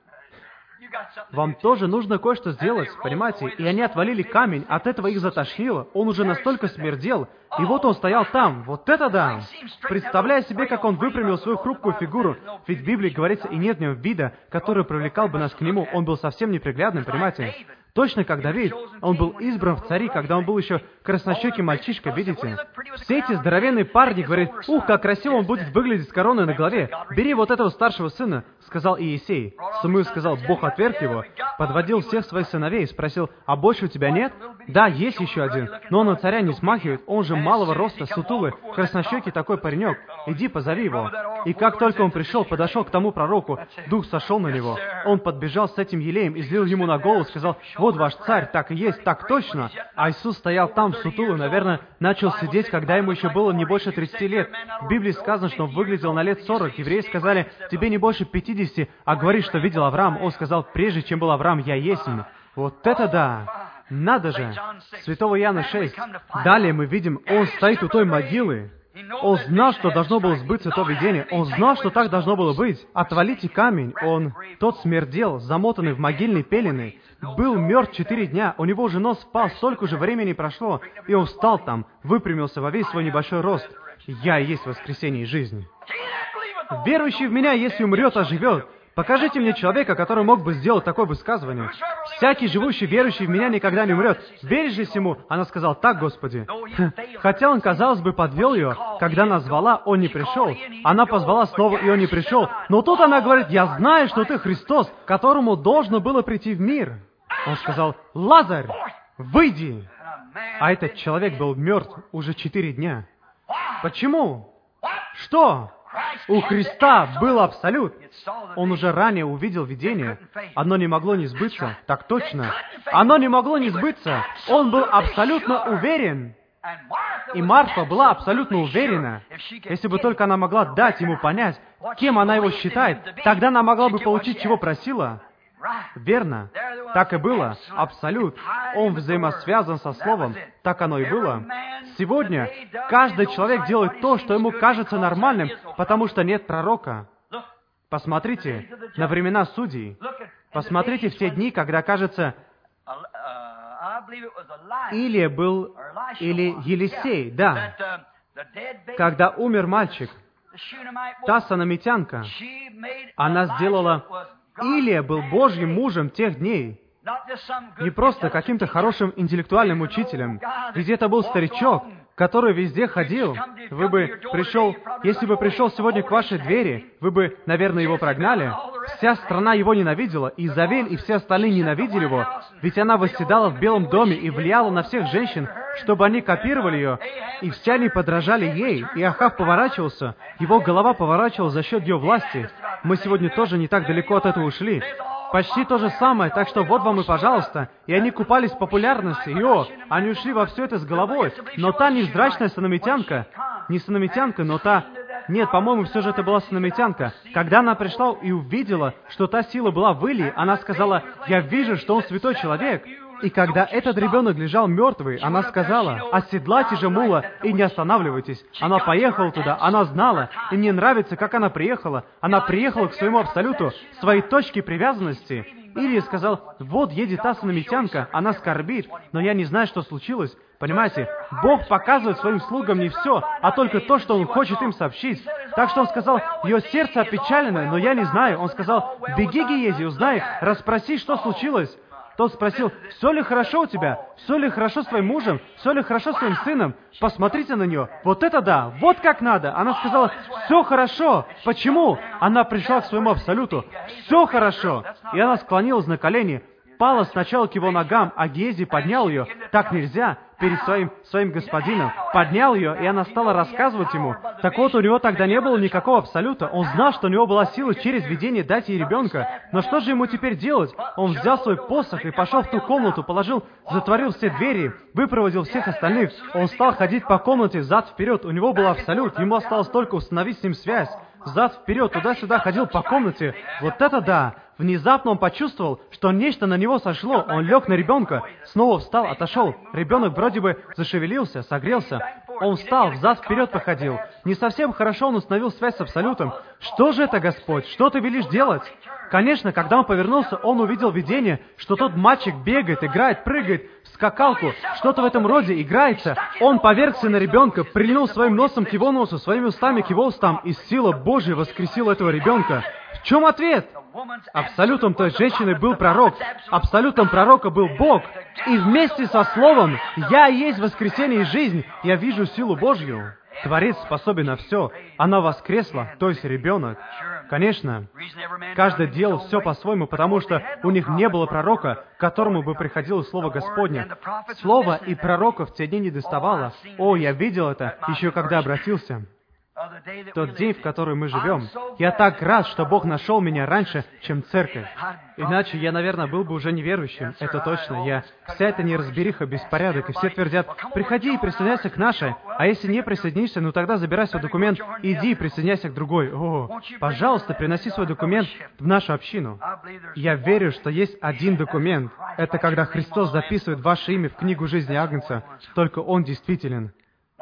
Вам тоже нужно кое-что сделать, понимаете? И они отвалили камень, от этого их затошнило. Он уже настолько смердел. И вот он стоял там. Вот это да! Представляя себе, как он выпрямил свою хрупкую фигуру. Ведь в Библии говорится, и нет в нем вида, который привлекал бы нас к нему. Он был совсем неприглядным, понимаете? Точно как Давид. Он был избран в цари, когда он был еще краснощекий мальчишка, видите? Все эти здоровенные парни говорят, ух, как красиво он будет выглядеть с короной на голове. Бери вот этого старшего сына, сказал Иисей. Самуил сказал, Бог отверг его, подводил всех своих сыновей, спросил, а больше у тебя нет? Да, есть еще один, но он на царя не смахивает, он же малого роста, сутулый, краснощекий такой паренек. Иди, позови его. И как только он пришел, подошел к тому пророку, дух сошел на него. Он подбежал с этим елеем, излил ему на голову, сказал, вот ваш царь, так и есть, так точно. А Иисус стоял там, сутулый, наверное, начал сидеть, когда ему еще было не больше тридцати лет. В Библии сказано, что он выглядел на лет сорок. Евреи сказали, тебе не больше пятидесяти, а говоришь, что видел Авраам. Он сказал, прежде чем был Авраам, я есть. Вот это да! Надо же! Святого Иоанна шесть. Далее мы видим, он стоит у той могилы. Он знал, что должно было сбыться то видение. Он знал, что так должно было быть. Отвалите камень. Он, тот смердел, замотанный в могильные пелены. Был мертв четыре дня. У него уже нос спал, столько же времени прошло. И он встал там, выпрямился во весь свой небольшой рост. Я и есть воскресение и жизнь. Верующий в Меня, если умрет, оживет. Покажите мне человека, который мог бы сделать такое высказывание. Всякий живущий, верующий в меня никогда не умрет. Веришь же сему? Она сказала, так, Господи. Хотя он, казалось бы, подвел ее, когда она звала, он не пришел. Она позвала снова, и он не пришел. Но тут она говорит, я знаю, что ты Христос, которому должно было прийти в мир. Он сказал, Лазарь, выйди. А этот человек был мертв уже четыре дня. Почему? Что? У Христа был абсолют. Он уже ранее увидел видение. Оно не могло не сбыться. Так точно. Оно не могло не сбыться. Он был абсолютно уверен. И Марфа была абсолютно уверена. Если бы только она могла дать ему понять, кем она его считает, тогда она могла бы получить, чего просила. Верно. Так и было. Абсолют. Он взаимосвязан со Словом. Так оно и было. Сегодня каждый человек делает то, что ему кажется нормальным, потому что нет пророка. Посмотрите на времена судей. Посмотрите в те дни, когда, кажется, Илия был, или Елисей, да, когда умер мальчик. Та санамитянка, она сделала... Илия был Божьим мужем тех дней. Не просто каким-то хорошим интеллектуальным учителем. Ведь это был старичок, который везде ходил. Вы бы пришел, если бы пришел сегодня к вашей двери, вы бы, наверное, его прогнали. Вся страна его ненавидела, и Изавель и все остальные ненавидели его, ведь она восседала в Белом доме и влияла на всех женщин, чтобы они копировали ее, и все они подражали ей, и Ахав поворачивался, его голова поворачивалась за счет ее власти. Мы сегодня тоже не так далеко от этого ушли. Почти то же самое, так что вот вам и пожалуйста. И они купались в популярности, и о, они ушли во все это с головой. Но та невзрачная санамитянка, не санамитянка, но та... Нет, по-моему, все же это была санамитянка. Когда она пришла и увидела, что та сила была в Илии, она сказала, «Я вижу, что он святой человек». И когда этот ребенок лежал мертвый, она сказала, «Оседлайте же мула и не останавливайтесь». Она поехала туда, она знала, и мне нравится, как она приехала. Она приехала к своему абсолюту, своей точке привязанности. Илия сказал, «Вот едет та санамитянка, она скорбит, но я не знаю, что случилось». Понимаете, Бог показывает своим слугам не все, а только то, что Он хочет им сообщить. Так что Он сказал, ее сердце опечалено, но я не знаю. Он сказал, беги, Гиези, узнай, расспроси, что случилось. Тот спросил, все ли хорошо у тебя? Все ли хорошо с твоим мужем? Все ли хорошо с твоим сыном? Посмотрите на нее. Вот это да! Вот как надо! Она сказала, все хорошо. Почему? Она пришла к своему абсолюту. Все хорошо. И она склонилась на колени, пала сначала к его ногам, а Гиези поднял ее. Так нельзя. Перед своим, своим господином, поднял ее, и она стала рассказывать ему. Так вот, у него тогда не было никакого абсолюта. Он знал, что у него была сила через видение дать ей ребенка. Но что же ему теперь делать? Он взял свой посох и пошел в ту комнату, положил, затворил все двери, выпроводил всех остальных. Он стал ходить по комнате взад-вперед. У него был абсолют, ему осталось только установить с ним связь. Взад-вперед, туда-сюда ходил по комнате. Вот это да! Внезапно он почувствовал, что нечто на него сошло. Он лег на ребенка, снова встал, отошел. Ребенок вроде бы зашевелился, согрелся. Он встал, взад-вперед походил. Не совсем хорошо он установил связь с Абсолютом. Что же это, Господь? Что ты велишь делать? Конечно, когда он повернулся, он увидел видение, что тот мальчик бегает, играет, прыгает, в скакалку, что-то в этом роде играется. Он повергся на ребенка, прильнул своим носом к его носу, своими устами к его устам, и сила Божья воскресила этого ребенка. В чем ответ? Абсолютом той женщины был пророк. Абсолютом пророка был Бог. И вместе со Словом «Я и есть воскресение и жизнь», я вижу силу Божью. Творец способен на все. Она воскресла, то есть ребенок. Конечно, каждый делал все по-своему, потому что у них не было пророка, к которому бы приходило Слово Господне. Слово и пророков в те дни не доставало. О, я видел это, еще когда обратился. Тот день, в который мы живем. Я так рад, что Бог нашел меня раньше, чем церковь. Иначе я, наверное, был бы уже неверующим. Это точно. Я... Вся эта неразбериха, беспорядок, и все твердят, приходи и присоединяйся к нашей. А если не присоединишься, ну тогда забирай свой документ, иди и присоединяйся к другой. О, пожалуйста, приноси свой документ в нашу общину. Я верю, что есть один документ. Это когда Христос записывает ваше имя в книгу жизни Агнца. Только Он действителен.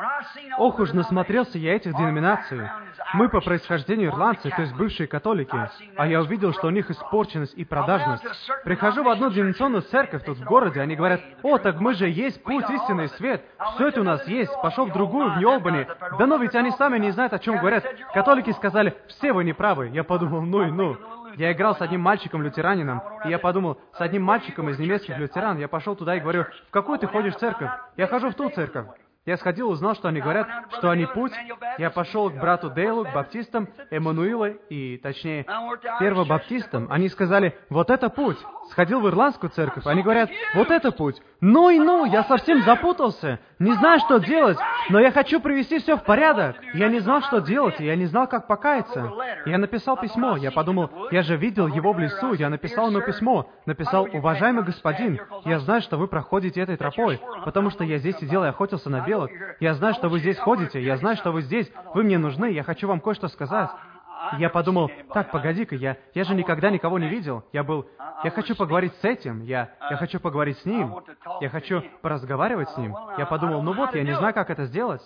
Ох уж насмотрелся я этих деноминаций. Мы по происхождению ирландцы, то есть бывшие католики, а я увидел, что у них испорченность и продажность. Прихожу в одну деноминационную церковь тут в городе, они говорят, «О, так мы же есть путь, истинный и свет, все это у нас есть». Пошел в другую, в Нью-Олбани. Да ну, ведь они сами не знают, о чем говорят. Католики сказали, «Все вы неправы». Я подумал, ну и ну. Я играл с одним мальчиком-лютеранином, и я подумал, с одним мальчиком из немецких лютеран, я пошел туда и говорю, в какую ты ходишь церковь? Я хожу в ту церковь. Я сходил, узнал, что они говорят, что они путь. Я пошел к брату Дейлу, к баптистам, Эммануила, и, точнее, первобаптистам. Они сказали, вот это путь. Сходил в ирландскую церковь, они говорят, вот это путь. Ну и ну, я совсем запутался, не знаю, что делать, но я хочу привести все в порядок. Я не знал, что делать, и я не знал, как покаяться. Я написал письмо, я подумал, я же видел его в лесу, я написал ему письмо. Написал, уважаемый господин, я знаю, что вы проходите этой тропой, потому что я здесь сидел и охотился на белок. Я знаю, что вы здесь ходите, я знаю, что вы здесь, вы мне нужны, я хочу вам кое-что сказать. Я подумал, так, погоди-ка, я, я же никогда никого не видел. Я был, я хочу поговорить с этим, я, я хочу поговорить с ним, я хочу поразговаривать с ним. Я подумал, ну вот, я не знаю, как это сделать.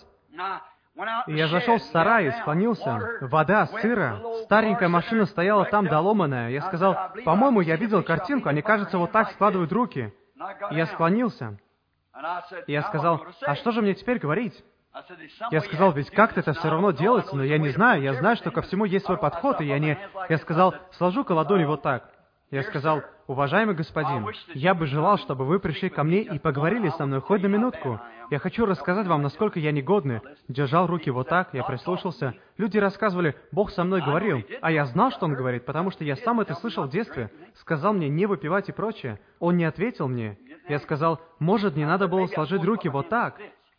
И я зашел в сарай и склонился. Вода, сыро, старенькая машина стояла там доломанная. Я сказал, по-моему, я видел картинку, они, кажется, вот так складывают руки. И я склонился. И я сказал, а что же мне теперь говорить? Я сказал, ведь как-то это все равно делается, но я не знаю, я знаю, что ко всему есть свой подход, и я не... Я сказал, сложу-ка ладони вот так. Я сказал, уважаемый господин, я бы желал, чтобы вы пришли ко мне и поговорили со мной хоть на минутку. Я хочу рассказать вам, насколько я негодный. Держал руки вот так, я прислушался. Люди рассказывали, Бог со мной говорил, а я знал, что Он говорит, потому что я сам это слышал в детстве. Сказал мне не выпивать и прочее. Он не ответил мне. Я сказал, может, не надо было сложить руки вот так.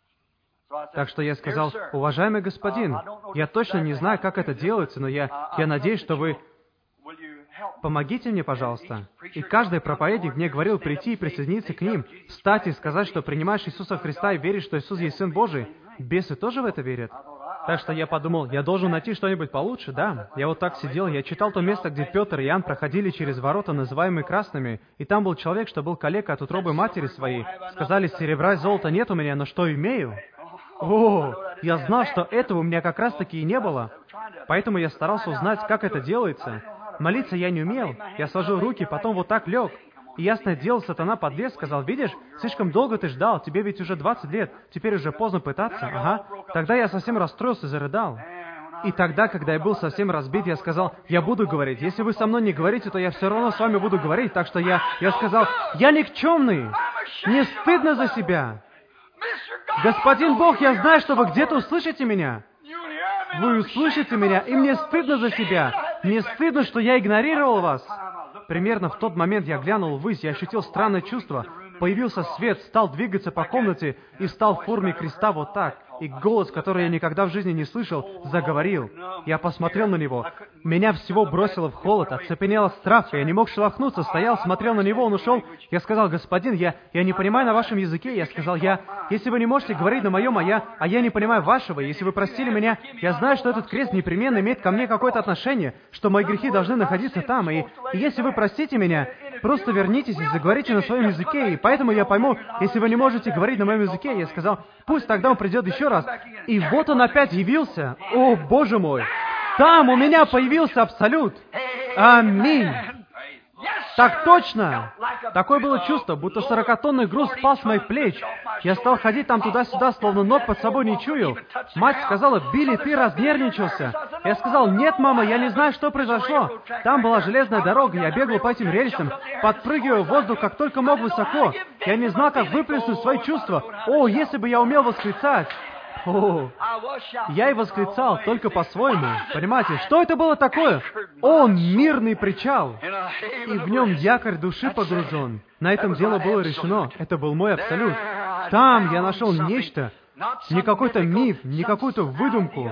Так что я сказал, уважаемый господин, я точно не знаю, как это делается, но я, я надеюсь, что вы... Помогите мне, пожалуйста. И каждый проповедник мне говорил прийти и присоединиться к ним, встать и сказать, что принимаешь Иисуса Христа и веришь, что Иисус есть Сын Божий. Бесы тоже в это верят. Так что я подумал, я должен найти что-нибудь получше, да. Я вот так сидел, я читал то место, где Петр и Иоанн проходили через ворота, называемые красными, и там был человек, что был калека от утробы матери своей. Сказали, серебра и золота нет у меня, но что имею? О, я знал, что этого у меня как раз-таки и не было. Поэтому я старался узнать, как это делается. Молиться я не умел. Я сложил руки, потом вот так лег. И ясное дело, сатана подлез, сказал, видишь, слишком долго ты ждал, тебе ведь уже двадцать лет, теперь уже поздно пытаться. Ага. Тогда я совсем расстроился и зарыдал. И тогда, когда я был совсем разбит, я сказал, я буду говорить. Если вы со мной не говорите, то я все равно с вами буду говорить. Так что я, я сказал, я никчемный. Не стыдно за себя. Господин Бог, я знаю, что вы где-то услышите меня. Вы услышите меня, и мне стыдно за себя. Мне стыдно, что я игнорировал вас. Примерно в тот момент я глянул ввысь, я ощутил странное чувство. Появился свет, стал двигаться по комнате и встал в форме креста вот так. И голос, который я никогда в жизни не слышал, заговорил. Я посмотрел на него. Меня всего бросило в холод, оцепенело страх, я не мог шелохнуться, стоял, смотрел на него, он ушел. Я сказал, господин, я, я не понимаю на вашем языке. Я сказал, я, если вы не можете говорить на моем, а я, а я не понимаю вашего, если вы простили меня, я знаю, что этот крест непременно имеет ко мне какое-то отношение, что мои грехи должны находиться там, и, и если вы простите меня, просто вернитесь и заговорите на своем языке, и поэтому я пойму, если вы не можете говорить на моем языке, я сказал, пусть тогда он придет еще раз. И вот он опять явился. О, Боже мой! Там у меня появился Абсолют. Аминь. Так точно. Такое было чувство, будто сорокатонный груз спал с моих плеч. Я стал ходить там туда-сюда, словно ног под собой не чуял. Мать сказала, Билли, ты разнервничался. Я сказал, нет, мама, я не знаю, что произошло. Там была железная дорога, я бегал по этим рельсам, подпрыгивая в воздух, как только мог высоко. Я не знал, как выплеснуть свои чувства. О, если бы я умел восклицать. О, я и восклицал, только по-своему. Понимаете, что это было такое? Он мирный причал, и в нем якорь души погружен. На этом дело было решено. Это был мой Абсолют. Там я нашел нечто, не какой-то миф, не какую-то выдумку.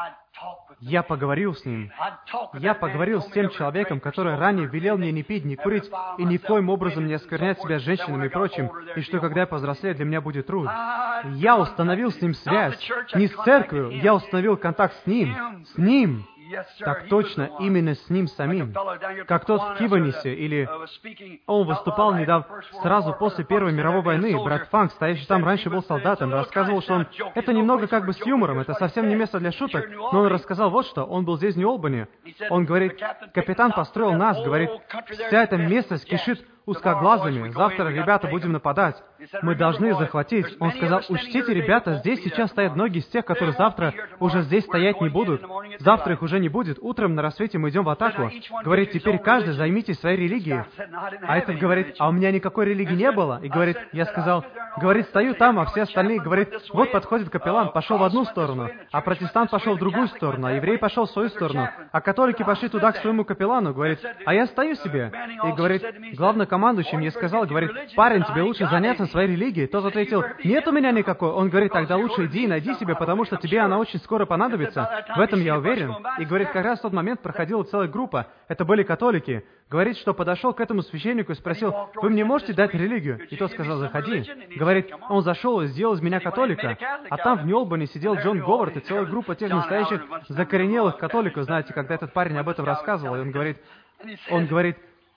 Я поговорил с ним. Я поговорил с тем человеком, который ранее велел мне не пить, не курить и ни в коем образом не осквернять себя с женщинами и прочим, и что, когда я повзрослею, для меня будет труд. Я установил с ним связь. Не с церковью, я установил контакт с ним. С ним. Так точно, именно с ним самим. Как тот в Киванисе, или... Он выступал недавно, сразу после Первой мировой войны. Брат Фанк, стоящий там раньше, был солдатом, рассказывал, что он... Это немного как бы с юмором, это совсем не место для шуток, но он рассказал вот что. Он был здесь в Нью-Олбани. Он говорит, капитан построил нас, говорит, вся эта местность кишит узкоглазыми. Завтра, ребята, будем нападать. Мы должны захватить. Он сказал, учтите, ребята, здесь сейчас стоят многие из тех, которые завтра уже здесь стоять не будут. Завтра их уже не будет. Утром на рассвете мы идем в атаку. Говорит, теперь каждый займитесь своей религией. А этот говорит, а у меня никакой религии не было. И говорит, я сказал, говорит, стою там, а все остальные, говорит, вот подходит капеллан, пошел в одну сторону, а протестант пошел в другую сторону, а еврей пошел в свою сторону, а католики пошли туда к своему капеллану, говорит, а я стою себе. И говорит, главнокомандующий мне сказал, говорит, парень, тебе лучше заняться своей религией. Тот ответил, нет у меня никакой. Он говорит, тогда лучше иди и найди себе, потому что тебе она очень скоро понадобится. В этом я уверен. И говорит, как раз в тот момент проходила целая группа. Это были католики. Говорит, что подошел к этому священнику и спросил, вы мне можете дать религию? И тот сказал, заходи. Говорит, он зашел и сделал из меня католика. А там в Нью-Олбани сидел Джон Говард и целая группа тех настоящих закоренелых католиков. Знаете, когда этот парень об этом рассказывал, и он говорит, он говорит,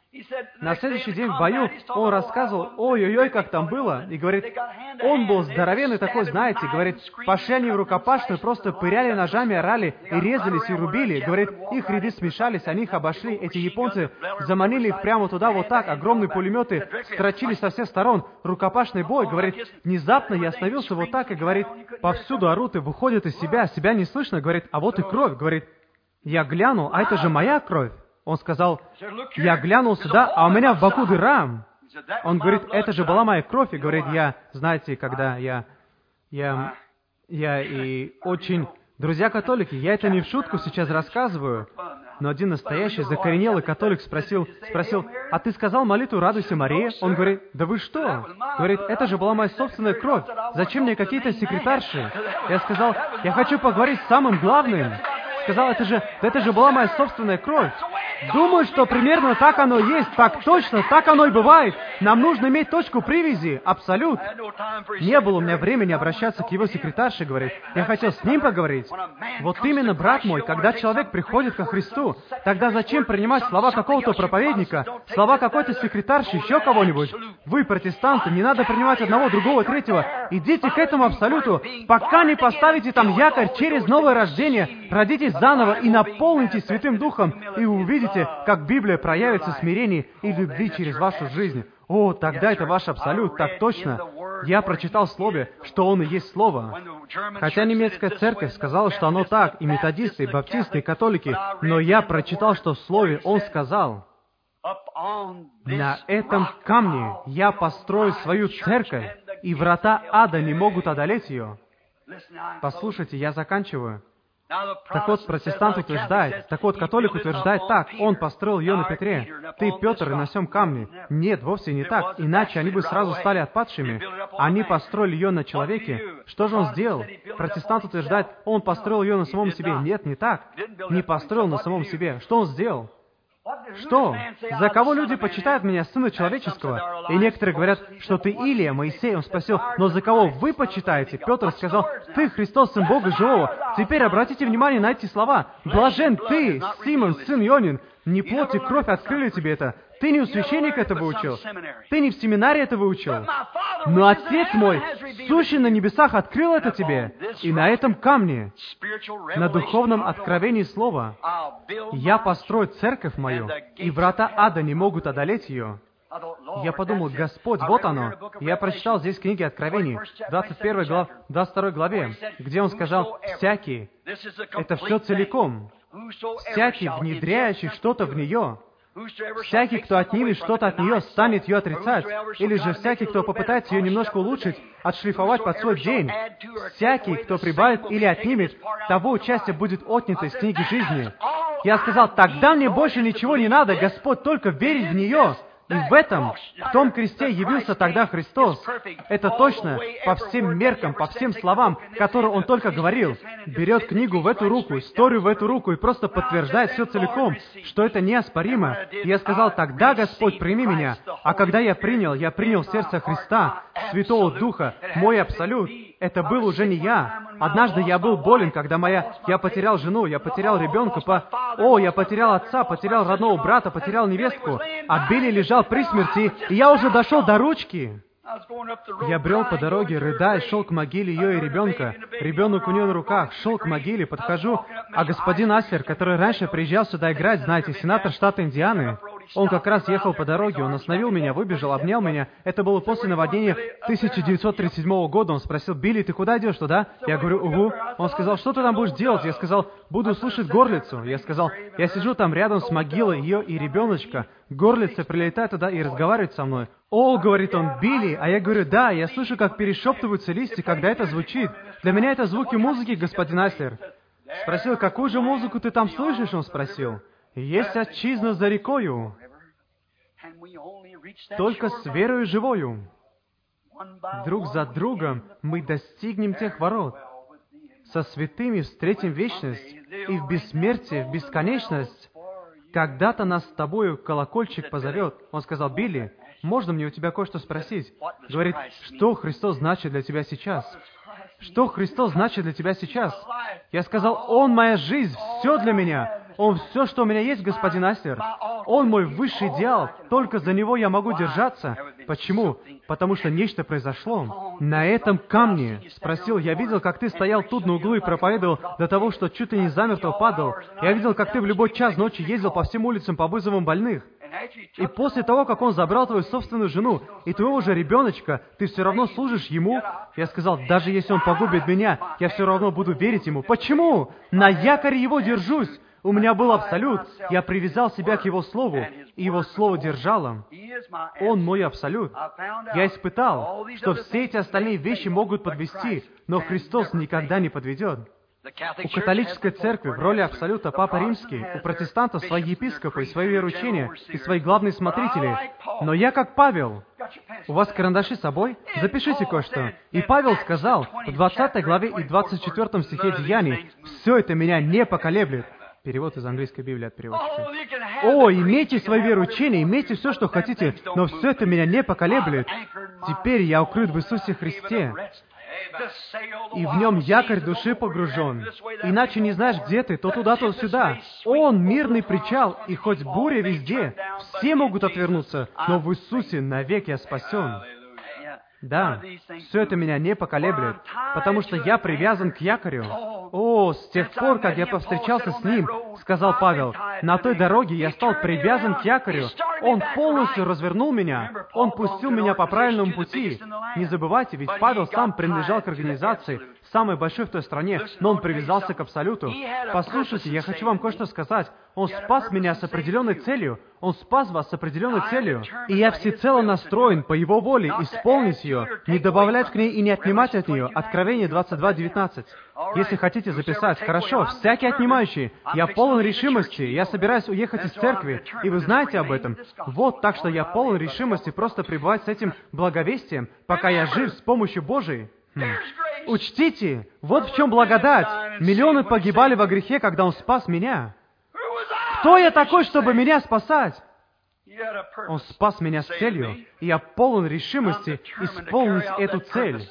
на следующий день в бою он рассказывал, ой-ой-ой, как там было, и говорит, он был здоровенный такой, знаете, говорит, пошли они в рукопашную, просто пыряли ножами, орали, и резались, и рубили, говорит, их ряды смешались, они их обошли, эти японцы заманили их прямо туда, вот так, огромные пулеметы строчили со всех сторон, рукопашный бой, говорит, внезапно я остановился вот так, и говорит, повсюду орут и выходят из себя, себя не слышно, говорит, а вот и кровь, говорит, я глянул, а это же моя кровь. Он сказал, я глянул сюда, а у меня в боку дыра. Он говорит, это же была моя кровь. И говорит, я, знаете, когда я, я, я и очень... Друзья католики, я это не в шутку сейчас рассказываю, но один настоящий закоренелый католик спросил, спросил, а ты сказал молитву «Радуйся, Мария»? Он говорит, да вы что? Говорит, это же была моя собственная кровь. Зачем мне какие-то секретарши? Я сказал, я хочу поговорить с самым главным. Сказал, это же, это же была моя собственная кровь. Думаю, что примерно так оно и есть, так точно, так оно и бывает. Нам нужно иметь точку привязи, абсолют. Не было у меня времени обращаться к его секретарше, говорит. Я хотел с ним поговорить. Вот именно, брат мой, когда человек приходит ко Христу, тогда зачем принимать слова какого-то проповедника, слова какой-то секретарши, еще кого-нибудь? Вы, протестанты, не надо принимать одного, другого, третьего. Идите к этому абсолюту, пока не поставите там якорь через новое рождение, родитесь заново и наполнитесь Святым Духом, и увидите, как Библия проявится в смирении и любви через вашу жизнь. О, тогда это ваш абсолют, так точно. Я прочитал в Слове, что Он и есть Слово. Хотя немецкая церковь сказала, что оно так, и методисты, и баптисты, и католики, но я прочитал, что в Слове Он сказал, «На этом камне я построю свою церковь, и врата ада не могут одолеть ее». Послушайте, я заканчиваю. Так вот, протестант утверждает, так вот, католик утверждает так, он построил ее на Петре. Ты, Петр, и на сем камне. Нет, вовсе не так, иначе они бы сразу стали отпадшими. Они построили ее на человеке. Что же он сделал? Протестант утверждает, он построил ее на самом себе. Нет, не так. Не построил на самом себе. Что он сделал? Что? За кого люди почитают меня, Сына Человеческого? И некоторые говорят, что ты Илия, Моисей. Он спросил, но за кого вы почитаете? Петр сказал, ты Христос, Сын Бога Живого. Теперь обратите внимание на эти слова. Блажен ты, Симон, сын Ионин. Не плоть и кровь открыли тебе это. Ты не у священника это выучил. Ты не в семинаре это выучил. Но Отец мой, сущий на небесах, открыл это тебе. И на этом камне, на духовном откровении Слова, я построю церковь мою, и врата ада не могут одолеть ее. Я подумал, Господь, вот оно. Я прочитал здесь книги Откровений, двадцать первой глав, двадцать второй главе, где Он сказал, «Всякий». Это все целиком. «Всякий, внедряющий что-то в нее». Всякий, кто отнимет что-то от нее, станет ее отрицать. Или же всякий, кто попытается ее немножко улучшить, отшлифовать под свой день. Всякий, кто прибавит или отнимет, того участие будет отнято из книги жизни. Я сказал, тогда мне больше ничего не надо, Господь, только верить в нее. И в этом, в том кресте явился тогда Христос. Это точно, по всем меркам, по всем словам, которые Он только говорил. Берет книгу в эту руку, историю в эту руку и просто подтверждает все целиком, что это неоспоримо. И я сказал, тогда, Господь, прими меня. А когда я принял, я принял в сердце Христа, Святого Духа, мой абсолют. Это был уже не я. Однажды я был болен, когда моя... Я потерял жену, я потерял ребенка, по... О, я потерял отца, потерял родного брата, потерял невестку. А Билли лежал при смерти, и я уже дошел до ручки. Я брел по дороге, рыдая, шел к могиле ее и ребенка. Ребенок у нее на руках, шел к могиле, подхожу, а господин Аслер, который раньше приезжал сюда играть, знаете, сенатор штата Индианы, Он как раз ехал по дороге, он остановил меня, выбежал, обнял меня. Это было после наводнения тысяча девятьсот тридцать седьмого года. Он спросил: «Билли, ты куда идешь туда?» Я говорю: «Угу». Он сказал: «Что ты там будешь делать?» Я сказал: «Буду слушать горлицу». Я сказал: «Я сижу там рядом с могилой ее и ребеночка. Горлица прилетает туда и разговаривает со мной». «О, — говорит он, — Билли». А я говорю: «Да, я слышу, как перешептываются листья, когда это звучит. Для меня это звуки музыки, господин Аслер». Спросил: «Какую же музыку ты там слышишь?» Он спросил. «Есть отчизна за рекою, только с верою живою. Друг за другом мы достигнем тех ворот. Со святыми встретим вечность, и в бессмертие, в бесконечность. Когда-то нас с тобою колокольчик позовет». Он сказал: «Билли, можно мне у тебя кое-что спросить?» Говорит: «Что Христос значит для тебя сейчас?» «Что Христос значит для тебя сейчас?» Я сказал: «Он моя жизнь, все для меня. Он все, что у меня есть, господин Аслер. Он мой высший идеал. Только за него я могу держаться». Почему? Потому что нечто произошло. «На этом камне», — спросил, «я видел, как ты стоял тут на углу и проповедовал до того, что чуть ли не замертво падал. Я видел, как ты в любой час ночи ездил по всем улицам по вызовам больных. И после того, как он забрал твою собственную жену и твоего же ребеночка, ты все равно служишь ему?» Я сказал: «Даже если он погубит меня, я все равно буду верить ему». Почему? На якоре его держусь. У меня был абсолют. Я привязал себя к его слову, и его слово держало. Он мой абсолют. Я испытал, что все эти остальные вещи могут подвести, но Христос никогда не подведет. У католической церкви в роли абсолюта Папа Римский, у протестантов свои епископы и свои вероучения, и свои главные смотрители. Но я как Павел. У вас карандаши с собой? Запишите кое-что. И Павел сказал в двадцатой главе и двадцать четвёртом стихе Деяний: «Все это меня не поколеблет». Перевод из английской Библии от переводчика. «О, имейте свои вероучения, имейте все, что хотите, но все это меня не поколеблет. Теперь я укрыт в Иисусе Христе, и в нем якорь души погружен. Иначе не знаешь, где ты, то туда, то сюда. Он мирный причал, и хоть буря везде, все могут отвернуться, но в Иисусе навек я спасен». Да, все это меня не поколеблет, потому что я привязан к якорю. О, с тех пор, как я повстречался с ним, сказал Павел, на той дороге я стал привязан к якорю. Он полностью развернул меня. Он пустил меня по правильному пути. Не забывайте, ведь Павел сам принадлежал к организации, самой большой в той стране, но он привязался к абсолюту. Послушайте, я хочу вам кое-что сказать. Он спас меня с определенной целью. Он спас вас с определенной целью. И я всецело настроен по Его воле исполнить ее, не добавлять к ней и не отнимать от нее. Откровение двадцать два девятнадцать. Если хотите записать, хорошо, всякий отнимающий. Я полон решимости. Я собираюсь уехать из церкви. И вы знаете об этом. Вот так что я полон решимости просто пребывать с этим благовестием, пока я жив с помощью Божией. Хм. Учтите, вот в чем благодать. Миллионы погибали во грехе, когда Он спас меня. Кто я такой, чтобы меня спасать? Он спас меня с целью, и я полон решимости исполнить эту цель.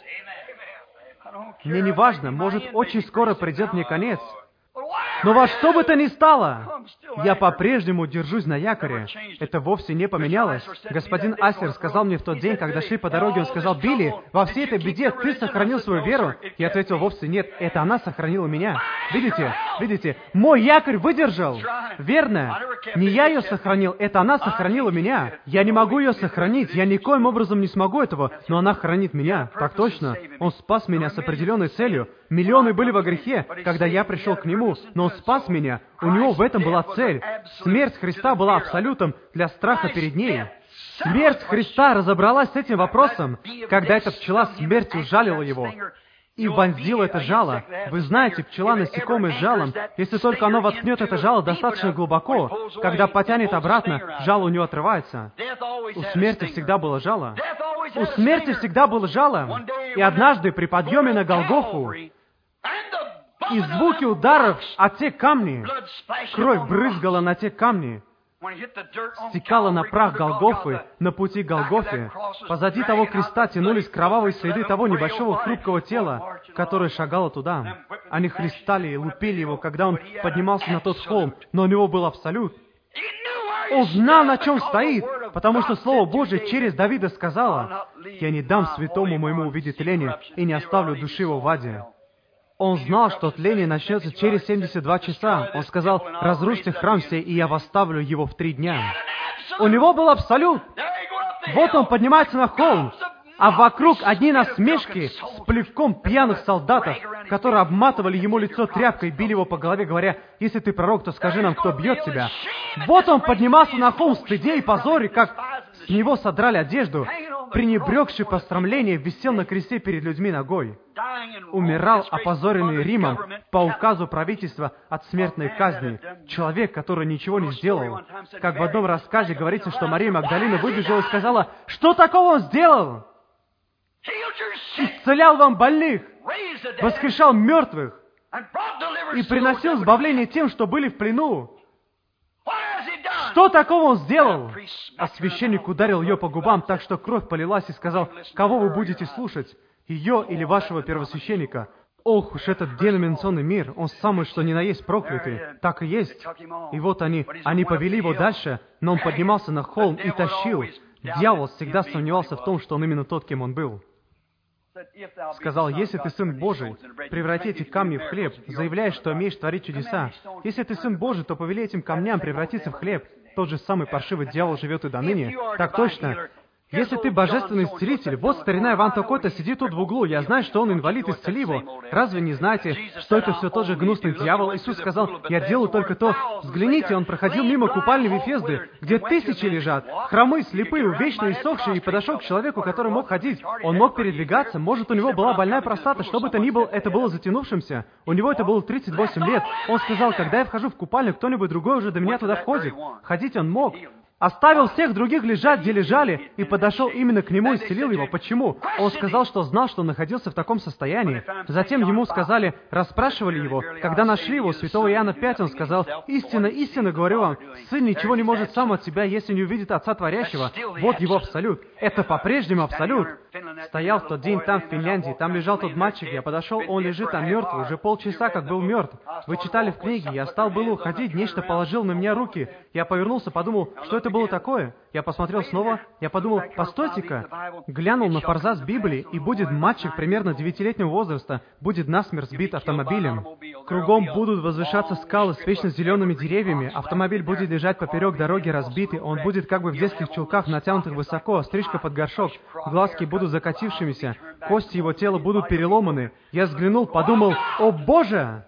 Мне не важно, может, очень скоро придет мне конец. Но во что бы то ни стало, я по-прежнему держусь на якоре. Это вовсе не поменялось. Господин Аслер сказал мне в тот день, когда шли по дороге, он сказал: «Билли, во всей этой беде ты сохранил свою веру?» Я ответил: «Вовсе нет, это она сохранила меня». Видите? Видите? Мой якорь выдержал. Верно? Не я ее сохранил, это она сохранила меня. Я не могу ее сохранить, я никоим образом не смогу этого, но она хранит меня. Так точно. Он спас меня с определенной целью. Миллионы были во грехе, когда я пришел к Нему, но Он спас меня. У Него в этом была цель. Смерть Христа была абсолютом для страха перед ней. Смерть Христа разобралась с этим вопросом, когда эта пчела смерти ужалила Его и вонзила это жало. Вы знаете, пчела насекомое с жалом, если только оно воткнет это жало достаточно глубоко, когда потянет обратно, жало у него отрывается. У смерти всегда было жало. У смерти всегда было жало. И однажды при подъеме на Голгофу и звуки ударов о те камни, кровь брызгала на те камни, стекала на прах Голгофы, на пути к Голгофе. Позади того креста тянулись кровавые следы того небольшого хрупкого тела, которое шагало туда. Они хлестали и лупили его, когда он поднимался на тот холм, но у него был абсолют. Он знал, на чем стоит, потому что Слово Божие через Давида сказало: «Я не дам святому моему увидеть тление и не оставлю души его в аде». Он знал, что тление начнется через семьдесят два часа. Он сказал: «Разрушьте храм сей, и я восставлю его в три дня». У него был абсолют. Вот он поднимается на холм, а вокруг одни насмешки с плевком пьяных солдатов, которые обматывали ему лицо тряпкой и били его по голове, говоря, «Если ты пророк, то скажи нам, кто бьет тебя». Вот он поднимался на холм в стыде и позоре, как с него содрали одежду, пренебрегший посрамление, висел на кресте перед людьми ногой. Умирал, опозоренный Римом, по указу правительства от смертной казни. Человек, который ничего не сделал. Как в одном рассказе говорится, что Мария Магдалина выбежала и сказала, «Что такого он сделал? Исцелял вам больных, воскрешал мертвых и приносил избавление тем, что были в плену. Что такого он сделал?» А священник ударил ее по губам, так что кровь полилась, и сказал, «Кого вы будете слушать, ее или вашего первосвященника?» Ох уж этот деноминационный мир, он самый что ни на есть проклятый. Так и есть. И вот они, они повели его дальше, но он поднимался на холм и тащил. Дьявол всегда сомневался в том, что он именно тот, кем он был. Сказал, «Если ты Сын Божий, преврати эти камни в хлеб, заявляя, что умеешь творить чудеса. Если ты Сын Божий, то повели этим камням превратиться в хлеб». Тот же самый паршивый дьявол живет и до ныне. Так точно. Если ты божественный исцелитель, вот старина Иван такой-то сидит тут в углу, я знаю, что он инвалид, исцели его. Разве не знаете, что это все тот же гнусный дьявол? Иисус сказал, я делаю только то. Взгляните, он проходил мимо купальни Вифезды, где тысячи лежат, хромые, слепые, увечные, иссохшие, и подошел к человеку, который мог ходить. Он мог передвигаться, может, у него была больная простата, что бы то ни было, это было затянувшимся. У него это было тридцать восемь лет. Он сказал, когда я вхожу в купальню, кто-нибудь другой уже до меня туда входит. Ходить он мог. Оставил всех других лежать, где лежали, и подошел именно к нему и исцелил его. Почему? Он сказал, что знал, что он находился в таком состоянии. Затем ему сказали, расспрашивали его. Когда нашли его, святого Иоанна пять, он сказал, «Истинно, истинно, говорю вам, сын ничего не может сам от себя, если не увидит Отца Творящего». Вот его абсолют. Это по-прежнему абсолют. Стоял в тот день там, в Финляндии, там лежал тот мальчик, я подошел, он лежит там мертвый, уже полчаса, как был мертв. Вы читали в книге, я стал было уходить, нечто положил на меня руки. Я повернулся, подумал, что это было такое? Я посмотрел снова, я подумал, постойте-ка, глянул на форзац Библии, и будет мальчик примерно девятилетнего возраста, будет насмерть сбит автомобилем. Кругом будут возвышаться скалы с вечно зелеными деревьями, автомобиль будет лежать поперек дороги разбитый, он будет как бы в детских чулках, натянутых высоко, стрижка под горшок, глазки будут закатившимися, кости его тела будут переломаны. Я взглянул, подумал, «О Боже!»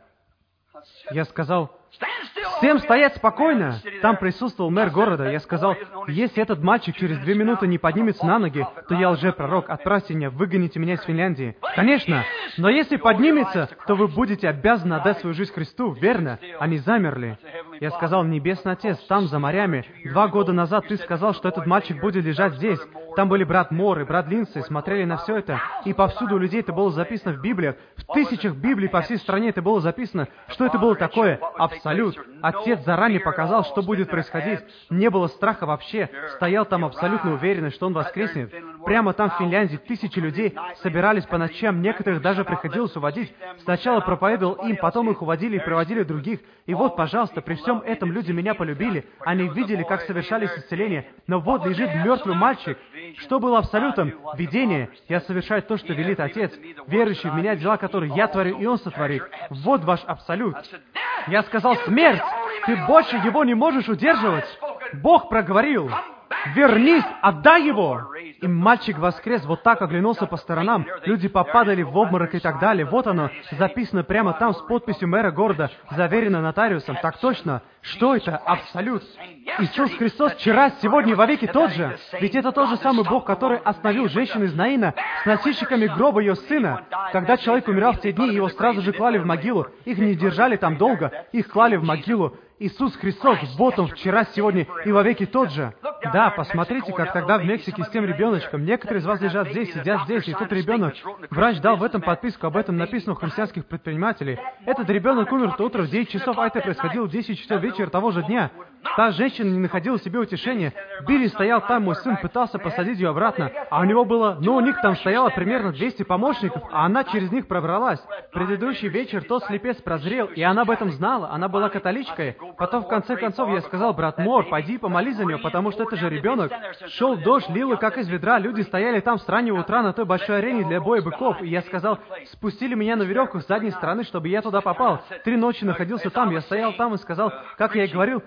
Я сказал, «Всем стоять спокойно!» Там присутствовал мэр города. Я сказал, «Если этот мальчик через две минуты не поднимется на ноги, то я лжепророк. Отправьте меня, выгоните меня из Финляндии». Конечно, но если поднимется, то вы будете обязаны отдать свою жизнь Христу, верно? Они замерли. Я сказал, «Небесный Отец, там, за морями, два года назад ты сказал, что этот мальчик будет лежать здесь. Там были брат Мор и брат Линдсей, смотрели на все это, и повсюду у людей это было записано в Библиях, в тысячах Библий по всей стране это было записано. Что это было такое? Абсолют. Отец заранее показал, что будет происходить. Не было страха вообще. Стоял там абсолютно уверенный, что он воскреснет. Прямо там, в Финляндии, тысячи людей собирались по ночам, некоторых даже приходилось уводить. Сначала проповедовал им, потом их уводили и приводили других. И вот, пожалуйста, при всем этом люди меня полюбили. Они видели, как совершались исцеления. Но вот лежит мертвый мальчик. Что было абсолютом? Видение. Я совершаю то, что велит Отец. Верующий в меня дела, которые я творю, и Он сотворит. Вот ваш абсолют. Я сказал, смерть! Ты больше его не можешь удерживать. Бог проговорил. Вернись, отдай его! И мальчик воскрес, вот так оглянулся по сторонам. Люди попадали в обморок и так далее. Вот оно, записано прямо там с подписью мэра города, заверено нотариусом. Так точно. Что это? Абсолют. Иисус Христос вчера, сегодня и вовеки тот же. Ведь это тот же самый Бог, который остановил женщину из Наина с носильщиками гроба ее сына. Когда человек умирал в те дни, его сразу же клали в могилу. Их не держали там долго, их клали в могилу. Иисус Христос, вот Он вчера, сегодня и вовеки тот же. Да, посмотрите, как тогда в Мексике с тем ребеночком. Некоторые из вас лежат здесь, сидят здесь, и тот ребенок. Врач дал в этом подписку, об этом написано у христианских предпринимателей. Этот ребенок умер в то утро в девять часов, а это происходило в десять часов вечера того же дня. Та женщина не находила себе утешения. Билли стоял там, мой сын пытался посадить ее обратно, а у него было, ну, у них там стояло примерно двести помощников, а она через них пробралась. Предыдущий вечер тот слепец прозрел, и она об этом знала, она была католичкой. Потом, в конце концов, я сказал, брат Мор, пойди помолись за нее, потому что это же ребенок. Шел дождь, лило как из ведра, люди стояли там с раннего утра на той большой арене для боя быков, и я сказал, спустили меня на веревках с задней стороны, чтобы я туда попал. Три ночи находился там, я стоял там и сказал, как я и говорил, проповедовал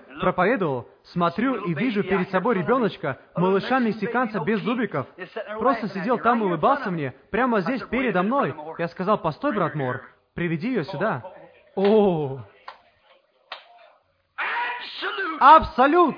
проповедовал, смотрю и вижу перед собой ребеночка, малыша мексиканца без зубиков. Просто сидел там и улыбался мне, прямо здесь, передо мной. Я сказал: постой, брат Мор, приведи ее сюда. О, абсолют!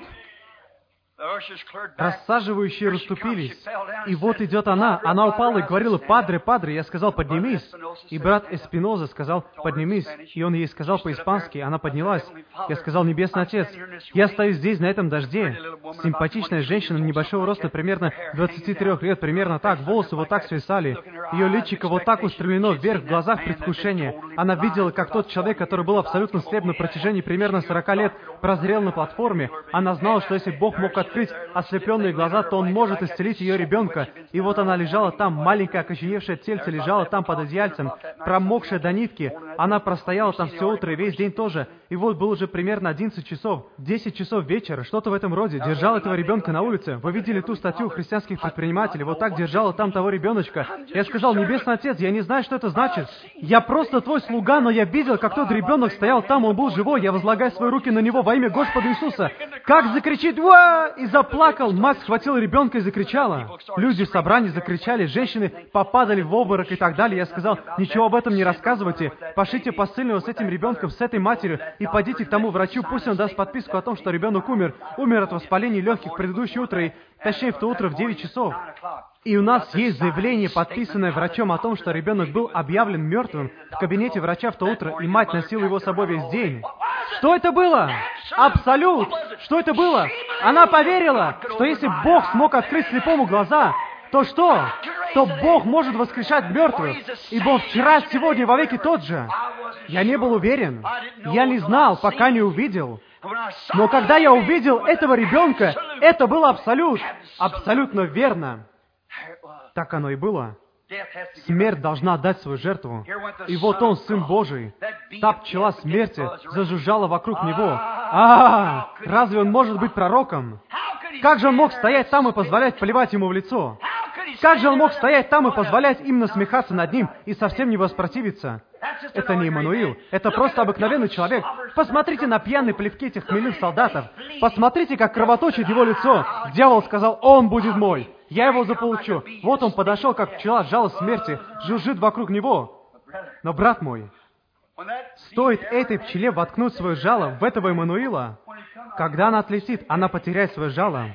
Рассаживающие расступились. И вот идет она. Она упала и говорила: «Падре, падре». Я сказал: «Поднимись». И брат Эспиноза сказал: «Поднимись». И он ей сказал по-испански. Она поднялась. Я сказал: «Небесный Отец, я стою здесь, на этом дожде». Симпатичная женщина небольшого роста, примерно двадцати трёх лет, примерно так. Волосы вот так свисали. Ее личико вот так устремлено вверх, в глазах предвкушение. Она видела, как тот человек, который был абсолютно слеп на протяжении примерно сорока лет, прозрел на платформе. Она знала, что если Бог мог открыть ослепленные глаза, то Он может исцелить ее ребенка. И вот она лежала там, маленькое окоченевшее тельце лежало там под одеяльцем, промокшая до нитки. Она простояла там все утро и весь день тоже. И вот было уже примерно одиннадцать часов, десять часов вечера, что-то в этом роде. Держала этого ребенка на улице. Вы видели ту статью христианских предпринимателей? Вот так держала там того ребеночка. Я сказал: «Небесный Отец, я не знаю, что это значит. Я просто Твой слуга, но я видел, как тот ребенок стоял там, он был живой. Я возлагаю свои руки на него во имя Господа Иисуса». Как закричит «Уа!» и заплакал. Мать схватила ребенка и закричала. Люди в собрании закричали, женщины попадали в обморок и так далее. Я сказал: «Ничего об этом не рассказывайте. Пошлите посыльного с этим ребенком, с этой матерью, и пойдите к тому врачу, пусть он даст подписку о том, что ребенок умер. Умер от воспаления легких в предыдущее утро, и, точнее, в то утро в девять часов». И у нас есть заявление, подписанное врачом о том, что ребенок был объявлен мертвым в кабинете врача в то утро, и мать носила его с собой весь день. Что это было? Абсолют! Что это было? Она поверила, что если Бог смог открыть слепому глаза, то что? То Бог может воскрешать мертвых. Ибо Он вчера, сегодня, вовеки тот же. Я не был уверен. Я не знал, пока не увидел. Но когда я увидел этого ребенка, это было абсолют. Абсолютно верно. Так оно и было. Смерть должна отдать свою жертву. И вот Он, Сын Божий. Та пчела смерти зажужжала вокруг Него. А, разве Он может быть пророком? Как же Он мог стоять там и позволять поливать Ему в лицо? Как же Он мог стоять там и позволять им насмехаться над Ним и совсем не воспротивиться? Это не Иммануил. Это просто обыкновенный человек. Посмотрите на пьяные плевки этих хмельных солдатов. Посмотрите, как кровоточит его лицо. Дьявол сказал: «Он будет мой. Я его заполучу». Вот он подошел, как пчела, жало смерти, жужжит вокруг него. Но, брат мой, стоит этой пчеле воткнуть свое жало в этого Иммануила, когда она отлетит, она потеряет свое жало.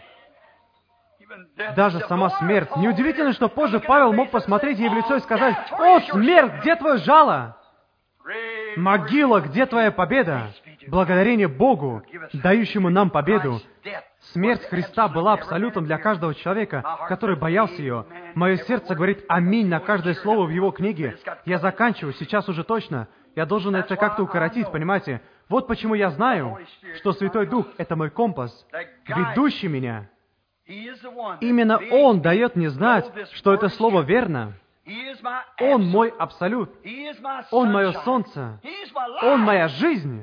Даже сама смерть. Неудивительно, что позже Павел мог посмотреть ей в лицо и сказать: «О, смерть, где твое жало? Могила, где твоя победа?» Благодарение Богу, дающему нам победу. Смерть Христа была абсолютом для каждого человека, который боялся ее. Мое сердце говорит «Аминь» на каждое слово в его книге. Я заканчиваю, сейчас уже точно. Я должен это как-то укоротить, понимаете? Вот почему я знаю, что Святой Дух — это мой компас, ведущий меня. Именно Он дает мне знать, что это слово верно. Он мой абсолют. Он мое солнце. Он моя жизнь.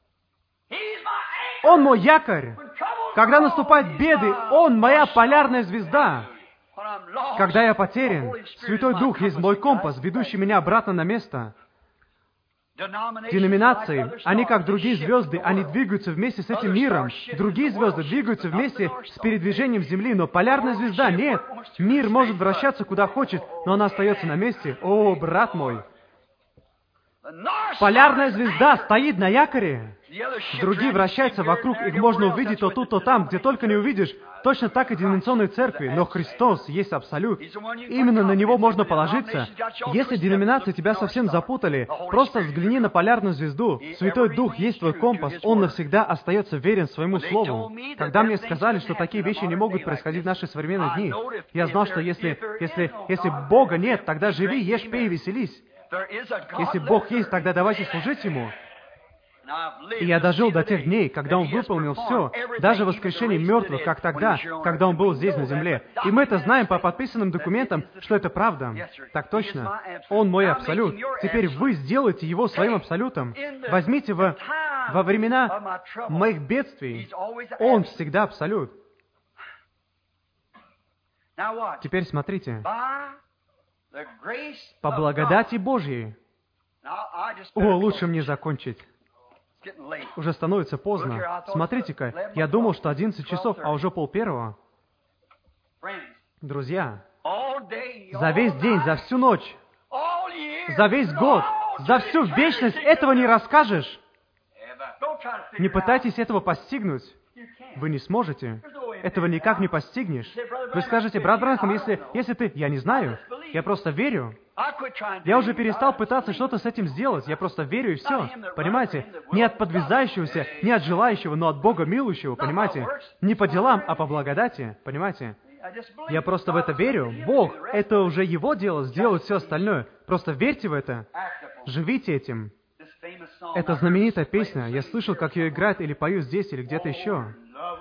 Он мой якорь. Когда наступают беды, Он моя полярная звезда. Когда я потерян, Святой Дух есть мой компас, ведущий меня обратно на место. Деноминации, они как другие звезды, они двигаются вместе с этим миром. Другие звезды двигаются вместе с передвижением Земли, но полярная звезда нет. Мир может вращаться куда хочет, но она остается на месте. О, брат мой! Полярная звезда стоит на якоре. Другие вращаются вокруг, их можно увидеть то тут, то там, где только не увидишь. Точно так и деноминационные церкви, но Христос есть абсолют. Именно на Него можно положиться. Если деноминации тебя совсем запутали, просто взгляни на полярную звезду. Святой Дух есть твой компас, Он навсегда остается верен своему Слову. Когда мне сказали, что такие вещи не могут происходить в наши современные дни, я знал, что если, если, если Бога нет, тогда живи, ешь, пей и веселись. Если Бог есть, тогда давайте служить Ему. И я дожил до тех дней, когда Он выполнил все, даже воскрешение мертвых, как тогда, когда Он был здесь, на земле. И мы это знаем по подписанным документам, что это правда. Так точно. Он мой абсолют. Теперь вы сделаете Его своим абсолютом. Возьмите во, во времена моих бедствий. Он всегда абсолют. Теперь смотрите. По благодати Божьей. О, лучше мне закончить. Уже становится поздно. Смотрите-ка, я думал, что одиннадцать часов, а уже пол первого. Друзья, за весь день, за всю ночь, за весь год, за всю вечность этого не расскажешь. Не пытайтесь этого постигнуть. Вы не сможете. Этого никак не постигнешь. Вы скажете, брат Брэнхэм, если, если ты... Я не знаю. Я просто верю. Я уже перестал пытаться что-то с этим сделать. Я просто верю и все. Понимаете? Не от подвязающегося, не от желающего, но от Бога милующего. Понимаете? Не по делам, а по благодати. Понимаете? Я просто в это верю. Бог, это уже Его дело, сделать все остальное. Просто верьте в это. Живите этим. Это знаменитая песня. Я слышал, как ее играют или поют здесь, или где-то еще.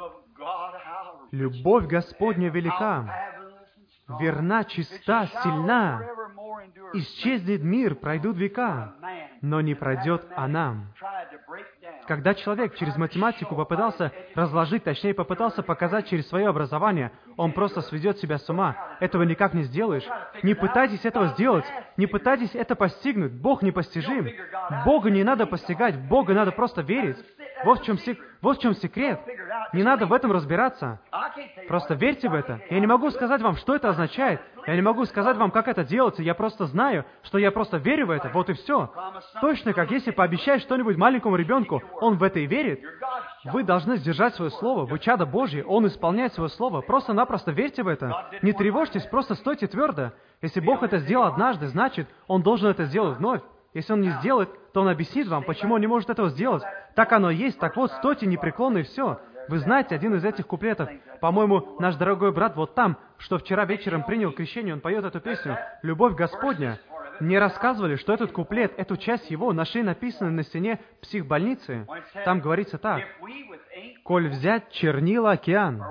Любовь Господня велика, верна, чиста, сильна. Исчезнет мир, пройдут века, но не пройдет она. Когда человек через математику попытался разложить, точнее, попытался показать через свое образование, он просто сведет себя с ума. Этого никак не сделаешь. Не пытайтесь этого сделать. Не пытайтесь это постигнуть. Бог непостижим. Бога не надо постигать. Бога надо просто верить. Вот в чем, сек... вот в чем секрет. Не надо в этом разбираться. Просто верьте в это. Я не могу сказать вам, что это означает. Я не могу сказать вам, как это делается. Я просто знаю, что я просто верю в это. Вот и все. Точно как если пообещать что-нибудь маленькому ребенку, он в это и верит. Вы должны сдержать свое слово. Вы чадо Божье. Он исполняет свое слово. Просто-напросто верьте в это. Не тревожьтесь, просто стойте твердо. Если Бог это сделал однажды, значит, Он должен это сделать вновь. Если Он не сделает, то Он объяснит вам, почему Он не может этого сделать. Так оно и есть. Так вот, стойте непреклонно и все. Вы знаете один из этих куплетов. По-моему, наш дорогой брат вот там, что вчера вечером принял крещение, он поет эту песню «Любовь Господня». Мне рассказывали, что этот куплет, эту часть его нашли написанной на стене психбольницы. Там говорится так: «Коль взять чернила океан,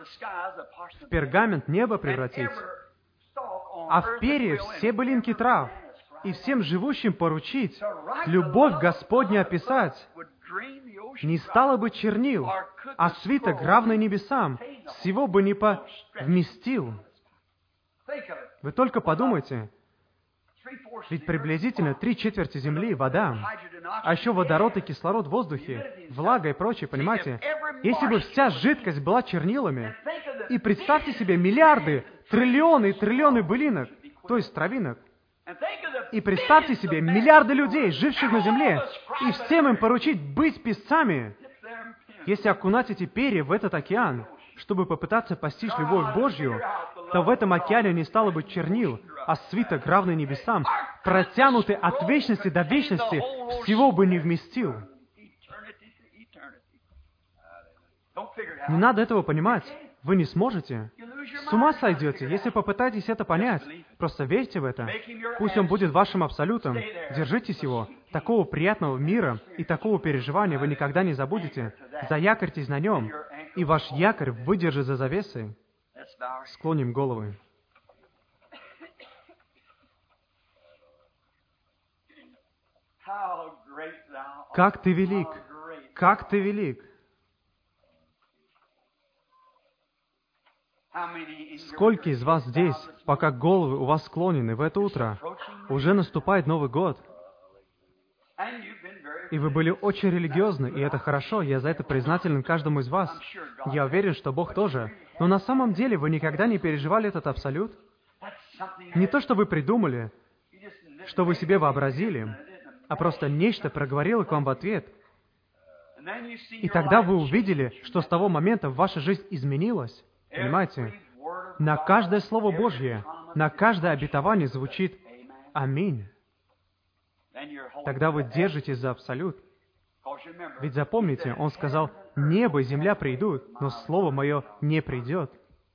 в пергамент небо превратить, а в перья все былинки трав, и всем живущим поручить, любовь Господня описать, не стало бы чернил, а свиток, равный небесам, всего бы не повместил». Вы только подумайте, ведь приблизительно три четверти Земли — вода, а еще водород и кислород в воздухе, влага и прочее, понимаете? Если бы вся жидкость была чернилами, и представьте себе миллиарды, триллионы и триллионы былинок, то есть травинок, и представьте себе миллиарды людей, живших на земле, и всем им поручить быть песцами. Если окунать эти перья в этот океан, чтобы попытаться постичь любовь Божью, то в этом океане не стало бы чернил, а свиток, равный небесам, протянутый от вечности до вечности, всего бы не вместил. Не надо этого понимать. Вы не сможете. С ума сойдете, если попытаетесь это понять. Просто верьте в это. Пусть Он будет вашим абсолютом. Держитесь Его. Такого приятного мира и такого переживания вы никогда не забудете. Заякорьтесь на Нем, и ваш якорь выдержит за завесой. Склоним головы. Как Ты велик! Как Ты велик! Сколько из вас здесь, пока головы у вас склонены в это утро, уже наступает Новый год, и вы были очень религиозны, и это хорошо, я за это признателен каждому из вас. Я уверен, что Бог тоже. Но на самом деле вы никогда не переживали этот абсолют? Не то, что вы придумали, что вы себе вообразили, а просто нечто проговорило к вам в ответ. И тогда вы увидели, что с того момента ваша жизнь изменилась. Понимаете? На каждое Слово Божье, на каждое обетование звучит «Аминь». Тогда вы держитесь за абсолют. Ведь запомните, Он сказал, «Небо и земля придут, но Слово Мое не придет».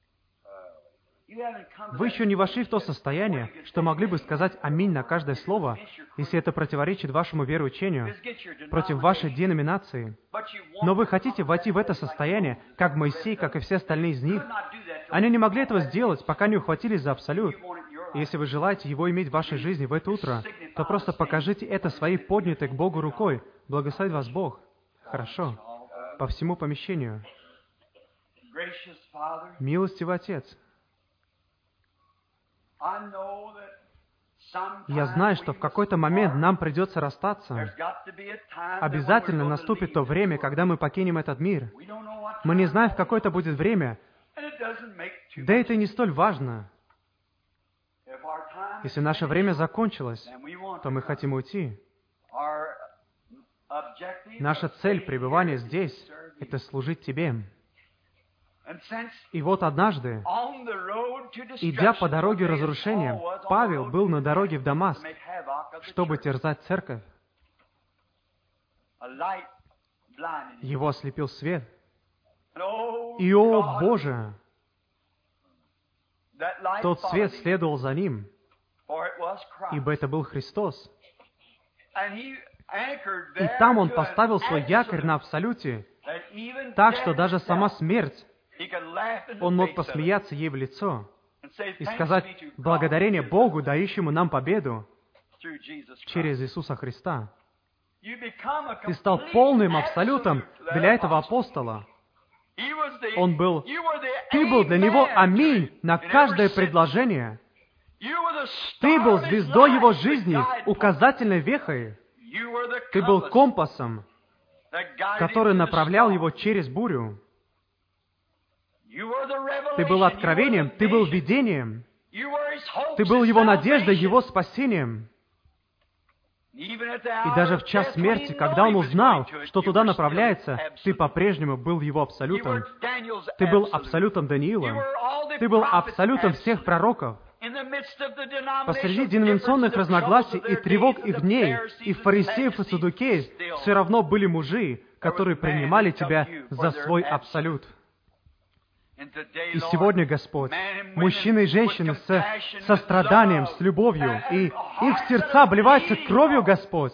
Вы еще не вошли в то состояние, что могли бы сказать «Аминь» на каждое слово, если это противоречит вашему вероучению, против вашей деноминации. Но вы хотите войти в это состояние, как Моисей, как и все остальные из них. Они не могли этого сделать, пока не ухватились за абсолют. И если вы желаете его иметь в вашей жизни в это утро, то просто покажите это своей поднятой к Богу рукой. Благословит вас Бог. Хорошо. По всему помещению. Милостивый Отец, Я знаю, что в какой-то момент нам придется расстаться. Обязательно наступит то время, когда мы покинем этот мир. Мы не знаем, в какое это будет время. Да это и не столь важно. Если наше время закончилось, то мы хотим уйти. Наша цель пребывания здесь — это служить Тебе. И вот однажды, идя по дороге разрушения, Павел был на дороге в Дамаск, чтобы терзать церковь. Его ослепил свет. И, о Боже! Тот свет следовал за ним, ибо это был Христос. И там он поставил свой якорь на абсолюте, так что даже сама смерть, он мог посмеяться ей в лицо и сказать благодарение Богу, дающему нам победу через Иисуса Христа. Ты стал полным абсолютом для этого апостола. Он был, ты был для него аминь на каждое предложение. Ты был звездой его жизни, указательной вехой. Ты был компасом, который направлял его через бурю. Ты был откровением, ты был видением. Ты был его надеждой, его спасением. И даже в час смерти, когда он узнал, что туда направляется, ты по-прежнему был его абсолютом. Ты был абсолютом Даниила. Ты был абсолютом всех пророков. Посреди деноминационных разногласий и тревог их дней, и фарисеев и саддукеев все равно были мужи, которые принимали тебя за свой абсолют. И сегодня, Господь, мужчины и женщины с состраданием, с любовью, и их сердца обливаются кровью, Господь,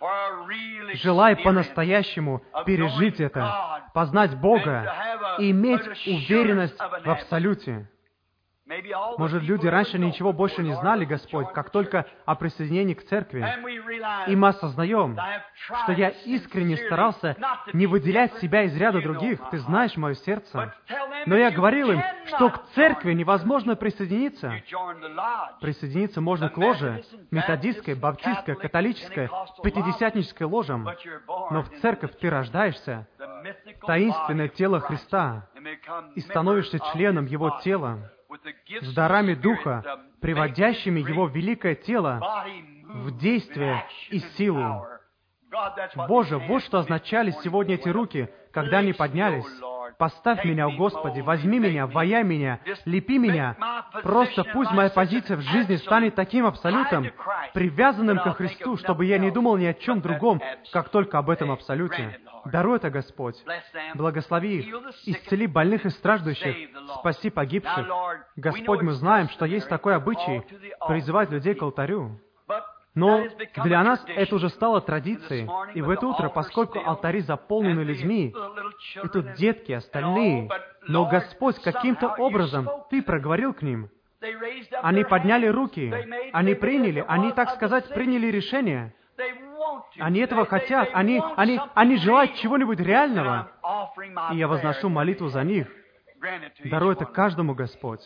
желая по-настоящему пережить это, познать Бога и иметь уверенность в абсолюте. Может, люди раньше ничего больше не знали, Господь, как только о присоединении к церкви. И мы осознаем, что я искренне старался не выделять себя из ряда других. Ты знаешь мое сердце. Но я говорил им, что к церкви невозможно присоединиться. Присоединиться можно к ложе, методистской, баптистской, католической, пятидесятнической ложам. Но в церковь ты рождаешься, таинственное тело Христа, и становишься членом Его тела, с дарами Духа, приводящими Его великое тело в действие и силу. Боже, вот что означали сегодня эти руки, когда они поднялись. Поставь меня, о Господи, возьми меня, ваяй меня, лепи меня. Просто пусть моя позиция в жизни станет таким абсолютом, привязанным ко Христу, чтобы я не думал ни о чем другом, как только об этом абсолюте. Даруй это, Господь. Благослови их, исцели больных и страждущих, спаси погибших. Господь, мы знаем, что есть такой обычай призывать людей к алтарю. Но для нас это уже стало традицией. И в это утро, поскольку алтари заполнены людьми, и тут детки, остальные, но Господь каким-то образом, Ты проговорил к ним. Они подняли руки, они приняли, они, так сказать, приняли решение. Они этого хотят, они, они, они желают чего-нибудь реального. И я возношу молитву за них. Даруй это каждому, Господь.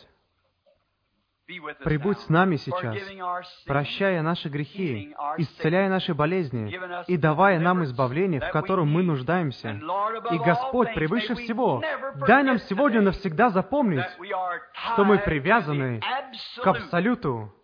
Прибудь с нами сейчас, прощая наши грехи, исцеляя наши болезни и давая нам избавление, в котором мы нуждаемся. И, Господь, превыше всего, дай нам сегодня навсегда запомнить, что мы привязаны к Абсолюту,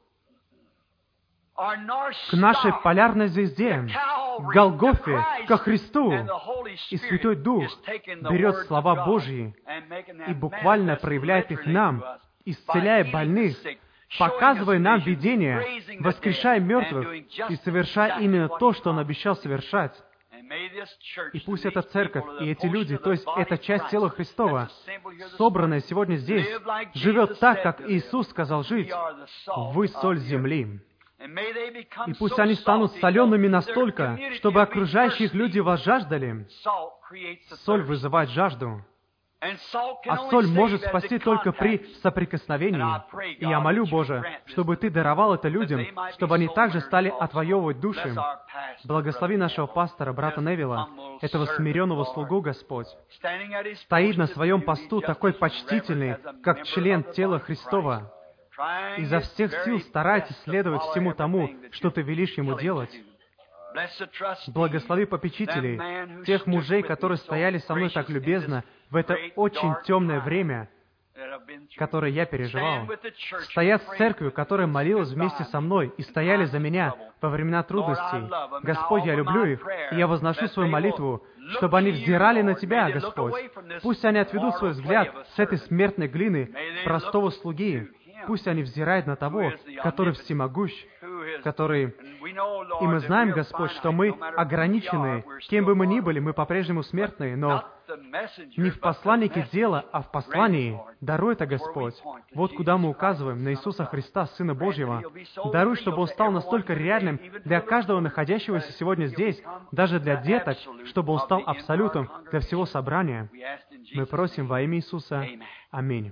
к нашей полярной звезде, к Голгофе, ко Христу. И Святой Дух берет слова Божьи и буквально проявляет их нам, исцеляя больных, показывая нам видение, воскрешая мертвых и совершая именно то, что Он обещал совершать. И пусть эта церковь и эти люди, то есть эта часть тела Христова, собранная сегодня здесь, живет так, как Иисус сказал жить. Вы соль земли. И пусть они станут солеными настолько, чтобы окружающие их люди вас жаждали. Соль вызывает жажду. А соль может спасти только при соприкосновении. И я молю, Боже, чтобы Ты даровал это людям, чтобы они также стали отвоевывать души. Благослови нашего пастора, брата Невилла, этого смиренного слугу, Господь. Стоит на своем посту такой почтительный, как член тела Христова, изо всех сил старайтесь следовать всему тому, что Ты велишь ему делать. Благослови попечителей, тех мужей, которые стояли со мной так любезно в это очень темное время, которое я переживал. Стоят с церковью, которая молилась вместе со мной и стояли за меня во времена трудностей. Господь, я люблю их, и я возношу свою молитву, чтобы они взирали на Тебя, Господь. Пусть они отведут свой взгляд с этой смертной глины простого слуги. Пусть они взирают на того, который всемогущ, который... И мы знаем, Господь, что мы ограничены. Кем бы мы ни были, мы по-прежнему смертные, но не в посланнике дело, а в послании. Даруй это, Господь. Вот куда мы указываем, на Иисуса Христа, Сына Божьего. Даруй, чтобы Он стал настолько реальным для каждого находящегося сегодня здесь, даже для деток, чтобы Он стал абсолютом для всего собрания. Мы просим во имя Иисуса. Аминь.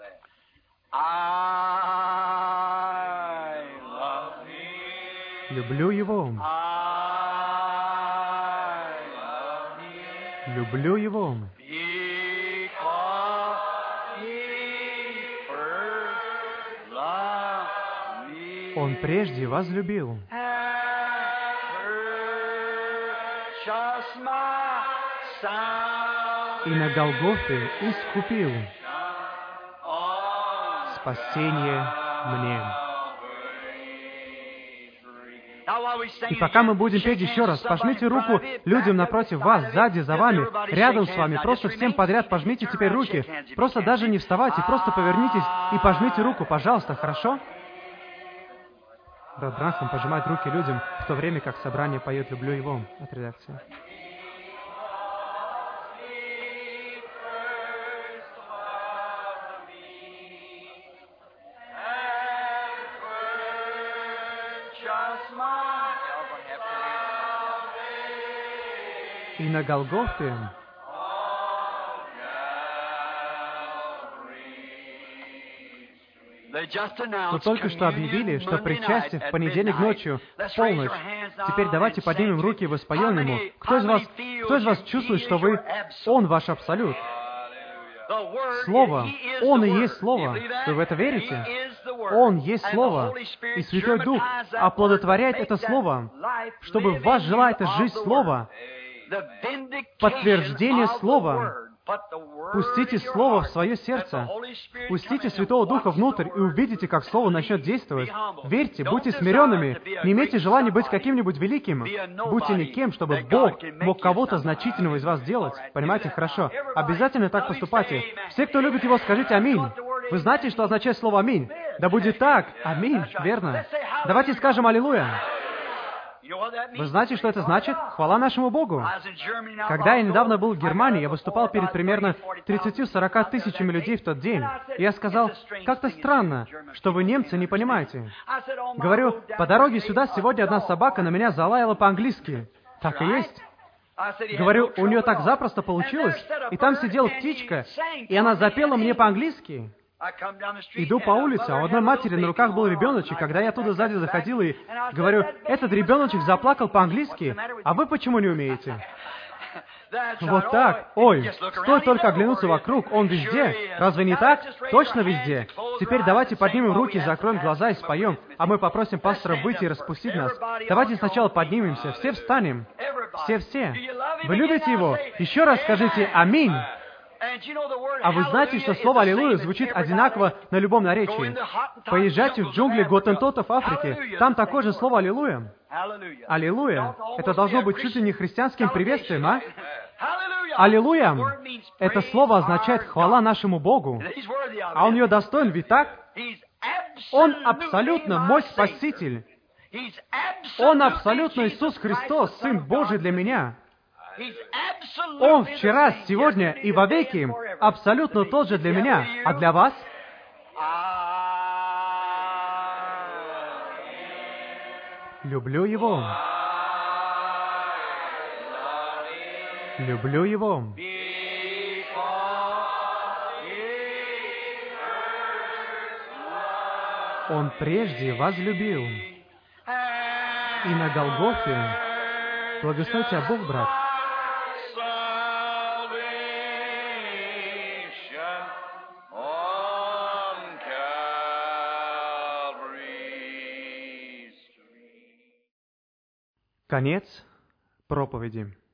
Люблю Его. Люблю Его. Он прежде возлюбил. И на Голгофе искупил спасение мне. И пока мы будем петь еще раз, пожмите руку людям напротив вас, сзади, за вами, рядом с вами. Просто всем подряд пожмите теперь руки. Просто даже не вставайте, просто повернитесь и пожмите руку, пожалуйста, хорошо? Брат Бранхам пожимает руки людям, в то время как собрание поет «Люблю Его» от редакции. И на Голгофе то только что объявили, что причастие в понедельник ночью, в полночь. Теперь давайте поднимем руки и воспоем Ему. Кто из вас, кто из вас чувствует, что вы, Он ваш абсолют? Слово. Он и есть Слово. Вы в это верите? Он есть Слово. И Святой Дух оплодотворяет это Слово, чтобы в вас жила эта жизнь Слова, подтверждение Слова. Пустите Слово в свое сердце. Пустите Святого Духа внутрь и увидите, как Слово начнет действовать. Верьте, будьте смиренными. Не имейте желания быть каким-нибудь великим. Будьте никем, чтобы Бог мог кого-то значительного из вас сделать. Понимаете? Хорошо. Обязательно так поступайте. Все, кто любит Его, скажите «Аминь». Вы знаете, что означает слово «Аминь»? Да будет так. Аминь. Верно. Давайте скажем «Аллилуйя». Вы знаете, что это значит? Хвала нашему Богу. Когда я недавно был в Германии, я выступал перед примерно тридцатью-сорока тысячами людей в тот день. И я сказал, как-то странно, что вы, немцы, не понимаете. Говорю, по дороге сюда сегодня одна собака на меня залаяла по-английски. Так и есть. Говорю, у нее так запросто получилось. И там сидела птичка, и она запела мне по-английски. Иду по улице, а у одной матери на руках был ребеночек. Когда я туда сзади заходил и говорю, этот ребеночек заплакал по-английски, а вы почему не умеете? Вот так. Ой, стоит только оглянуться вокруг, он везде. Разве не так? Точно везде. Теперь давайте поднимем руки, закроем глаза и споем, а мы попросим пастора выйти и распустить нас. Давайте сначала поднимемся, все встанем. Все-все. Вы любите Его? Еще раз скажите «Аминь». А вы знаете, что слово «Аллилуйя» звучит одинаково на любом наречии? Поезжайте в джунгли Готентота в Африке, там такое же слово «Аллилуйя». «Аллилуйя» — это должно быть чуть ли не христианским приветствием, а? «Аллилуйя» — это слово означает «хвала нашему Богу». А Он ее достоин, ведь так? Он абсолютно мой Спаситель. Он абсолютно Иисус Христос, Сын Божий для меня. Он вчера, сегодня и вовеки абсолютно тот же для меня. А для вас? Люблю Его. Люблю Его. Он прежде возлюбил. И на Голгофе, благослови тебя Бог, брат, Конец проповеди.